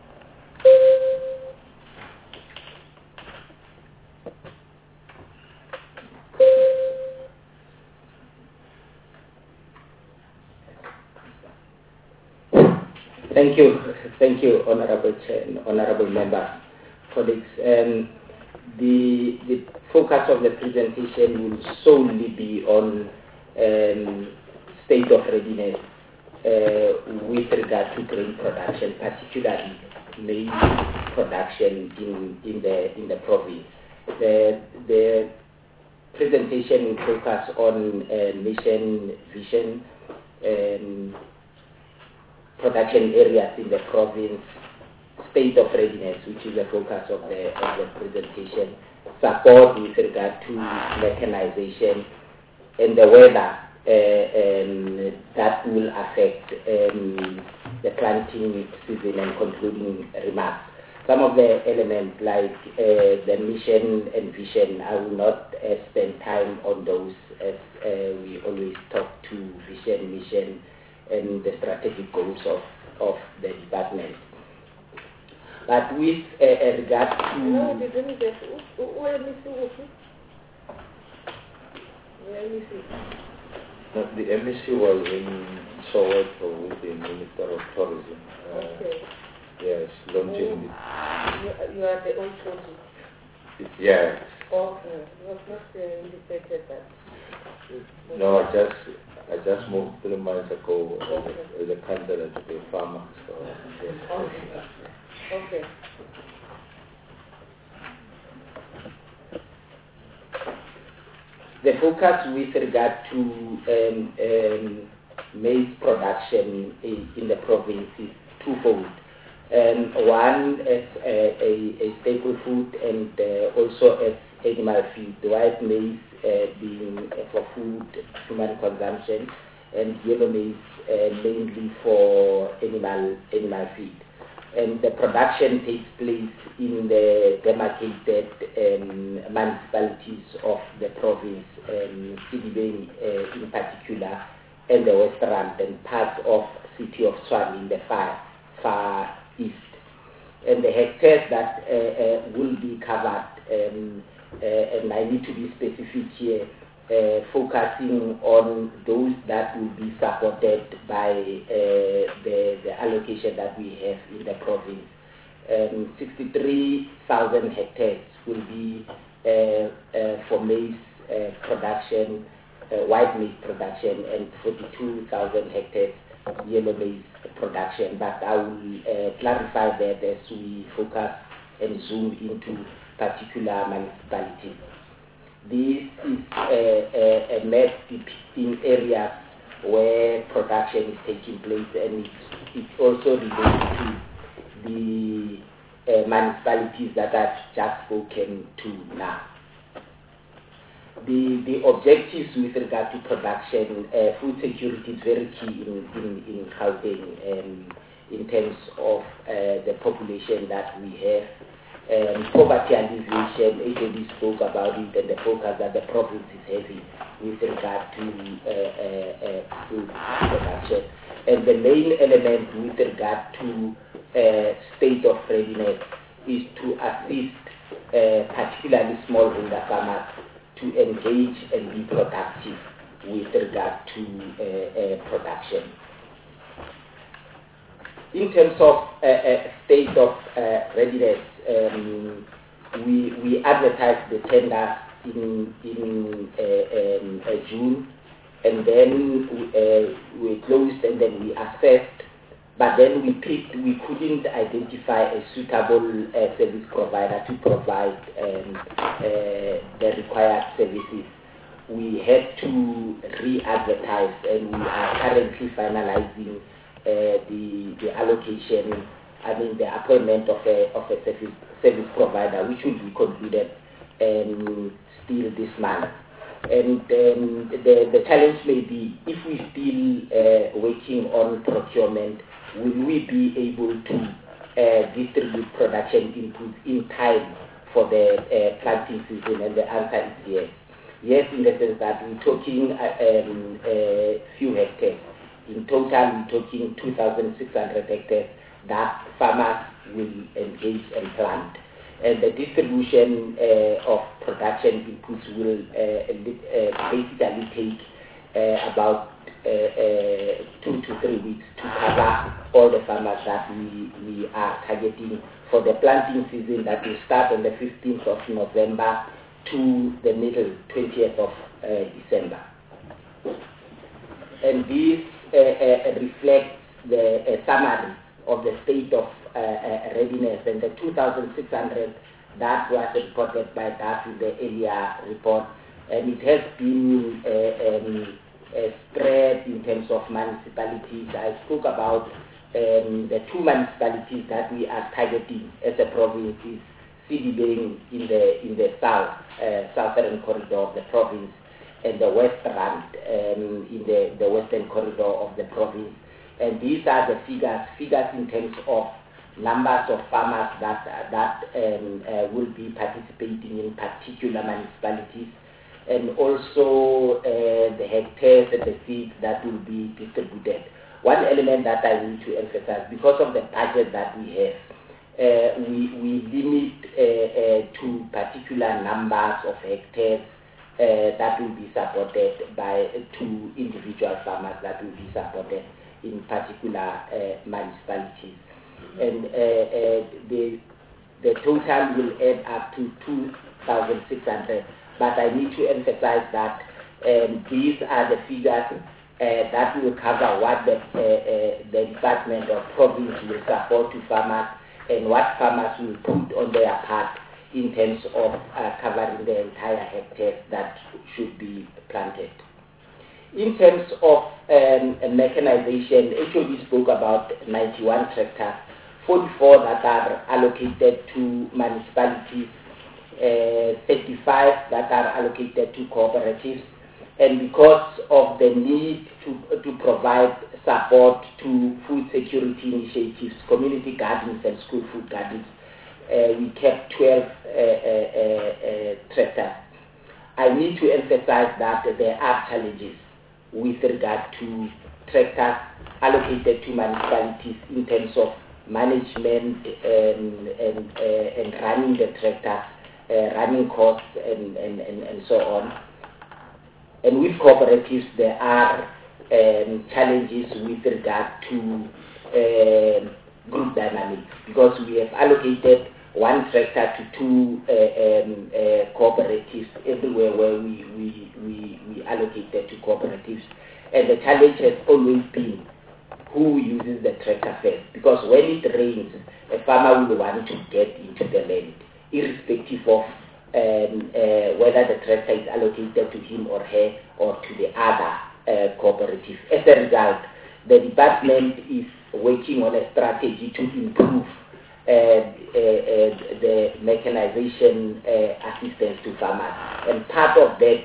Thank you, Honorable Chair and Honorable Members, colleagues. The focus of the presentation will solely be on state of readiness with regard to grain production, particularly maize production in the province. The presentation will focus on mission vision, production areas in the province, state of readiness, which is the focus of the presentation, support with regard to mechanization, and the weather that will affect the planting season, and concluding remarks. Some of the elements like the mission and vision, I will not spend time on those, as we always talk to vision, mission, and the strategic goals of the department. But with regard to... No, we didn't get... Where is The MEC was in Soweto with the Minister of Tourism. Okay. Yes, launching You are the old person. Yeah. Okay. You have not indicated that. No, I just moved 3 months ago as a candidate to be a farmer. So, yes. Okay. The focus with regard to maize production in the province is twofold. One as a staple food, and also as animal feed. The white maize being for food, human consumption, and yellow maize mainly for animal feed. And the production takes place in the demarcated municipalities of the province, Sidibeng in particular, and the West Rand, and parts of city of Tshwane in the far east. And the hectares that will be covered, and I need to be specific here, focusing on those that will be supported by the allocation that we have in the province. 63,000 hectares will be for maize production, white maize production, and 42,000 hectares yellow maize production. But I will clarify that as we focus and zoom into particular municipalities. This is a map depicting areas where production is taking place, and it also relates to the municipalities that I've just spoken to now. The objectives with regard to production, food security is very key in Gauteng, in terms of the population that we have. Poverty alleviation, AJB spoke about it, and the focus that the province is having with regard to food production. And the main element with regard to state of readiness is to assist particularly smallholder farmers to engage and be productive with regard to production. In terms of state of readiness, we advertised the tender in June, and then we closed, and then we assessed, but then we couldn't identify a suitable service provider to provide the required services. We had to re-advertise, and we are currently finalizing the allocation, the appointment of a service provider, which will be concluded still this month. And the challenge may be, if we still working on procurement, will we be able to distribute production inputs in time for the planting season? And the answer is yes. Yes, in the sense that we're talking a few hectares. In total, we're talking 2,600 hectares that farmers will engage and plant. And the distribution of production inputs will basically take about 2 to 3 weeks to cover all the farmers that we are targeting for the planting season that will start on the 15th of November to the middle 20th of December. And this reflects the summary of the state of readiness, and the 2,600 that was reported by DAF in the earlier report, and it has been spread in terms of municipalities. I spoke about the 2 municipalities that we are targeting as a province, is Sidibeng in the southern corridor of the province, and the West Rand in the western corridor of the province. And these are the figures in terms of numbers of farmers that will be participating in particular municipalities, and also the hectares and the seeds that will be distributed. One element that I need to emphasize, because of the budget that we have, we limit to particular numbers of hectares that will be supported by 2 individual farmers that will be supported in particular municipalities. And the total will add up to 2,600. But I need to emphasize that these are the figures that will cover what the Department of Province will support to farmers, and what farmers will put on their part in terms of covering the entire hectares that should be planted. In terms of mechanization, HOD spoke about 91 tractors, 44 that are allocated to municipalities, 35 that are allocated to cooperatives, and because of the need to provide support to food security initiatives, community gardens and school food gardens, we kept 12 tractors. I need to emphasize that there are challenges with regard to tractors allocated to municipalities in terms of management and running the tractors, running costs and so on. And with cooperatives, there are challenges with regard to group dynamics, because we have allocated 1 tractor to 2 cooperatives everywhere where we allocated to cooperatives. And the challenge has always been who uses the tractor first, because when it rains, a farmer will want to get into the land, irrespective of whether the tractor is allocated to him or her or to the other cooperative. As a result, the department is working on a strategy to improve the mechanization assistance to farmers, and part of that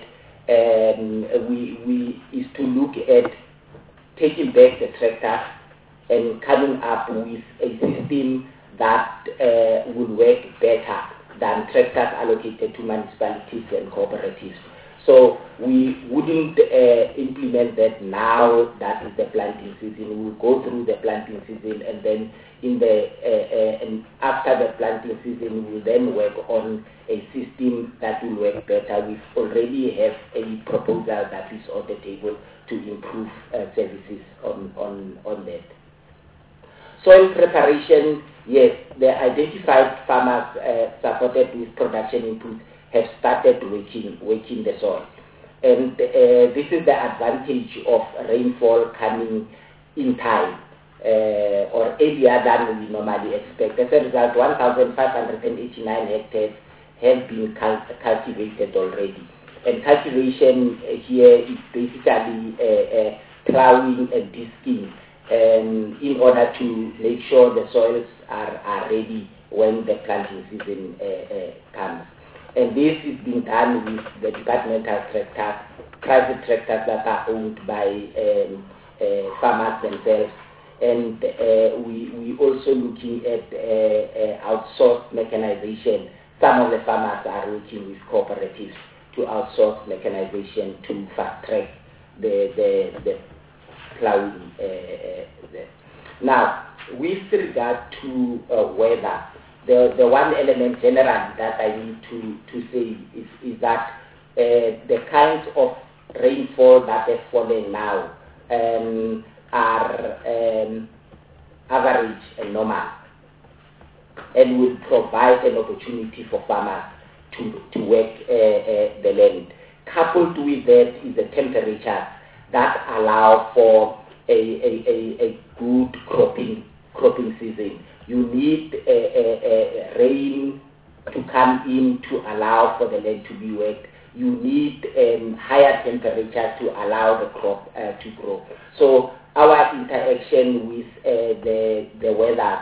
we is to look at taking back the tractor and coming up with a system that will work better than tractors allocated to municipalities and cooperatives. So we wouldn't implement that now that is the planting season. We will go through the planting season, and then and after the planting season, we will then work on a system that will work better. We already have a proposal that is on the table to improve services on that. Soil preparation, yes, the identified farmers supported with production inputs have started working the soil. And this is the advantage of rainfall coming in time or earlier than we normally expect. As a result, 1,589 hectares have been cultivated already. And cultivation here is basically plowing and disking in order to make sure the soils are ready when the planting season comes. And this is being done with the departmental tractors, private tractors that are owned by farmers themselves. And we also looking at outsourced mechanization. Some of the farmers are working with cooperatives to outsource mechanization to fast track the plowing. Now, with regard to weather, the one element generally that I need to say is that the kinds of rainfall that has fallen now are average and normal, and will provide an opportunity for farmers to work the land. Coupled with that is the temperatures that allow for a good cropping season. You need rain to come in to allow for the land to be worked. You need higher temperature to allow the crop to grow. So our interaction with the weather,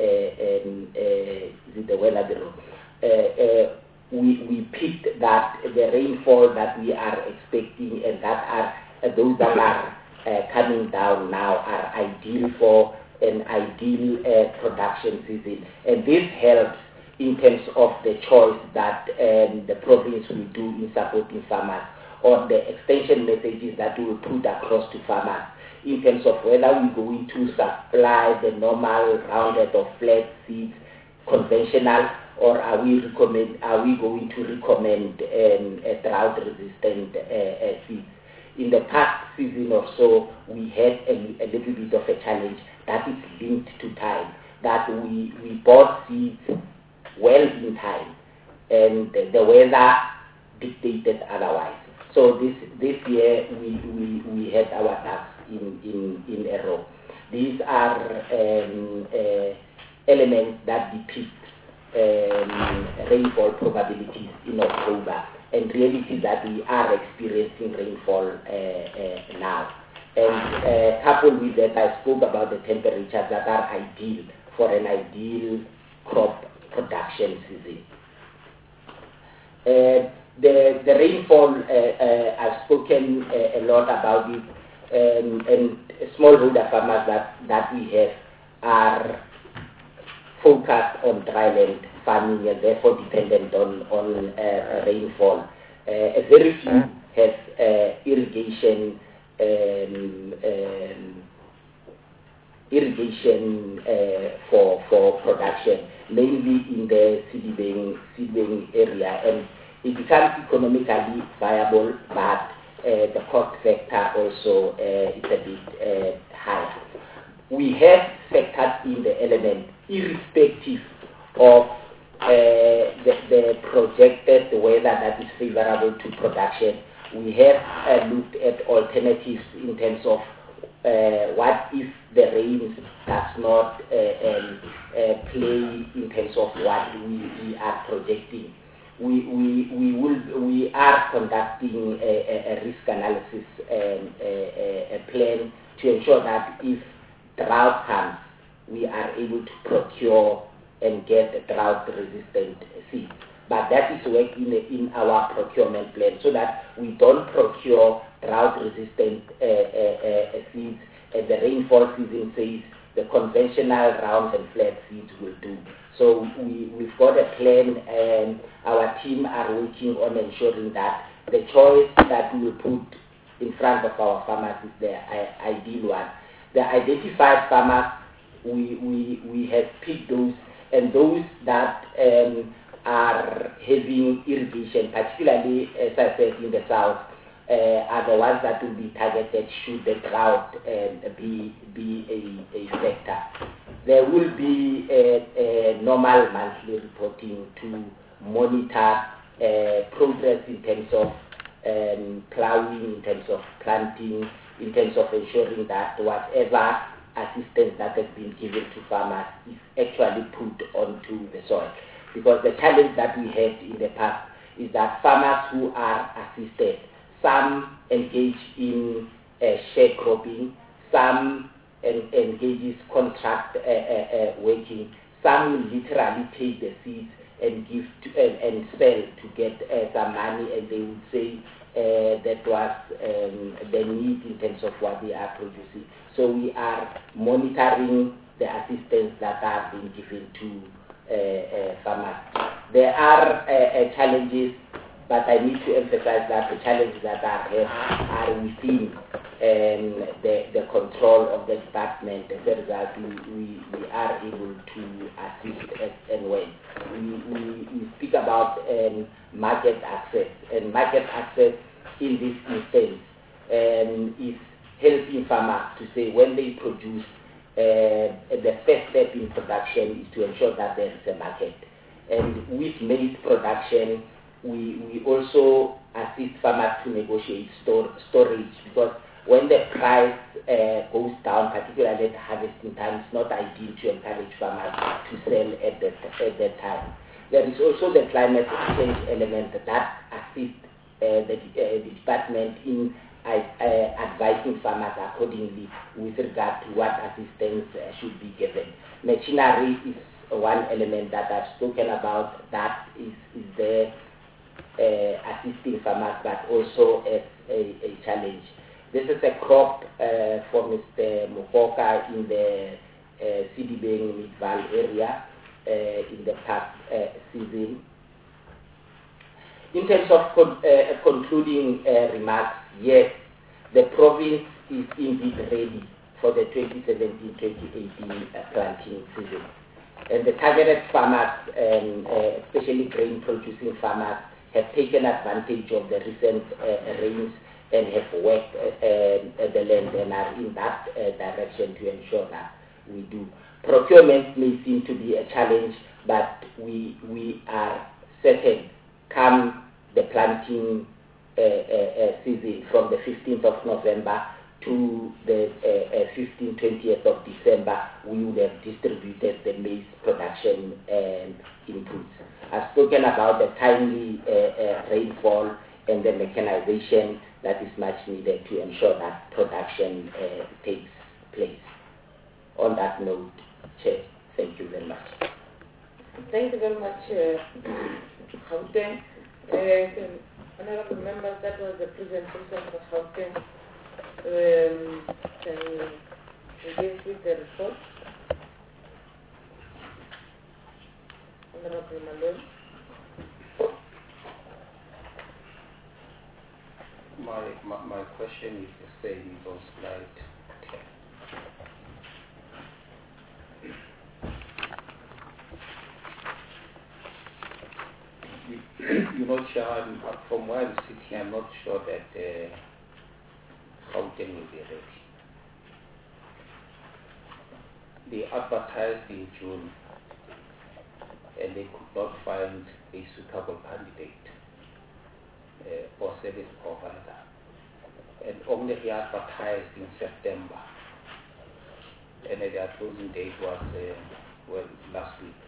the weather bureau, we picked that the rainfall that we are expecting and that are those that are coming down now are ideal for an ideal production season, and this helps in terms of the choice that the province will do in supporting farmers, or the extension messages that we will put across to farmers in terms of whether we're going to supply the normal rounded or flat seeds, conventional, or are we going to recommend drought-resistant seeds. In the past season or so, we had a little bit of a challenge that is linked to time, that we bought seeds well in time, and the weather dictated otherwise. So this year we had our ducks in a row. These are elements that depict rainfall probabilities in October, and reality that we are experiencing rainfall now. And coupled with that, I spoke about the temperatures that are ideal for an ideal crop production season. The rainfall, I've spoken a lot about it, and smallholder farmers that we have are focused on dryland farming and therefore dependent on rainfall. Very few have irrigation for production, mainly in the seedling area, and it becomes economically viable, but the cost factor also is a bit higher. We have factored in the element irrespective of the projected weather that is favorable to production. We have looked at alternatives in terms of what if the rain does not play in terms of what we are projecting. We are conducting a risk analysis plan to ensure that if drought comes, we are able to procure and get drought-resistant seeds. But that is work in our procurement plan, so that we don't procure drought-resistant seeds, and the rainfall season says the conventional round and flat seeds will do. So we've got a plan, and our team are working on ensuring that the choice that we will put in front of our farmers is the ideal one. The identified farmers, we have picked those, and those that are having irrigation, particularly, as I said, in the south, are the ones that will be targeted should the drought be a factor. There will be a normal monthly reporting to monitor progress in terms of plowing, in terms of planting, in terms of ensuring that whatever assistance that has been given to farmers is actually put onto the soil. Because the challenge that we had in the past is that farmers who are assisted, some engage in sharecropping, some engages contract working, some literally take the seeds and give to, and sell to get some money, and they would say that was the need in terms of what they are producing. So we are monitoring the assistance that are being given to farmers. There are challenges, but I need to emphasize that the challenges that are here are within the control of the department. As a result, we are able to assist and when. We speak about market access, and market access in this instance is helping farmers to say when they produce, the first step in production is to ensure that there is a market. And with maize production, we also assist farmers to negotiate storage, because when the price goes down, particularly at harvesting time, it's not ideal to encourage farmers to sell at that time. There is also the climate change element that assists the department in advising farmers accordingly with regard to what assistance should be given. Machinery is one element that I've spoken about, that is the assisting farmers, but also as a challenge. This is a crop for Mr. Mukoka in the Sidibeng Midval area in the past season. In terms of concluding remarks, yes, the province is indeed ready for the 2017-2018 planting season. And the targeted farmers, especially grain producing farmers, have taken advantage of the recent rains and have worked the land and are in that direction to ensure that we do. Procurement may seem to be a challenge, but we are certain come the planting season from the 15th of November to the 15th, 20th of December, we would have distributed the maize production inputs. I've spoken about the timely rainfall and the mechanization that is much needed to ensure that production takes place. On that note, Chair, thank you very much. Thank you very much, Gauteng. Honorable members, that was the presentation of Gauteng. Can you engage with the report? Honorable Malone. My question is the same on slide 10. You know, Chair, from where I'm sitting, I'm not sure that Gauteng will be ready. They advertised in June and they could not find a suitable candidate or service provider, and only they advertised in September, and their closing date was last week.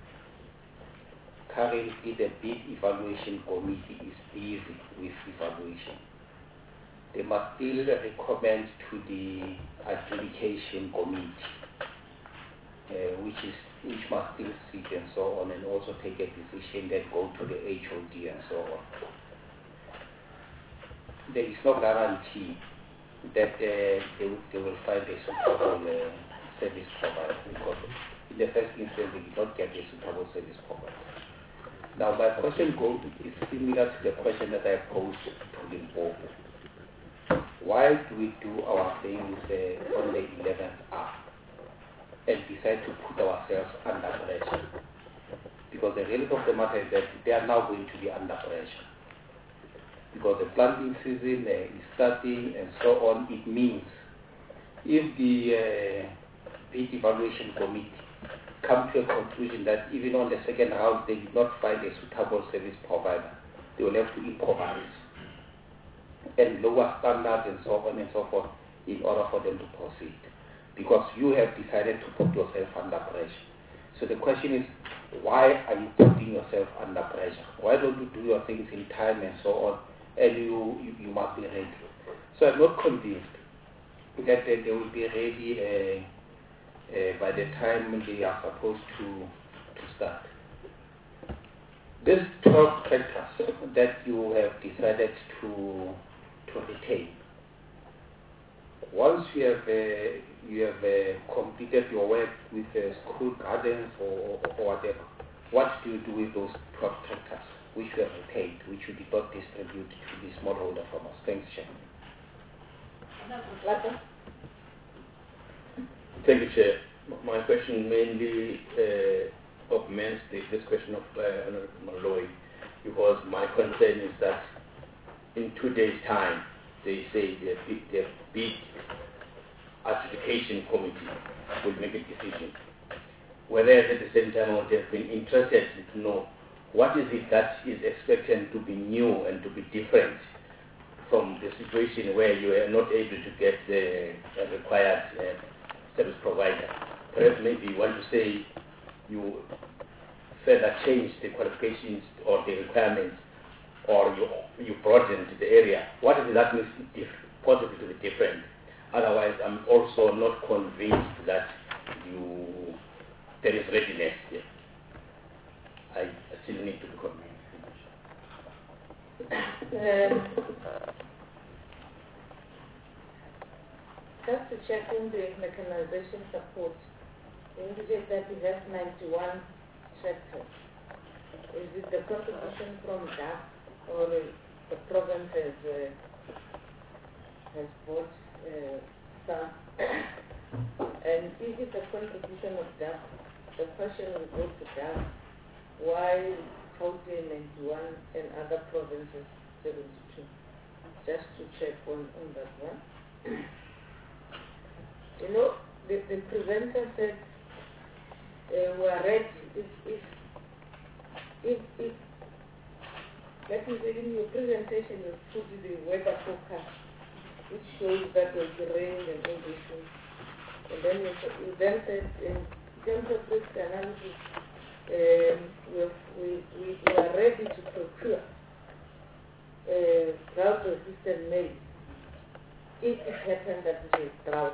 Currently, the bid evaluation committee is busy with evaluation. They must still recommend to the adjudication committee, which must still sit and so on, and also take a decision that go to the HOD and so on. There is no guarantee that they will find a suitable service provider, because in the first instance they did not get a suitable service provider. Now my question is similar to the question that I posed to Limpopo. Why do we do our things on the 11th hour and decide to put ourselves under pressure? Because the reality of the matter is that they are now going to be under pressure. Because the planting season is starting and so on. It means if the bid evaluation committee come to a conclusion that even on the second round they did not find a suitable service provider, they will have to improvise. and lower standards and so on and so forth in order for them to proceed. Because you have decided to put yourself under pressure. So the question is, why are you putting yourself under pressure? Why don't you do your things in time and so on, and you must be ready? So I'm not convinced that they will be ready by the time they are supposed to start. These 12 tractors that you have decided to retain, once you have completed your work with school gardens or whatever, what do you do with those 12 tractors which you have retained, which you did not distribute to the smallholder farmers? Thanks, Chair. Thank you, Chair. My question mainly augments this question of Honorable Malloy, because my concern is that in 2 days' time, they say the big adjudication committee will make a decision. Whereas at the same time, I would have been interested to know what is it that is expected to be new and to be different from the situation where you are not able to get the required service provider. Perhaps maybe you want to say you further change the qualifications or the requirements, or you broaden the area. What is it that makes it possible to be different? Otherwise, I'm also not convinced that there is readiness here. I still need to be convinced. Just to check in the mechanization support, you indicate that we have 91 tractors. Is it the contribution from DAP, or the province has bought some? And if it's a contribution of DAP, the question will go to DAP, why Gauteng 91 and other provinces 72? Just to check on that one. You know, the presenter said we are ready. If let me say, in your presentation you put the weather forecast, which shows that there will be rain and all these things. And then you then said, in terms of risk analysis, we are ready to procure drought-resistant maize if it happens that it is drought.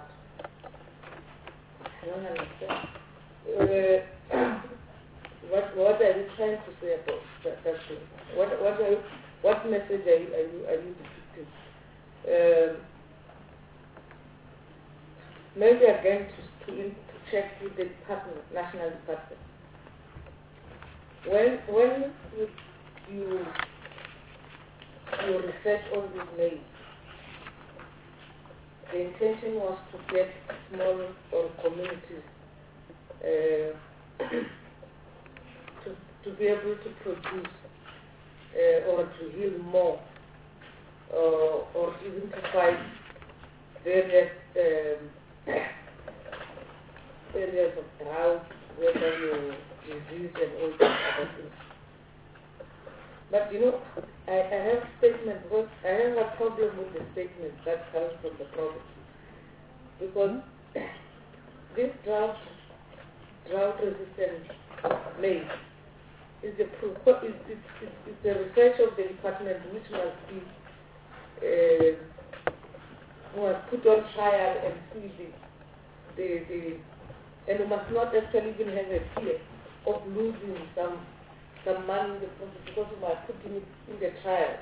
I don't understand. What are you trying to say about that thing? What message are you depicting? Maybe again to check with the department, national department. When you research all these maize, the intention was to get small or communities to be able to produce or to yield more, or even to fight various areas of drought, whether you disease and all these other things. But you know, I have a statement, because I have a problem with the statement that comes from the province. Because this drought-resistant maize is the research of the department which must be put on trial and see and we must not actually even have a fear of losing some money in the process, because we are putting it in the trial.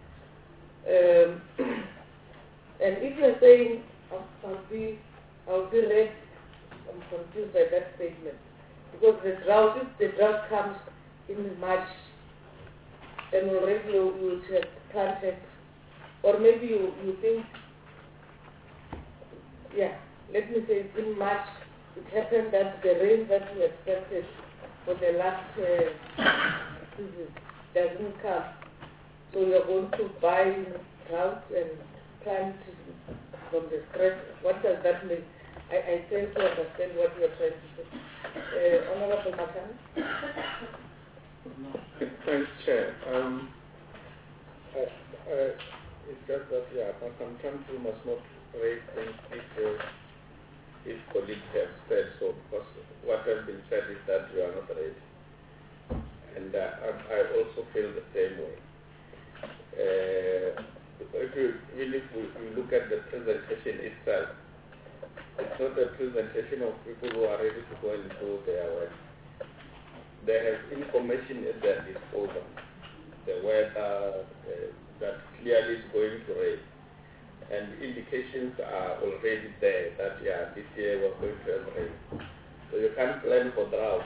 And if you are saying I'll be ready, I'm confused by that statement, because if the drought comes in March, and already you will have planted, or maybe you think, let me say in March, it happened that the rain that we expected for the last season doesn't come. So you're going to buy drought and plant from the scratch. What does that mean? I fail to understand what you're trying to say. Honorable Matan? Thanks, Chair. It's just that, but sometimes you must not raise things if colleagues have said so, because what has been said is that you are not ready. And I also feel the same way. If we look at the presentation itself, it's not a presentation of people who are ready to go and do their work. They have information at their disposal. The weather that clearly is going to rain. And indications are already there that, this year we're going to have rain. So you can't plan for drought.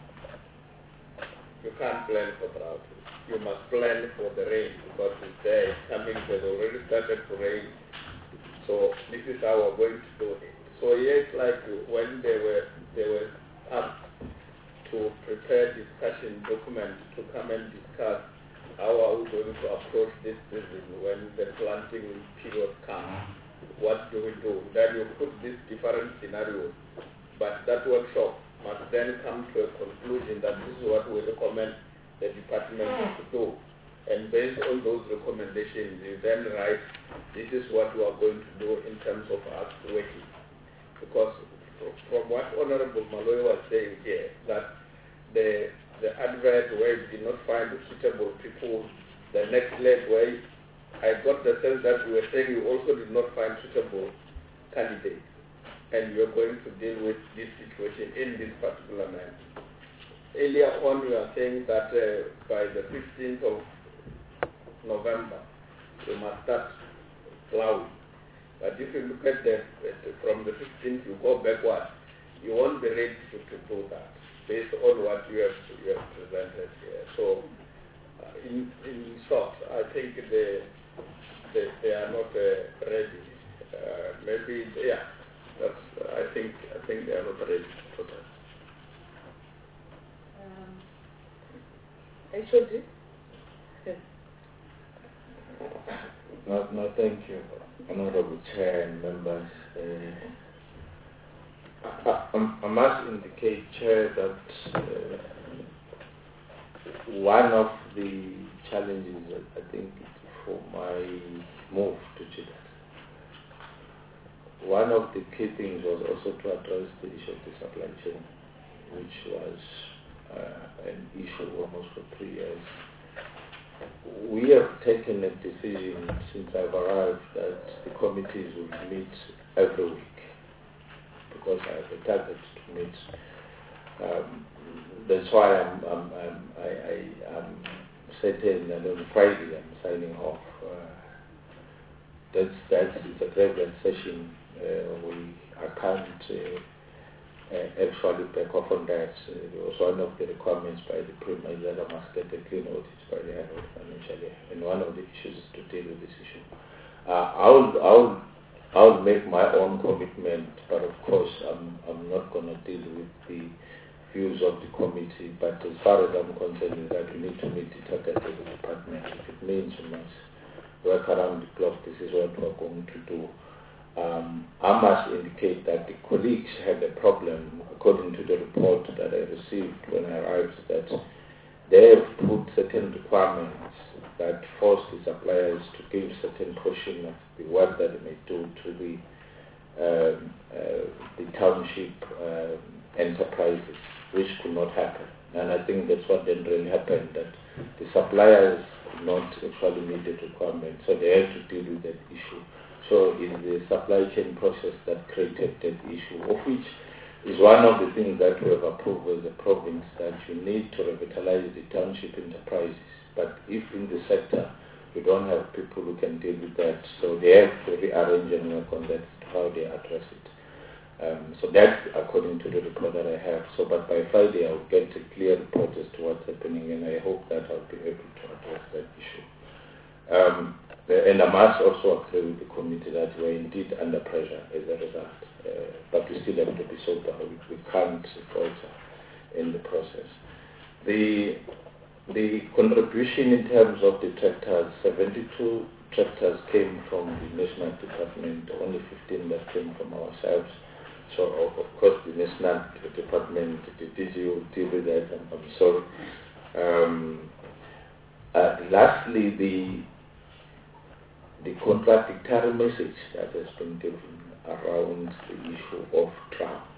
You can't plan for drought. You must plan for the rain because it's there, it's coming, it has already started to rain. So this is how we're going to do it. So yes, like when they were asked to prepare discussion documents to come and discuss how are we going to approach this season when the planting period comes, what do we do? Then you put these different scenarios, but that workshop must then come to a conclusion that this is what we recommend the department to do. And based on those recommendations, you then write, this is what we are going to do in terms of us working. Because from what Honorable Maloy was saying here, that the advert where you did not find suitable people, the next leg where I got the sense that you were saying you also did not find suitable candidates, and you're going to deal with this situation in this particular manner. Earlier on, you are saying that by the 15th of November, you must start plowing. But if you look at from the 15th, you go backward, you won't be ready to do that based on what you have presented here. So, in short, I think they are not ready. Maybe, I think they are not ready totally. HOD? No, thank you, Honorable Chair and members. I must indicate, Chair, that one of the challenges, I think, for my move to JITAT, one of the key things was also to address the issue of the supply chain, which was an issue almost for 3 years. We have taken a decision since I've arrived that the committees will meet every week, because I have a target to meet. That's why I'm certain that on Friday I'm signing off. It's a regular session. I can't actually back off on that. It was one of the requirements by the Premier that I must get a clean audit by the end of the financial year. And one of the issues is to deal with this issue. I'll make my own commitment, but of course I'm not going to deal with the views of the committee. But as far as I'm concerned, is that we need to meet the target of the department. If it means we must work around the clock, this is what we're going to do. I must indicate that the colleagues had a problem, according to the report that I received when I arrived, that they have put certain requirements that force the suppliers to give certain portion of the work that they may do to the township enterprises, which could not happen. And I think that's what then really happened, that the suppliers could not actually meet the requirement, so they had to deal with that issue. So it's the supply chain process that created that issue, of which is one of the things that we have approved as a province, that you need to revitalize the township enterprises. But if in the sector you don't have people who can deal with that, so they have to rearrange and work on that, how they address it. So that's according to the report that I have. So, but by Friday I'll get a clear report as to what's happening, and I hope that I'll be able to address that issue. And I must also agree with the committee that we're indeed under pressure as a result. But we still have to be sober. We can't falter in the process. The contribution in terms of the tractors, 72 tractors came from the National Department, only 15 that came from ourselves. So, of course, the National Department, did you deal with that? I'm sorry. Lastly, the contradictory message that has been given around the issue of drought.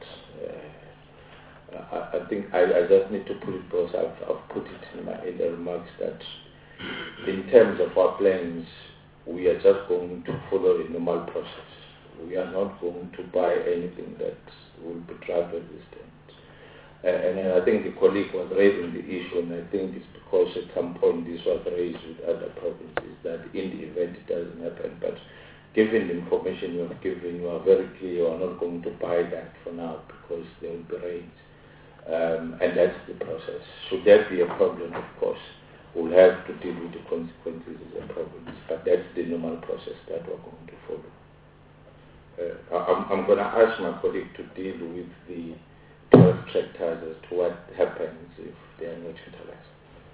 I think I just need to put it, because I've put it in the remarks, that in terms of our plans, we are just going to follow the normal process. We are not going to buy anything that will be drought resistant. And I think the colleague was raising the issue, and I think it's because at some point this was raised with other provinces, that in the event it doesn't happen. But given the information you have given, you are very clear you are not going to buy that for now because there will be rains. And that's the process. Should there be a problem, of course, we'll have to deal with the consequences of the problems. But that's the normal process that we're going to follow. I'm going to ask my colleague to deal with the 12 tractors as to what happens if they are not utilized.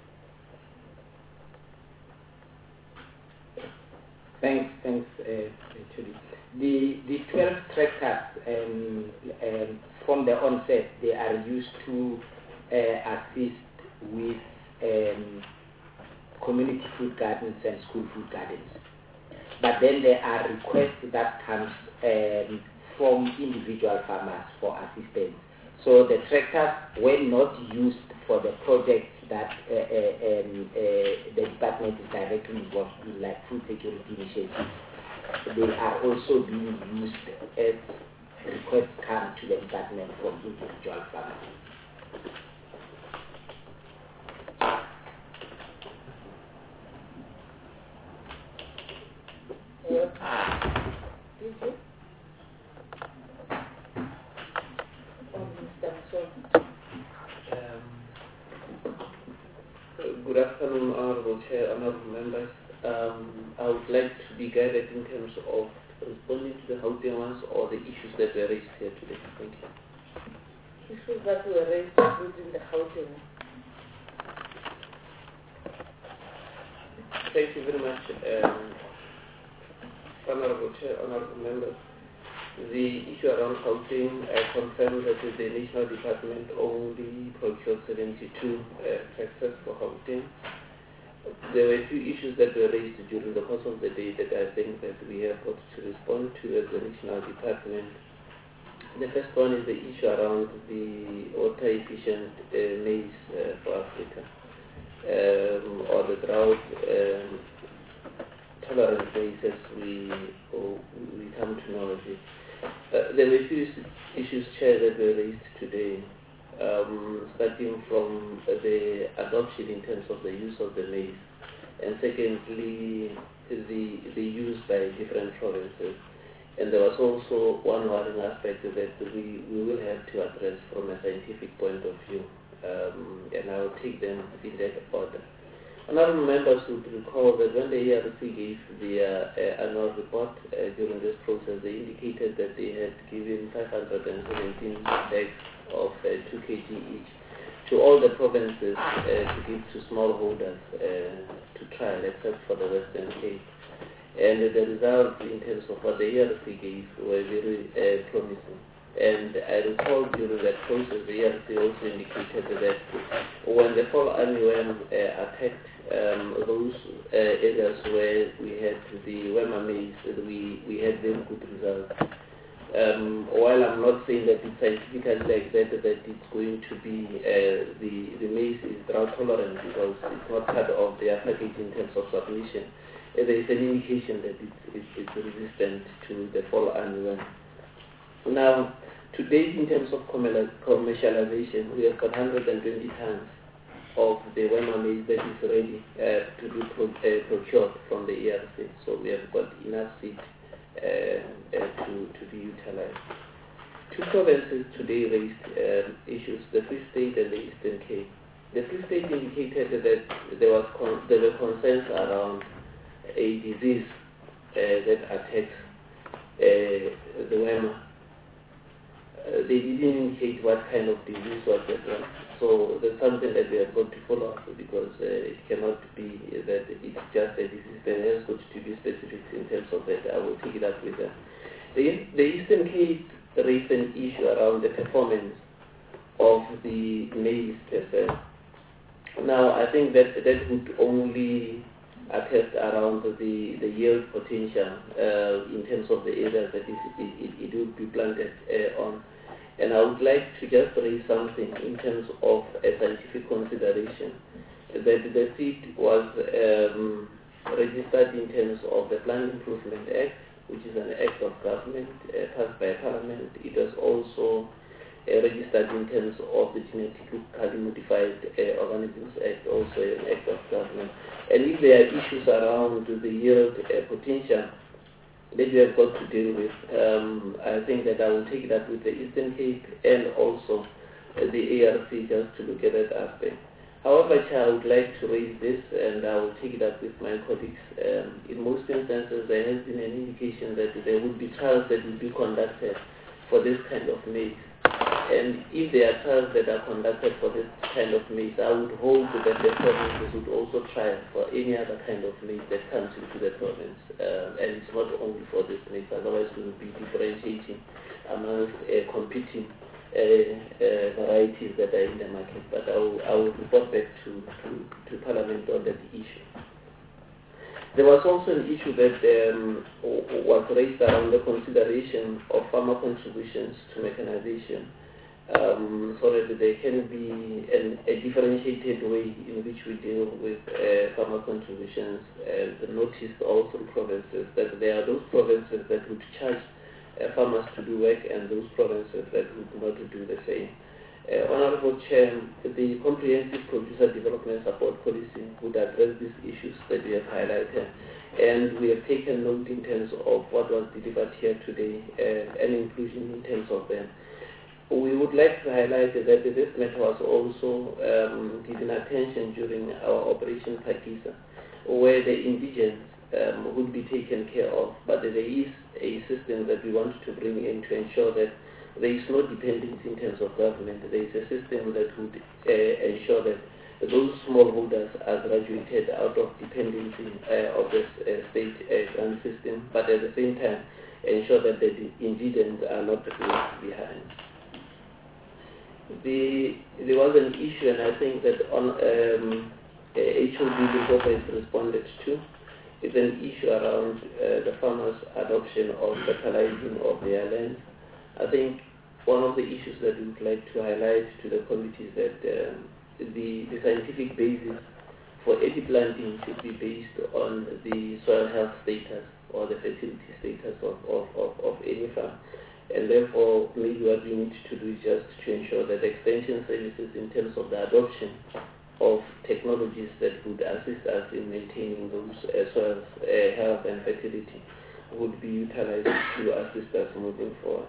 Thanks, Judy. The 12 tractors, from the onset, they are used to assist with community food gardens and school food gardens. But then there are requests that comes from individual farmers for assistance. So the tractors were not used for the projects that the department is directly involved in, like food security initiatives. They are also being used as requests come to the department from individual farmers. Good afternoon, Honorable Chair, Honorable Members. I would like to be guided in terms of responding to the Gauteng ones or the issues that were raised here today. Thank you. Issues that were raised within the Gauteng. Thank you very much, Honorable Chair, Honorable Members. The issue around Gauteng, I confirm that the National Department only procured 72 tractors for Gauteng. There were a few issues that were raised during the course of the day that I think that we have got to respond to as the National Department. The first one is the issue around the water efficient maize for Africa, or the drought tolerant maize as we come to know of it. There were a few issues, Chair, that were raised today, starting from the adoption in terms of the use of the maize, and secondly, the use by different provinces. And there was also one worrying aspect that we will have to address from a scientific point of view, and I will take them in that order. Honorable members would recall that when the ERC gave the annual report during this process, they indicated that they had given 517 bags of 2 kg each to all the provinces to give to smallholders to trial, except for the Western Cape. And the results in terms of what the ERC gave were very promising. And I recall during that process, the ERC also indicated that when the fall armyworm attacked those areas where we had the Wema maize, we had very good results. While I'm not saying that it's scientifically like that it's going to be the maize is drought tolerant because it's not part of the package in terms of submission, there is an indication that it's resistant to the fall armyworm. Now, to date, in terms of commercialization, we have got 120 tons of the Wema maize that is ready to be procured from the ERC. So we have got enough seed to be utilized. Two provinces today raised issues, the Free State and the Eastern Cape. The Free State indicated that there were concerns around a disease that attacks the Wema. They didn't indicate what kind of disease was that one. So that's something that we have got to follow up because it cannot be that it's just a disease. There has got to be specifics in terms of that. I will pick it up with them. The Eastern Cape raised an issue around the performance of the maize per se. Now, I think that would only attest around the yield potential in terms of the areas that it will be planted on. And I would like to just raise something in terms of a scientific consideration. That the seed was registered in terms of the Plant Improvement Act, which is an act of government passed by Parliament. It was also registered in terms of the Genetically Modified Organisms Act, also an act of government. And if there are issues around the yield potential that we have got to deal with, I think that I will take that with the Eastern Cape and also the ARC just to look at that aspect. However, Chair, I would like to raise this, and I will take it up with my colleagues. In most instances, there has been an indication that there would be trials that will be conducted for this kind of maize. And if there are trials that are conducted for this kind of maize, I would hope that the provinces would also try for any other kind of maize that comes into the province. And it's not only for this maize, otherwise we will be differentiating amongst competing varieties that are in the market. But I will report back to Parliament on that issue. There was also an issue that was raised around the consideration of farmer contributions to mechanization, so that there can be a differentiated way in which we deal with farmer contributions. And noticed all through provinces that there are those provinces that would charge farmers to do work and those provinces that would not do the same. Honorable Chair, the Comprehensive Producer Development Support Policy would address these issues that we have highlighted, and we have taken note in terms of what was delivered here today and inclusion in terms of them. We would like to highlight that this matter was also given attention during our Operation Pakisa, where the indigents would be taken care of, but there is a system that we want to bring in to ensure that there is no dependence in terms of government. There is a system that would ensure that those smallholders are graduated out of dependency of the state grant system, but at the same time ensure that the indigents are not left behind. There was an issue, and I think that on HOD Limpopo has responded to. It's an issue around the farmers' adoption of fertilizing of their land. I think one of the issues that we would like to highlight to the committee is that the scientific basis for any planting should be based on the soil health status or the fertility status of any farm. And therefore, maybe what we need to do is just to ensure that extension services in terms of the adoption of technologies that would assist us in maintaining those soil health and fertility would be utilized to assist us moving forward.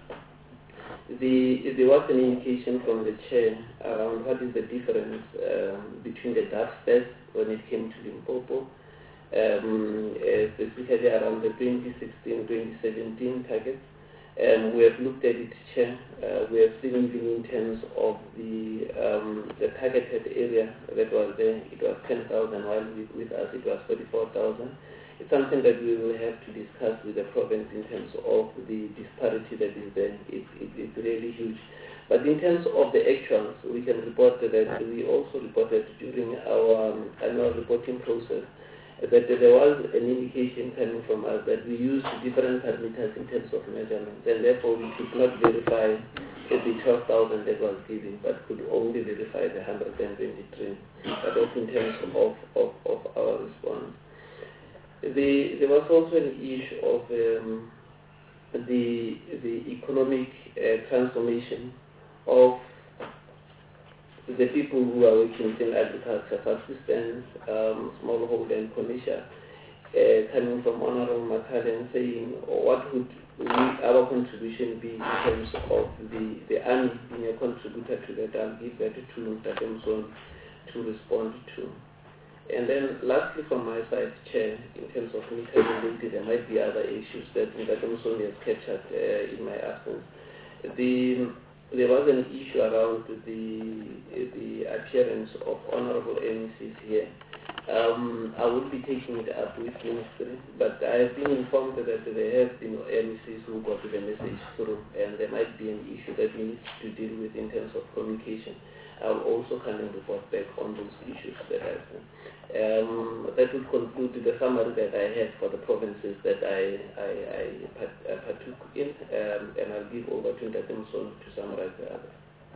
There was an indication from the chair around what is the difference between the DAFS test when it came to Limpopo, specifically around the 2016-2017 targets. We have looked at it, Chair. We have seen even in terms of the targeted area that was there, it was 10,000, while with us it was 44,000. It's something that we will have to discuss with the province in terms of the disparity that is there. It's really huge. But in terms of the actuals, we can report that we also reported during our annual reporting process that there was an indication coming from us that we used different parameters in terms of measurements, and therefore we could not verify the 12,000 that was given, but could only verify the 123. That was in terms of our response. There was also an issue of the economic transformation of the people who are working in agriculture, subsistence, smallholder and commercial, coming from Honorable Makale and saying, what would our contribution be in terms of the army being a contributor to that? I'll give that to Mr. Demson to respond to. And then lastly from my side, Chair, in terms of meteorology, there might be other issues that Mr. Demson has captured in my absence. There was an issue around the appearance of honorable MECs here. I will be taking it up with Ministry, but I have been informed that there have been MECs who got the message through, and there might be an issue that we need to deal with in terms of communication. I'll also come and report back on those issues that I've seen. That would conclude the summary that I had for the provinces that I partook in, and I'll give over to Ndatemson to summarize the others.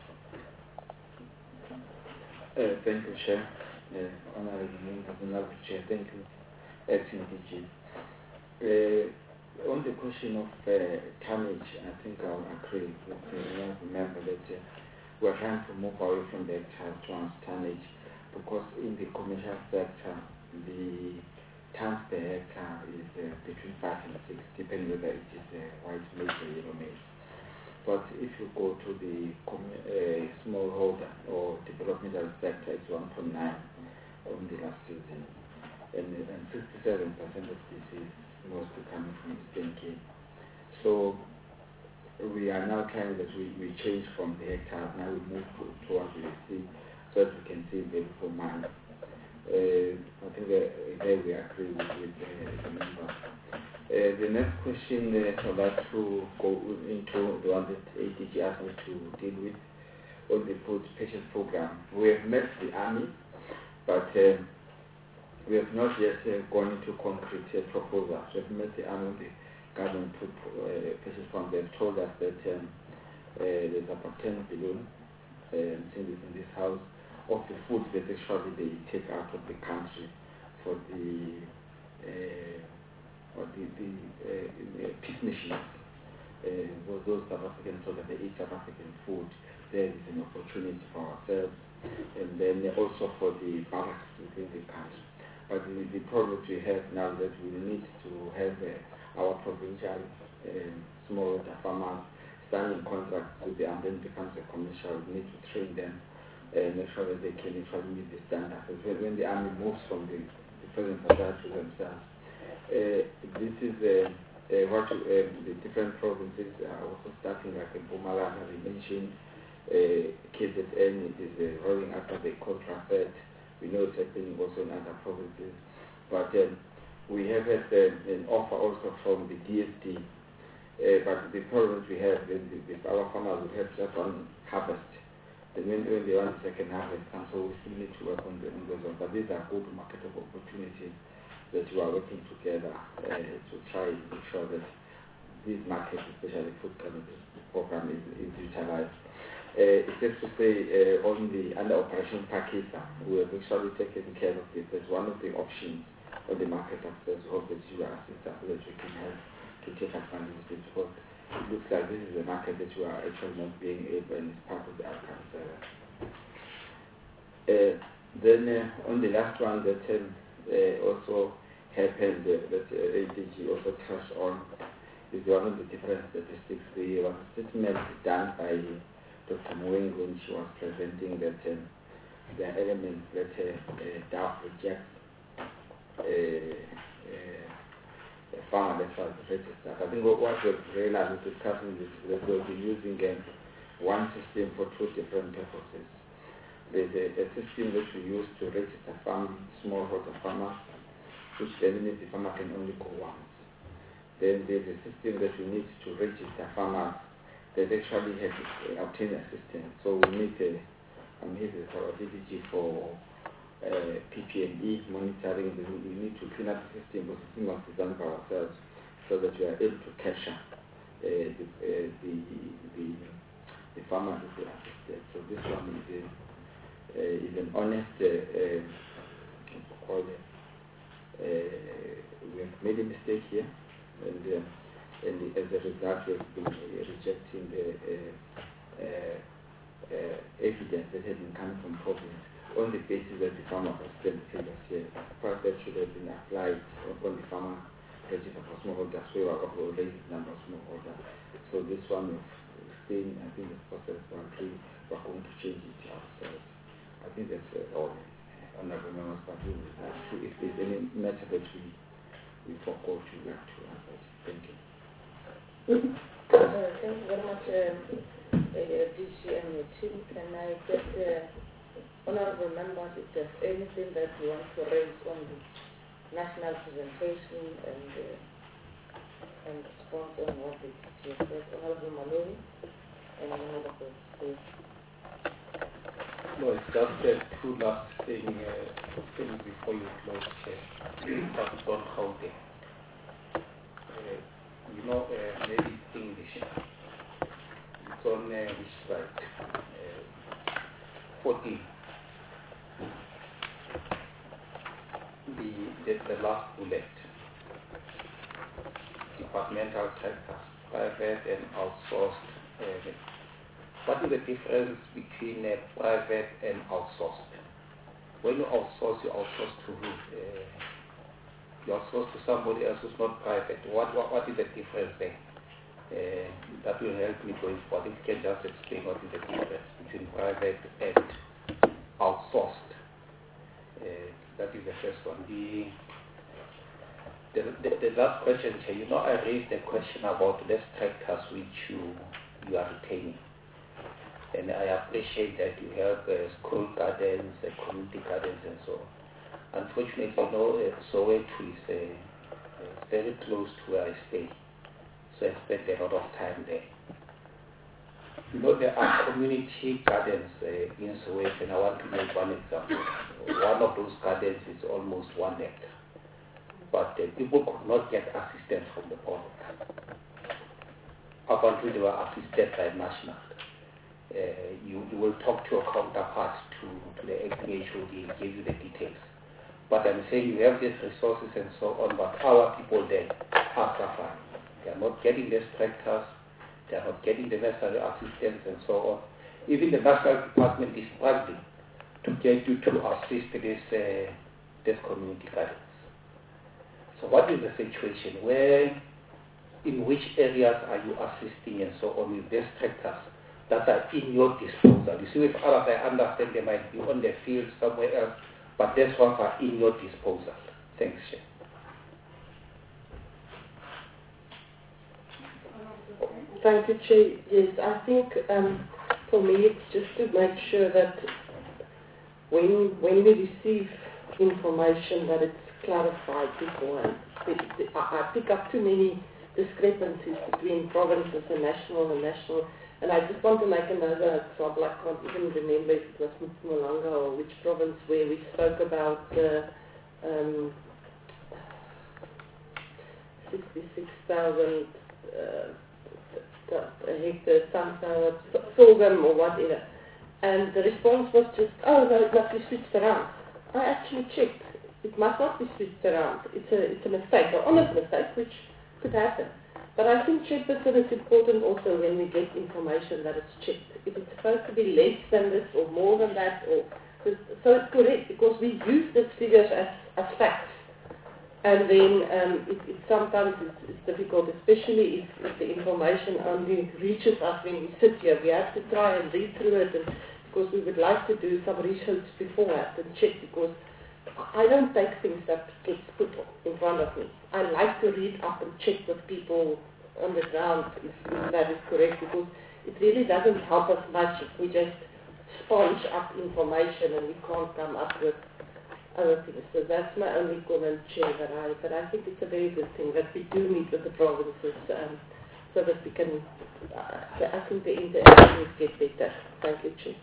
Thank you, Chair. Honorable members and Honorable Chair, thank you, Acting DG. On the question of tonnage, I think I'll agree with the honorable member that we are trying to move away from the hectares towards tonnage, because in the commercial sector, the tons per hectare is between 5 and 6, depending whether it is white maize or yellow maize. But if you go to the smallholder or developmental sector, it's 1.9 on the last season, and 67% of this is mostly coming from Eastern Cape. So we are now trying that we change from the hectares, now we move towards the sea, so that we can see value for money. I think there we agree with the member. The next question I'd like to go into the one that ADG asked me to deal with on the food purchase program. We have met the army, but we have not yet gone into concrete proposals. We have met the army on the government food purchase program. They have told us that there's about 10 billion in this house of the food that actually they take out of the country for the pit machines. Those South Africans so that they eat South African food. There is an opportunity for ourselves, and then also for the barracks within the country. But the problem we have now is that we need to have our provincial smallholder farmers signing contracts with them, and then it becomes a commercial. We need to train them and make sure that they can actually meet the standards. When the army moves from the present society to themselves, this is what the different provinces are also starting, like in Mpumalanga, they mentioned KZN is rolling after the contract that we know it's happening also in other provinces. But we have had an offer also from the DSD, but the problems we have is our farmers will have just one harvest. And when they want the second harvest comes, so we still need to work on those ones. But these are good marketable opportunities that we are working together to try and make sure that these markets, especially food program, is utilized. It's just to say on the under operation package, we have actually taken care of this. That's one of the options on the market access. We hope that you are assistant so that we can help to take advantage of this. Because it looks like this is a market that you are actually not being able, and it's part of the outcomes. Then on the last one that also happened that ADG also touched on is one of the different statistics. There was a statement done by Dr. Mweng when she was presenting that there are elements that DAF rejects a farmer that was registered. I think what we've realized with discussing this is that we'll be using one system for two different purposes. There's a system that we use to register smallholder farmers, which then means the farmer can only go once. Then there's a system that we need to register farmers that actually have obtained assistance. So we need I'm here with our DDG for PPE monitoring. We need to clean up the system, but the system was designed by ourselves so that we are able to capture the farmers who are assisted. So this one is an honest we have made a mistake here, and as a result we have been rejecting the evidence that had been coming from province on the basis that the farmer was spent the previous year. First, that should have been applied on the farmer register for smallholders, so we are raising the number of smallholders. So this one of staying, I think the process one three, we're going to change it ourselves. I think that's all. Honorable members, but if there's any matter that we forgot to answer. Thank you. Thank you very much, DG and your team. Can I get honorable members if there's anything that you want to raise on the national presentation and response on what the DG said? Honorable Maloney and Honorable State. No, it's just two last things before you close, but it's on Gauteng. Maybe it's English. It's on which side? 14. The last bullet. Departmental sector, private and outsourced. What is the difference between private and outsourced? When you outsource to who? You outsource to somebody else who's not private. What is the difference there? That will help me going forward. If you can just explain what is the difference between private and outsourced. That is the first one. The last question, I raised a question about the structures which you are retaining. And I appreciate that you have school gardens, community gardens and so on. Unfortunately, Soweto is very close to where I stay. So I spend a lot of time there. There are community gardens in Soweto, and I want to make one example. One of those gardens is almost 1 hectare. But people could not get assistance from the government. Up until they were assisted by national. You will talk to your counterpart to the XDHOD and give you the details. But I'm saying you have these resources and so on, but our people there are suffering. They are not getting the tractors, they are not getting the necessary assistance and so on. Even the national department is struggling to get you to assist this community gardens. So what is the situation? In which areas are you assisting and so on with these tractors that are in your disposal? You see, with others, I understand they might be on the field somewhere else, but these ones are in your disposal. Thanks, Chair. Thank you, Chair. Yes, I think for me it's just to make sure that when we receive information that it's clarified beforehand. I pick up too many discrepancies between provinces and national. And I just want to make another example. I can't even remember if it was Mpumalanga or which province where we spoke about 66,000 hectares, sunflower, sorghum or whatever. And the response was just, oh no, it must be switched around. I actually checked. It must not be switched around. It's a mistake, an honest mistake, which could happen. But I think Chairperson, it's important also when we get information that it's checked. If it's supposed to be less than this or more than that, so it's correct, because we use these figures as facts. And then sometimes it's difficult, especially if the information only reaches us when we sit here. We have to try and read through it, and because we would like to do some research beforehand and check, because I don't take things that gets put in front of me. I like to read up and check with people on the ground if that is correct, because it really doesn't help us much if we just sponge up information and we can't come up with other things. So that's my only comment, Chair, but I think it's a very good thing that we do meet with the provinces so that we can, I think the interactions get better. Thank you, Chair.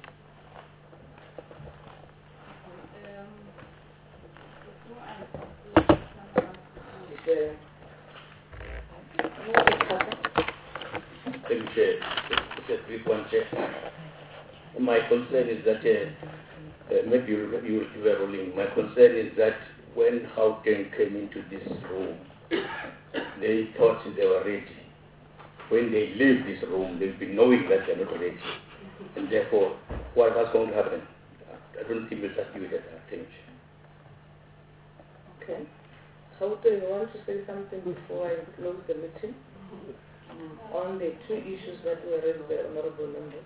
Thank you, Chair. It's a brief one, Chair. My concern is that, maybe you were rolling, my concern is that when Gauteng came into this room, they thought they were ready. When they leave this room, they'll be knowing that they're not ready. And therefore, what was going to happen? I don't think we'll start with that. Thank you. Okay. So do you want to say something before I close the meeting? On the two issues that were raised by honorable members.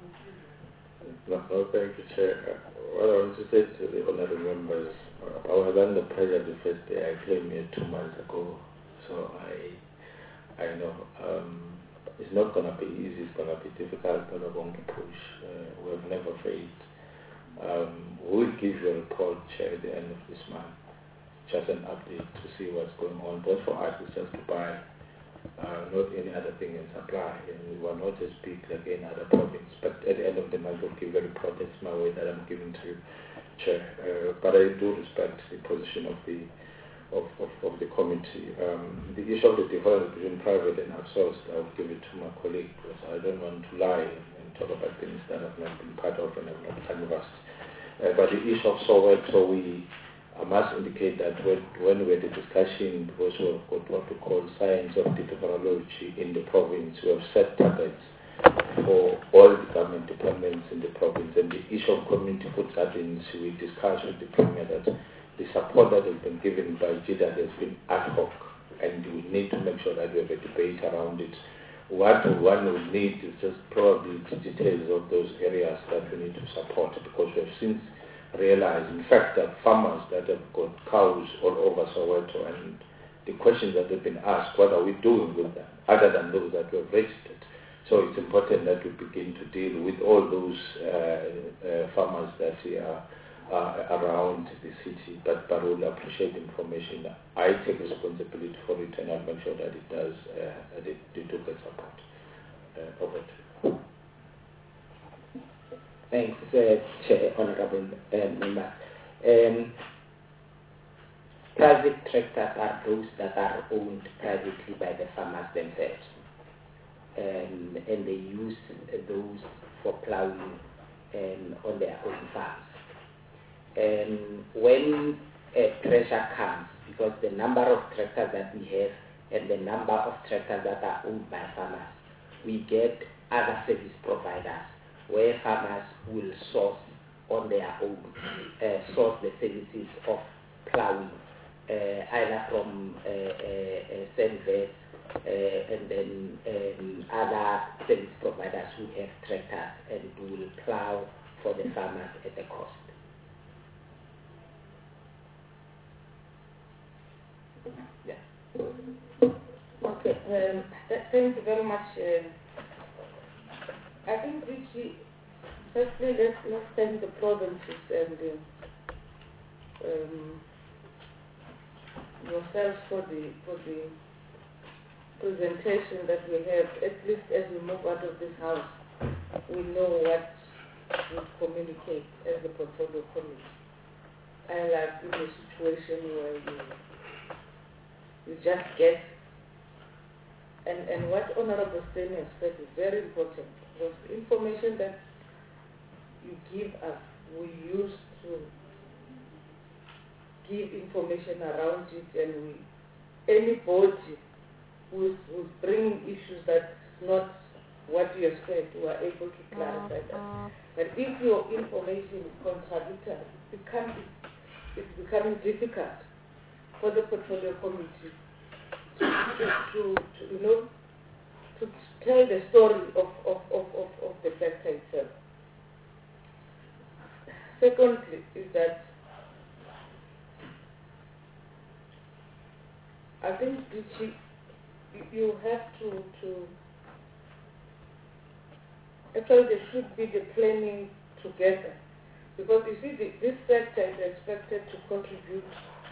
No, thank you, Chair. What I want to say to the honorable members, I was under pressure the first day I came here 2 months ago, so I know it's not going to be easy, it's going to be difficult, but we're going to push. We have never failed. We'll give you a report, Chair, at the end of this month, just an update to see what's going on. But for us, it's just to buy not any other thing in supply. And we were not as big like any other province. But at the end of the month, I'll give very proud. That's my way that I'm giving to you, Chair. But I do respect the position of the committee. The issue of the difference between private and outsourced, I'll give it to my colleague because I don't want to lie and talk about things that I've not been part of and have not canvassed. But the issue of Soweto, I must indicate that when we had a discussion, because we have got what we call science of deliverology in the province, we have set targets for all the government departments in the province. And the issue of community food gardens, we discussed with the Premier that the support that has been given by GDAD has been ad hoc, and we need to make sure that we have a debate around it. What one will need is just probably the details of those areas that we need to support, because we have since realized, in fact, that farmers that have got cows all over Soweto, and the questions that have been asked, what are we doing with them, other than those that we have registered? So it's important that we begin to deal with all those farmers that are around the city, but we'll appreciate the information. I take responsibility for it, and I'll make sure that it does, they do get support. Over to you. Thanks, Chair, Honorable Member. Private tractors are those that are owned privately by the farmers themselves, and they use those for plowing on their own farms. When pressure comes, because the number of tractors that we have and the number of tractors that are owned by farmers, we get other service providers where farmers will source on their own, source the services of plowing, either from Senvet and then other service providers who have tractors and will plow for the farmers at a cost. Yeah. Okay. Thank you very much. I think firstly let's thank the provinces and yourselves for the presentation that we have. At least as we move out of this house, we know what we communicate as the portfolio committee. I like in a situation where you just get, and what Honorable Steny has said is very important, because the information that you give us, we use to give information around it, and anybody who's bringing issues that's not what you have said, we are able to clarify that. But if your information is contradictory, it's becoming difficult for the portfolio committee to tell the story of the sector itself. Secondly, is that I think you have to actually there should be the planning together, because you see this sector is expected to contribute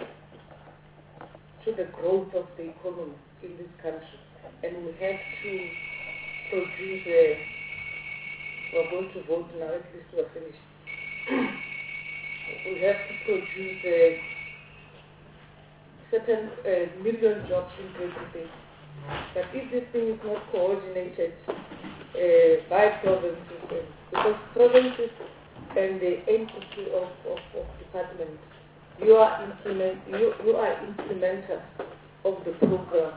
to the growth of the economy in this country, and we have to produce we're going to vote now, at least we're finished. We have to produce certain million jobs in 2030. But if this thing is not coordinated by provinces, because provinces and the entity of departments, you are implementers of the program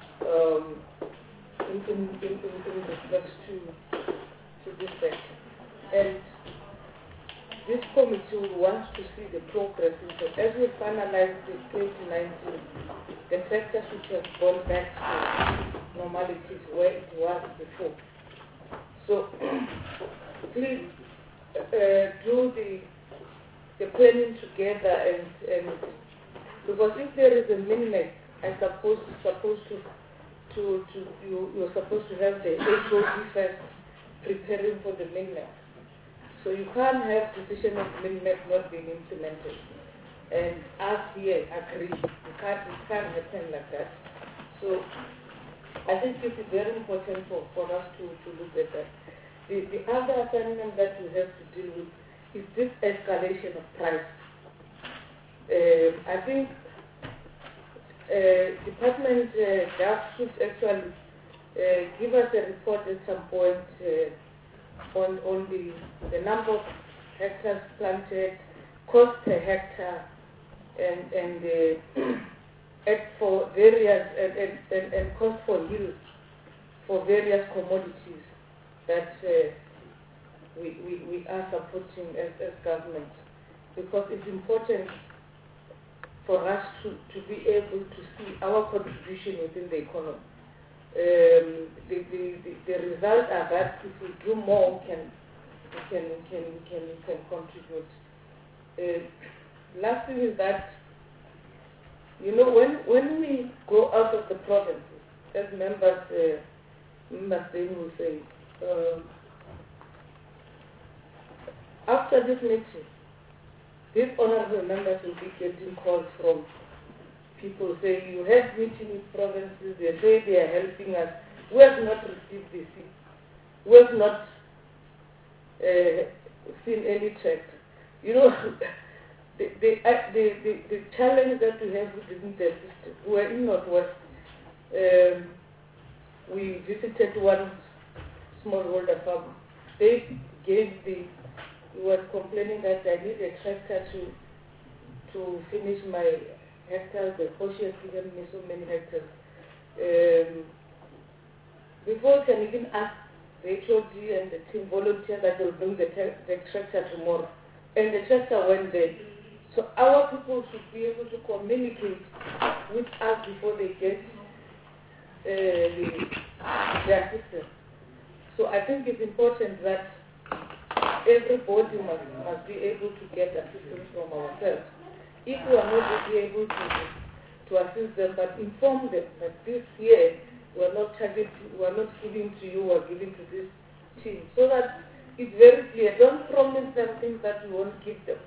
in respect to this sector. And this committee will want to see the progress in that. As we finalize the 2019, the sector should have gone back to normalities where it was before. So please do the planning together, and because if there is a minute, I suppose you're supposed to have the HOD first preparing for the minute. So you can't have decision of minute not being implemented. And us here agree. It can't happen like that. So I think it's very important for us to look at that. The other assignment that we have to deal with is this escalation of price. I think Department DAF should actually give us a report at some point on the number of hectares planted, cost per hectare, and for various and cost for yield for various commodities that we are supporting as government, because it's important for us to be able to see our contribution within the economy. The results are that if we do more, we can contribute. Last thing is that, when we go out of the provinces, as members then will say, after this meeting, these honorable members will be getting calls from people saying, you have meeting with provinces, they say they are helping us. We have not received this. We have not seen any check. The challenge that we have within the system, we are in Northwest. We visited one smallholder farmer. They was complaining that I need a tractor to finish my hectares. The coach has given me so many hectares. Before we can even ask the HOD and the team volunteer that will bring the tractor tomorrow. And the tractor went there. So our people should be able to communicate with us before they get the assistance. So I think it's important that everybody must be able to get assistance from ourselves. If we are not able to assist them, but inform them that this year we are not giving to you, we are giving to this team, so that it's very clear. Don't promise them things that you won't give them.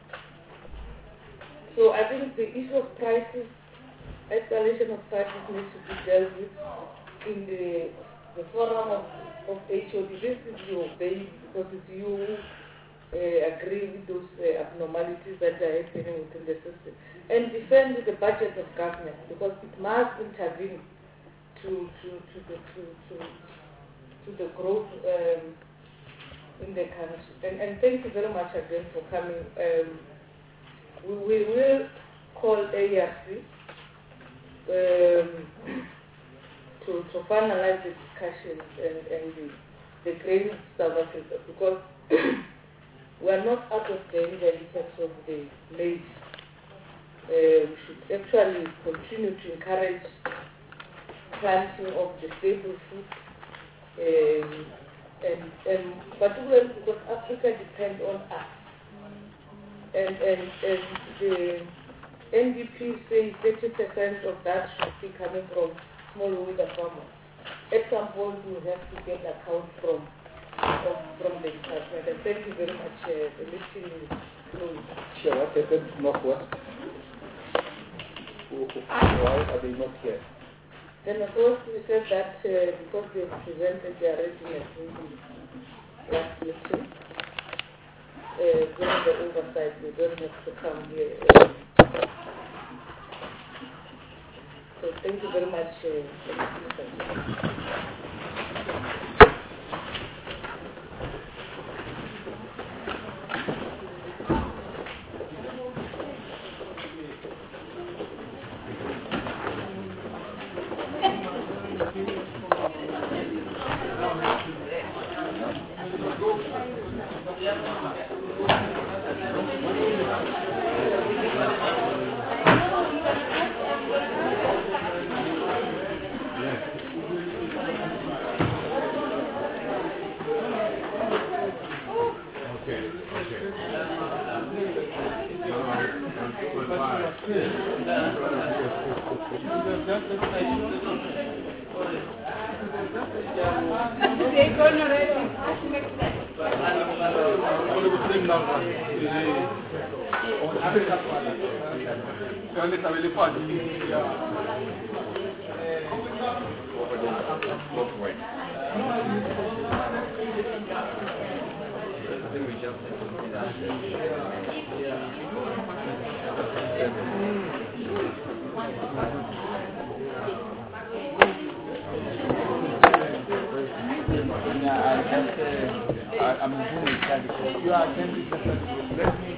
So I think the issue of prices, escalation of prices needs to be dealt with in the forum of HOD. This is your baby, because it's you who agree with those abnormalities that are happening within the system. And defend the budget of government, because it must intervene to the growth in the country. And thank you very much again for coming. We will call ARC to finalize the discussions and the grain of South Africa, because we are not out of danger in terms of the maize. We should actually continue to encourage planting of the staple food, and particularly because Africa depends on us. And the NDP says 30% of that should be coming from smallholder farmers. At some point, we have to get account from the department. And thank you very much. The meeting is closed. Sure. What happened to Northwest? Why are they not here? Then of course we said that because they presented their resume in the last meeting, during the oversight, we don't have to come here. So thank you very much for listening. Gracias. I'm doing it because you are attending the let me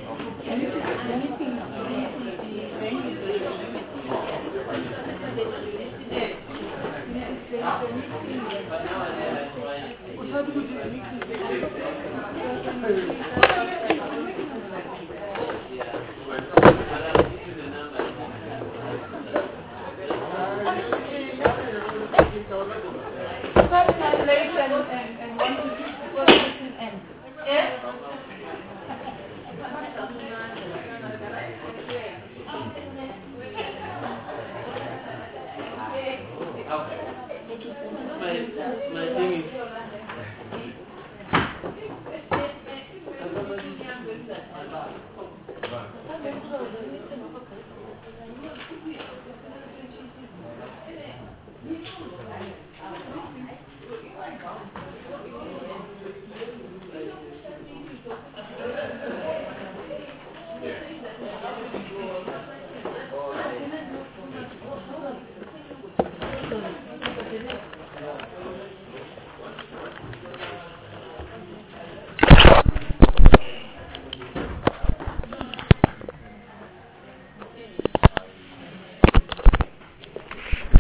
and want to use before the meeting ends. Yes? My thing